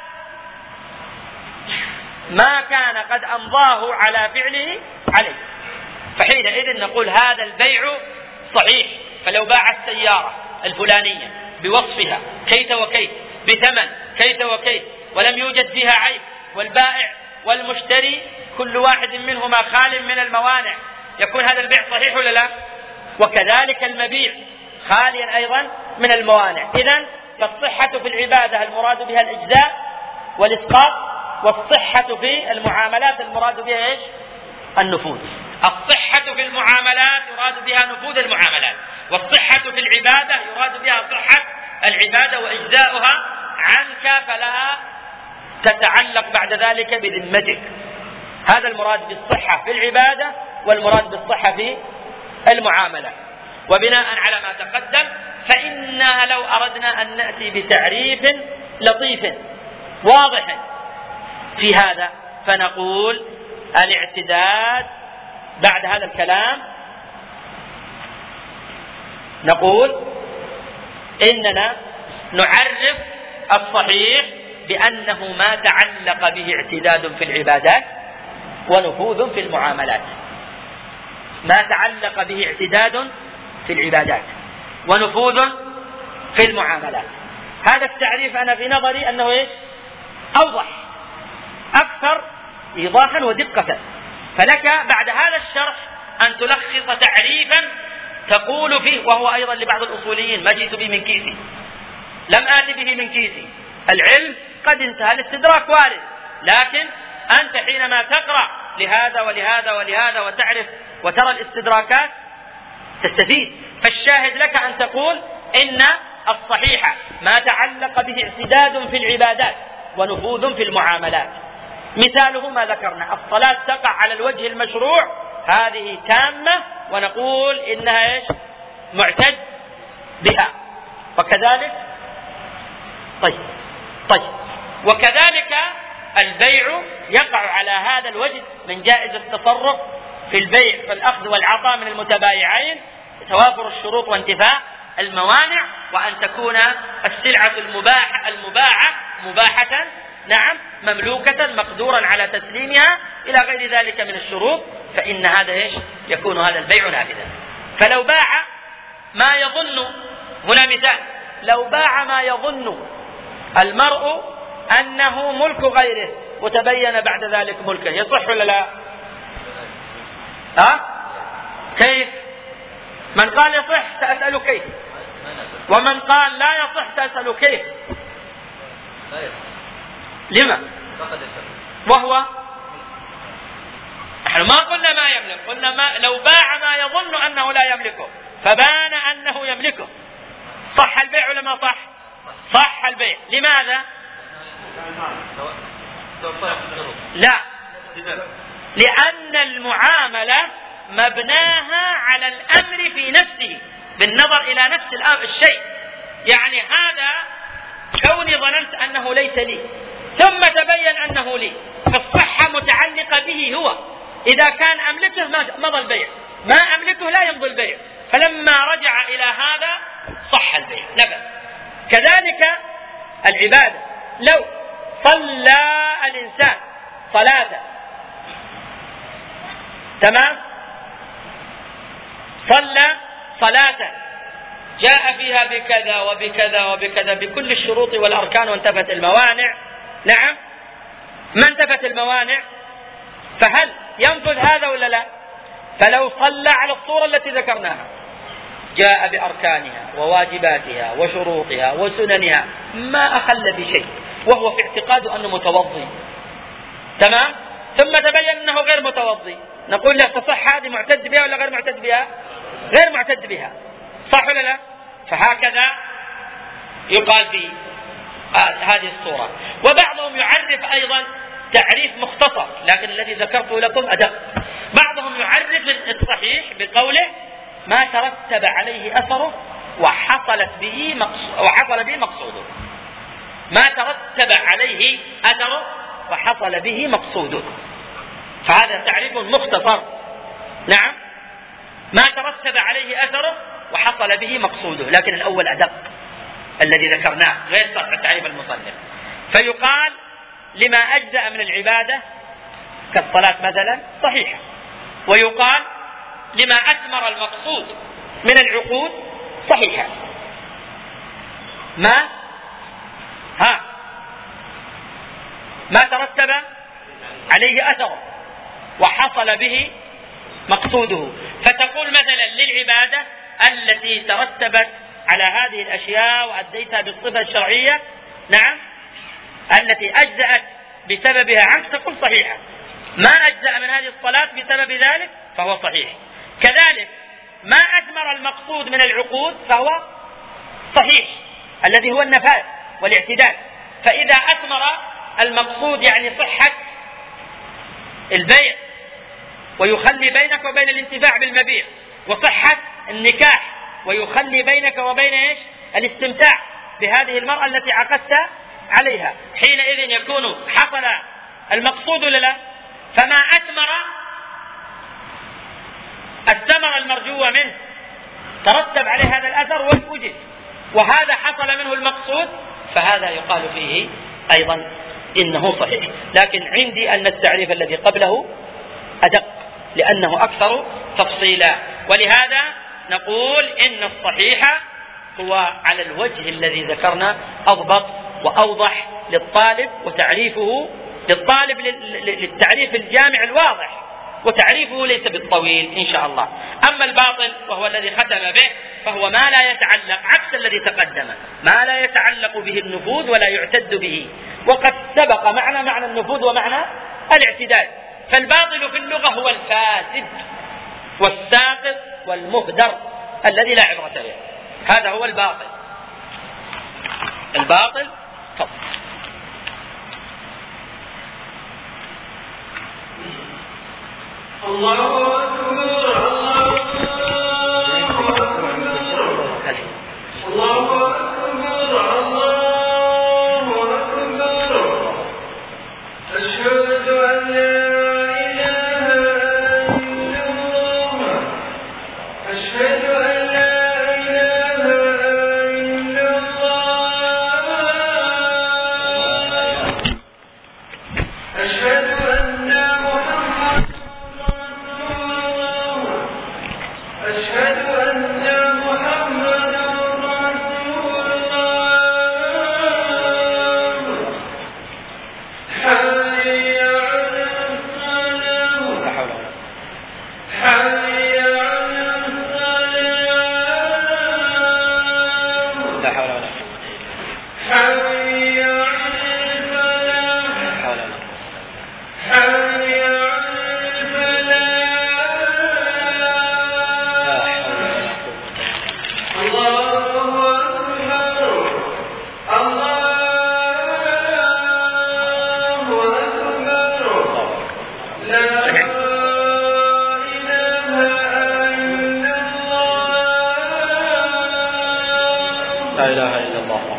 ما كان قد أمضاه على فعله عليه، فحينئذ نقول هذا البيع صحيح. فلو باع السيارة الفلانية بوصفها كيت وكيت بثمن كيت وكيت ولم يوجد فيها عيب، والبائع والمشتري كل واحد منهما خال من الموانع، يكون هذا البيع صحيح ولا لا؟ وكذلك المبيع خاليا أيضا من الموانع. إذن فالصحة في العبادة المراد بها الإجزاء والإسقاط، والصحة في المعاملات المراد بها إيش؟ النفوذ. الصحة في المعاملات يراد بها نفوذ المعاملات، والصحة في العبادة يراد بها صحة العبادة وإجزاؤها عنك فلا تتعلق بعد ذلك بذمتك. هذا المراد بالصحة في العبادة والمراد بالصحة في المعاملة. وبناء على ما تقدم فإننا لو أردنا أن نأتي بتعريف لطيف واضح في هذا فنقول الاعتداد بعد هذا الكلام نقول إننا نعرف الصحيح بأنه ما تعلق به اعتداد في العبادات ونفوذ في المعاملات. ما تعلق به اعتداد في العبادات ونفوذ في المعاملات. هذا التعريف أنا في نظري أنه إيش؟ أوضح، أكثر إيضاحا ودقة. فلك بعد هذا الشرح أن تلخص تعريفا تقول فيه، وهو أيضا لبعض الأصوليين ما جئت به من كيسي، لم آتي به من كيسي. العلم قد انتهى الاستدراك وارد، لكن أنت حينما تقرأ لهذا ولهذا ولهذا وتعرف وترى الاستدراكات تستفيد. فالشاهد لك أن تقول إن الصحيح ما تعلق به اعتداد في العبادات ونفوذ في المعاملات. مثاله ما ذكرنا، الصلاة تقع على الوجه المشروع، هذه تامة ونقول إنها معتد بها. وكذلك وكذلك البيع يقع على هذا الوجه من جائز التصرف في البيع فالأخذ والعطاء من المتبايعين، توافر الشروط وانتفاء الموانع، وأن تكون السلعة المباعة مباحة، نعم، مملوكة مقدورا على تسليمها إلى غير ذلك من الشروط، فإن هذا يكون هذا البيع نافذا. فلو باع ما يظن، هنا مثال، لو باع ما يظن المرء أنه ملك غيره وتبين بعد ذلك ملكه، يصح ولا لا؟ كيف؟ من قال يصح سأسأل كيف، ومن قال لا يصح سأسأل كيف. لما؟ وهو نحن ما قلنا ما يملك، قلنا لو باع ما يظن أنه لا يملكه فبان أنه يملكه، صح البيع ولا ما صح؟ صح البيع. لماذا؟ لا، لأن المعاملة مبناها على الأمر في نفسه بالنظر إلى نفس الشيء. يعني هذا كوني ظننت أنه ليس لي ثم تبين أنه لي، فالصحة متعلقة به هو، إذا كان أملكه مضى البيع، ما أملكه لا يمضي البيع، فلما رجع إلى هذا صح البيع نبذ. كذلك العبادة، لو صلى الإنسان صلاة تمام، صلى صلاة جاء فيها بكذا وبكذا وبكذا بكل الشروط والأركان وانتفت الموانع، نعم، ما انتفت الموانع، فهل ينفذ هذا ولا لا؟ فلو صلى على الصورة التي ذكرناها، جاء بأركانها وواجباتها وشروطها وسننها، ما أخل بشيء، وهو في اعتقاده أنه متوضي، تمام، ثم تبين أنه غير متوضي، نقول له تصح هذه، معتد بها ولا غير معتد بها؟ غير معتد بها، صح ولا لا؟ فهكذا يقال في هذه الصورة. وبعضهم يعرف أيضا تعريف مختصر، لكن الذي ذكرته لكم أدق. بعضهم يعرف الصحيح بقوله ما ترتب عليه أثره وحصل به مقصوده. ما ترتب عليه أثره وحصل به مقصوده، فهذا تعريف مختصر. نعم، ما ترتب عليه أثره وحصل به مقصوده، لكن الأول أدق الذي ذكرناه غير تعريف المصنف. فيقال لما أجزأ من العبادة كالصلاة مثلا صحيحة، ويقال لما أثمر المقصود من العقود صحيحة. ما ترتب عليه أثره وحصل به مقصوده. فتقول مثلا للعبادة التي ترتبت على هذه الأشياء وأديتها بالصفة الشرعية، نعم، التي أجزأت بسببها عنك، تقول صحيحة. ما أجزأ من هذه الصلاة بسبب ذلك فهو صحيح. كذلك ما أثمر المقصود من العقود فهو صحيح، الذي هو النفاذ والاعتدال. فإذا أثمر المقصود يعني صحة البيع ويخلي بينك وبين الانتفاع بالمبيع، وصحة النكاح ويخلي بينك وبين الاستمتاع بهذه المرأة التي عقدت عليها، حينئذ يكون حصل المقصود ولا لا؟ فما أثمر الثمر المرجو منه ترتب عليه هذا الأثر ووجد، وهذا حصل منه المقصود، فهذا يقال فيه أيضا إنه صحيح. لكن عندي أن التعريف الذي قبله أدق لأنه أكثر تفصيلا، ولهذا نقول إن الصحيح هو على الوجه الذي ذكرنا أضبط وأوضح للطالب، وتعريفه للطالب للتعريف الجامع الواضح، وتعريفه ليس بالطويل إن شاء الله. أما الباطل وهو الذي ختم به فهو ما لا يتعلق، عكس الذي تقدم، ما لا يتعلق به النفوذ ولا يعتد به. وقد سبق معنى النفوذ ومعنى الاعتداد. فالباطل في اللغة هو الفاسد والساقط والمهدر الذي لا عبرة به، هذا هو الباطل. الباطل طب. الله أكبر الله أكبر الله أكبر أشهد أن لا إله إلا الله أشهد أن لا إله إلا الله أشهد أن محمد أشهد أن محمدا رسول الله حي على الصلاة حي على الصلاة لا حول ولا حي على الفلاح حي على الفلاح الله أكبر الله أكبر لا إله إلا الله لا إله إلا الله.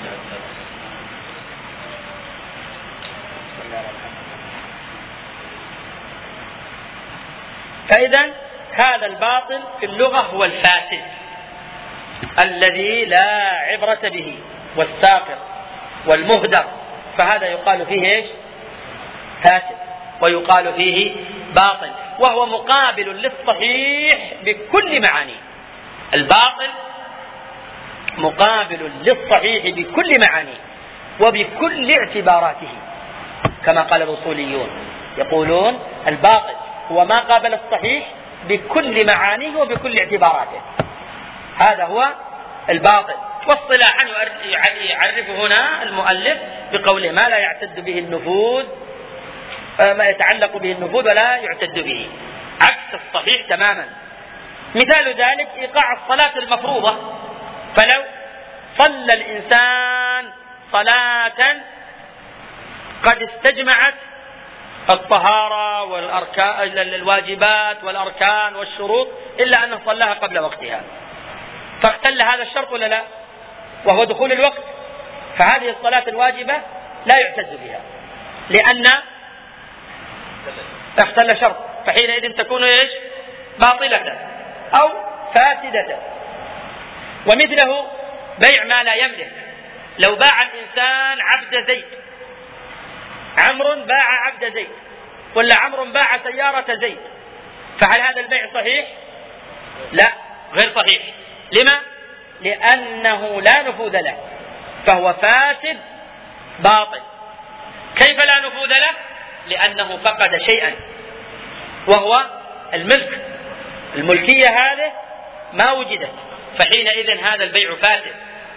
فإذا هذا الباطل في اللغة هو الفاسد الذي لا عبرة به والساقط والمهدر، فهذا يقال فيه ايش؟ فاسد، ويقال فيه باطل، وهو مقابل للصحيح بكل معانيه. الباطل مقابل للصحيح بكل معانيه وبكل اعتباراته، كما قال الأصوليون يقولون الباطل هو ما قابل الصحيح بكل معانيه وبكل اعتباراته، هذا هو الباطل. واصطلاحا يعرف هنا المؤلف بقوله ما لا يعتد به النفوذ، ما يتعلق به النفوذ ولا يعتد به، عكس الصحيح تماما. مثال ذلك إيقاع الصلاة المفروضة، فلو صلى الإنسان صلاة قد استجمعت الطهارة والأركان الواجبات والأركان والشروط إلا أنه صلاها قبل وقتها، فاختل هذا الشرط ولا لا؟ وهو دخول الوقت، فهذه الصلاة الواجبة لا يعتد بها لأن اختل شرط، فحينئذ تكون ايش؟ باطلة أو فاسدة. ومثله بيع ما لا يملك، لو باع الإنسان عبد زيد، عمرو باع عبد زيد ولا عمرو باع سيارة زيد، فهل هذا البيع صحيح؟ لا، غير صحيح. لما؟ لأنه لا نفوذ له، فهو فاسد باطل. كيف لا نفوذ له؟ لأنه فقد شيئا وهو الملك، الملكية هذه ما وجدت، فحينئذ هذا البيع فاسد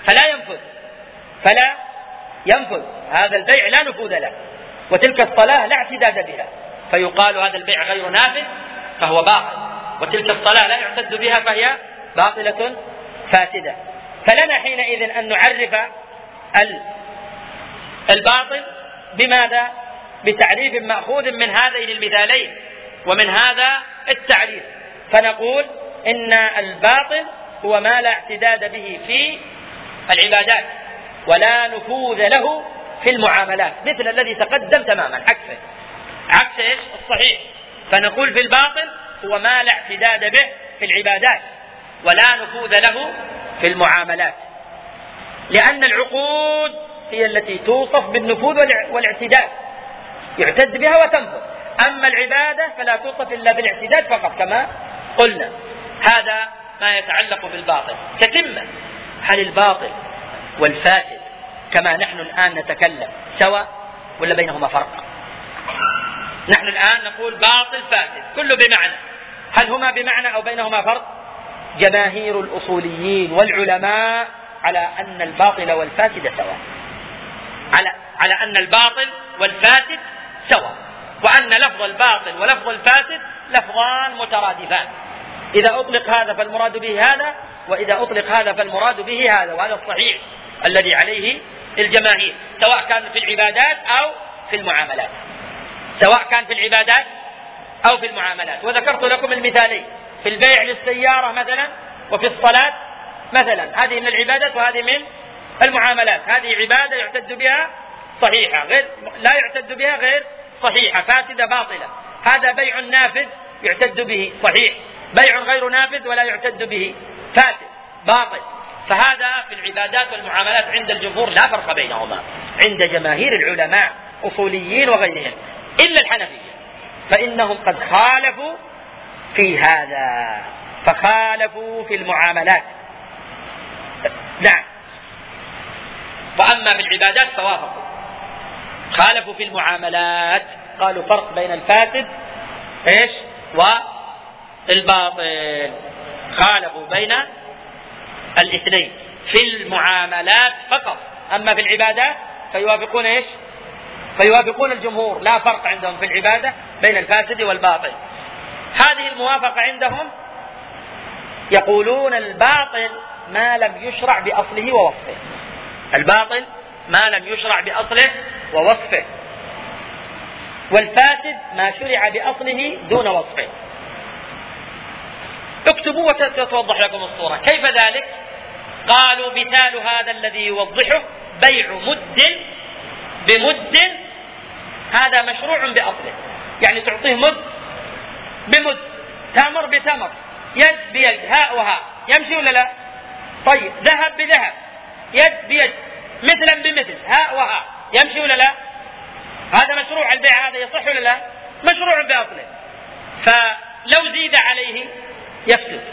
فلا ينفذ هذا البيع، لا نفوذ له، وتلك الصلاة لا اعتداد بها، فيقال هذا البيع غير نافذ فهو باطل، وتلك الصلاة لا يعتد بها فهي باطلة فاسدة. فلنا حينئذ أن نعرف الباطل بماذا؟ بتعريف مأخوذ من هذين المثالين ومن هذا التعريف، فنقول إن الباطل هو ما لا اعتداد به في العبادات ولا نفوذ له في المعاملات، مثل الذي تقدم تماما، عكس ايش؟ الصحيح. فنقول في الباطل هو ما لا اعتداد به في العبادات ولا نفوذ له في المعاملات، لأن العقود هي التي توصف بالنفوذ والاعتداد، يعتد بها وتنفذ، أما العبادة فلا توصف إلا بالاعتداد فقط كما قلنا. هذا ما يتعلق بالباطل. تتمة، هل الباطل والفاسد كما نحن الآن نتكلم سواء ولا بينهما فرق؟ نحن الآن نقول باطل فاسد كله بمعنى، هل هما بمعنى أو بينهما فرق؟ جماهير الأصوليين والعلماء على أن الباطل والفاسد سواء، على أن الباطل والفاسد سواء، وأن لفظ الباطل ولفظ الفاسد لفظان مترادفان، إذا أطلق هذا فالمراد به هذا، وإذا أطلق هذا فالمراد به هذا، وهذا الصحيح الذي عليه الجماهير، سواء كان في العبادات أو في المعاملات، سواء كان في العبادات أو في المعاملات. وذكرت لكم المثالين في البيع للسيارة مثلا وفي الصلاة مثلا، هذه من العبادات وهذه من المعاملات. هذه عبادة يعتد بها صحيحة، غير لا يعتد بها غير صحيحة، فاسدة باطلة. هذا بيع نافذ يعتد به صحيح، بيع غير نافذ ولا يعتد به فاسد باطل. فهذا في العبادات والمعاملات عند الجمهور لا فرق بينهما، عند جماهير العلماء أصوليين وغيرهم إلا الحنفية، فإنهم قد خالفوا في هذا، فخالفوا في المعاملات. نعم. وأما بالعبادات فوافقوا، خالفوا في المعاملات، قالوا فرق بين الفاسد ايش والباطل، خالفوا بين الاثنين في المعاملات فقط. أما في العبادات فيوافقون ايش؟ فيوافقون الجمهور، لا فرق عندهم في العبادة بين الفاسد والباطل. هذه الموافقة عندهم يقولون الباطل ما لم يشرع بأصله ووصفه، الباطل ما لم يشرع بأصله ووصفه، والفاسد ما شرع بأصله دون وصفه. اكتبوا وتتوضح لكم الصورة. كيف ذلك؟ قالوا مثال هذا الذي يوضحه بيع مد بمد، هذا مشروع بأصله، يعني تعطيه مد بمد، تمر بتمر، يد بيد، هاء وهاء، يمشي ولا لا؟ طيب ذهب بذهب، يد بيد، مثلا بمثل، هاء وهاء، يمشي ولا لا؟ هذا مشروع البيع، هذا يصح ولا لا؟ مشروع بأصله. فلو زيد عليه يفسد،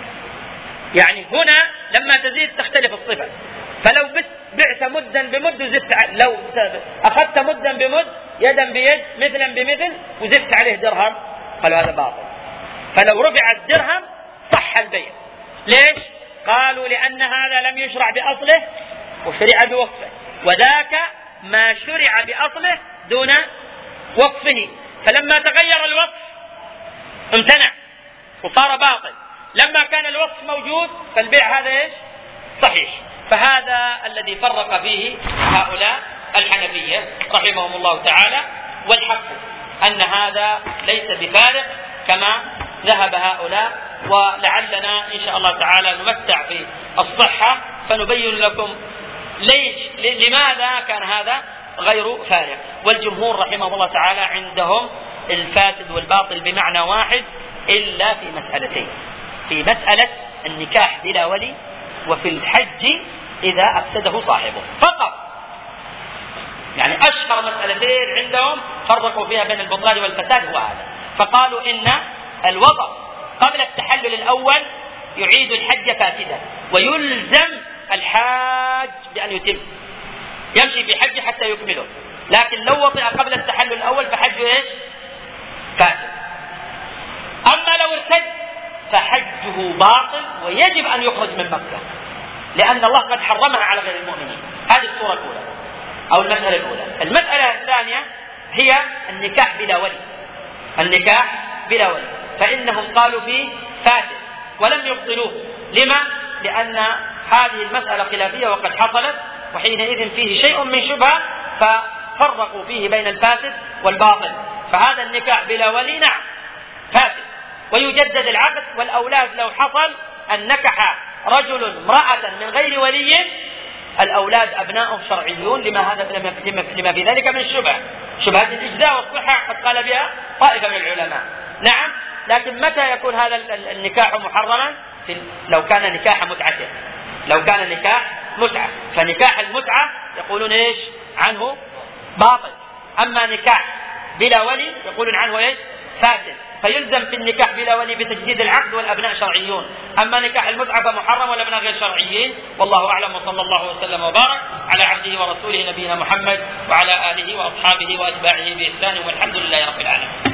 يعني هنا لما تزيد تختلف الصفة. فلو بعت مدا بمد وزدت، لو أخذت مدا بمد، يدا بيد، مثلا بمثل، وزدت عليه درهم، قالوا هذا باطل. فلو رفع الدرهم صح البيع. ليش؟ قالوا لأن هذا لم يشرع بأصله وشرع بوصفه، وذاك ما شرع بأصله دون وصفه، فلما تغير الوصف امتنع وصار باطل. لما كان الوصف موجود فالبيع هذا ايش؟ صحيح. فهذا الذي فرق فيه هؤلاء الحنفية رحمهم الله تعالى، والحق أن هذا ليس بفارق كما ذهب هؤلاء. ولعلنا إن شاء الله تعالى نمتع في الصحة فنبين لكم لماذا كان هذا غير فارق. والجمهور رحمه الله تعالى عندهم الفاسد والباطل بمعنى واحد إلا في مسألتين: في مسألة النكاح بلا ولي، وفي الحج إذا أفسده صاحبه فقط. يعني أشهر مسألتين عندهم فرقوا فيها بين البطلان والفساد هو هذا. فقالوا إن الوضع قبل التحلل الأول يعيد الحج فاسدا، ويلزم الحاج بأن يتم، يمشي في حج حتى يكمله. لكن لو وطئ قبل التحلل الأول فحجه ايش؟ فاسد. أما لو ارتد فحجه باطل ويجب أن يخرج من مكة، لأن الله قد حرمها على غير المؤمنين. هذه الصورة الأولى أو المسألة الأولى. المسألة الثانية هي النكاح بلا ولي. النكاح بلا ولي فإنهم قالوا فيه فاسد ولم يبطلوه. لما؟ لأن هذه المسألة خلافية وقد حصلت، وحينئذ فيه شيء من شبهة ففرقوا فيه بين الفاسد والباطل. فهذا النكاح بلا ولي نعم فاسد، ويجدد العقد. والأولاد لو حصل أن نكح رجل امرأة من غير ولي، الأولاد أبناء شرعيون لما في ذلك من الشبهة، شبهة الإجزاء والصحة قد قال بها طائفة من العلماء. نعم، لكن متى يكون هذا النكاح محرما؟ لو كان نكاح متعة، لو كان نكاح متعة، فنكاح المتعة يقولون ايش عنه؟ باطل. أما نكاح بلا ولي يقولون عنه ايش؟ فاسد. فيلزم في النكاح بلا ولي بتجديد العقد والأبناء شرعيون. أما نكاح المتعة فمحرم والأبناء غير شرعيين. والله أعلم، وصلى الله وسلم وبارك على عبده ورسوله نبينا محمد وعلى آله وأصحابه وأتباعه بإحسان، والحمد لله رب العالمين.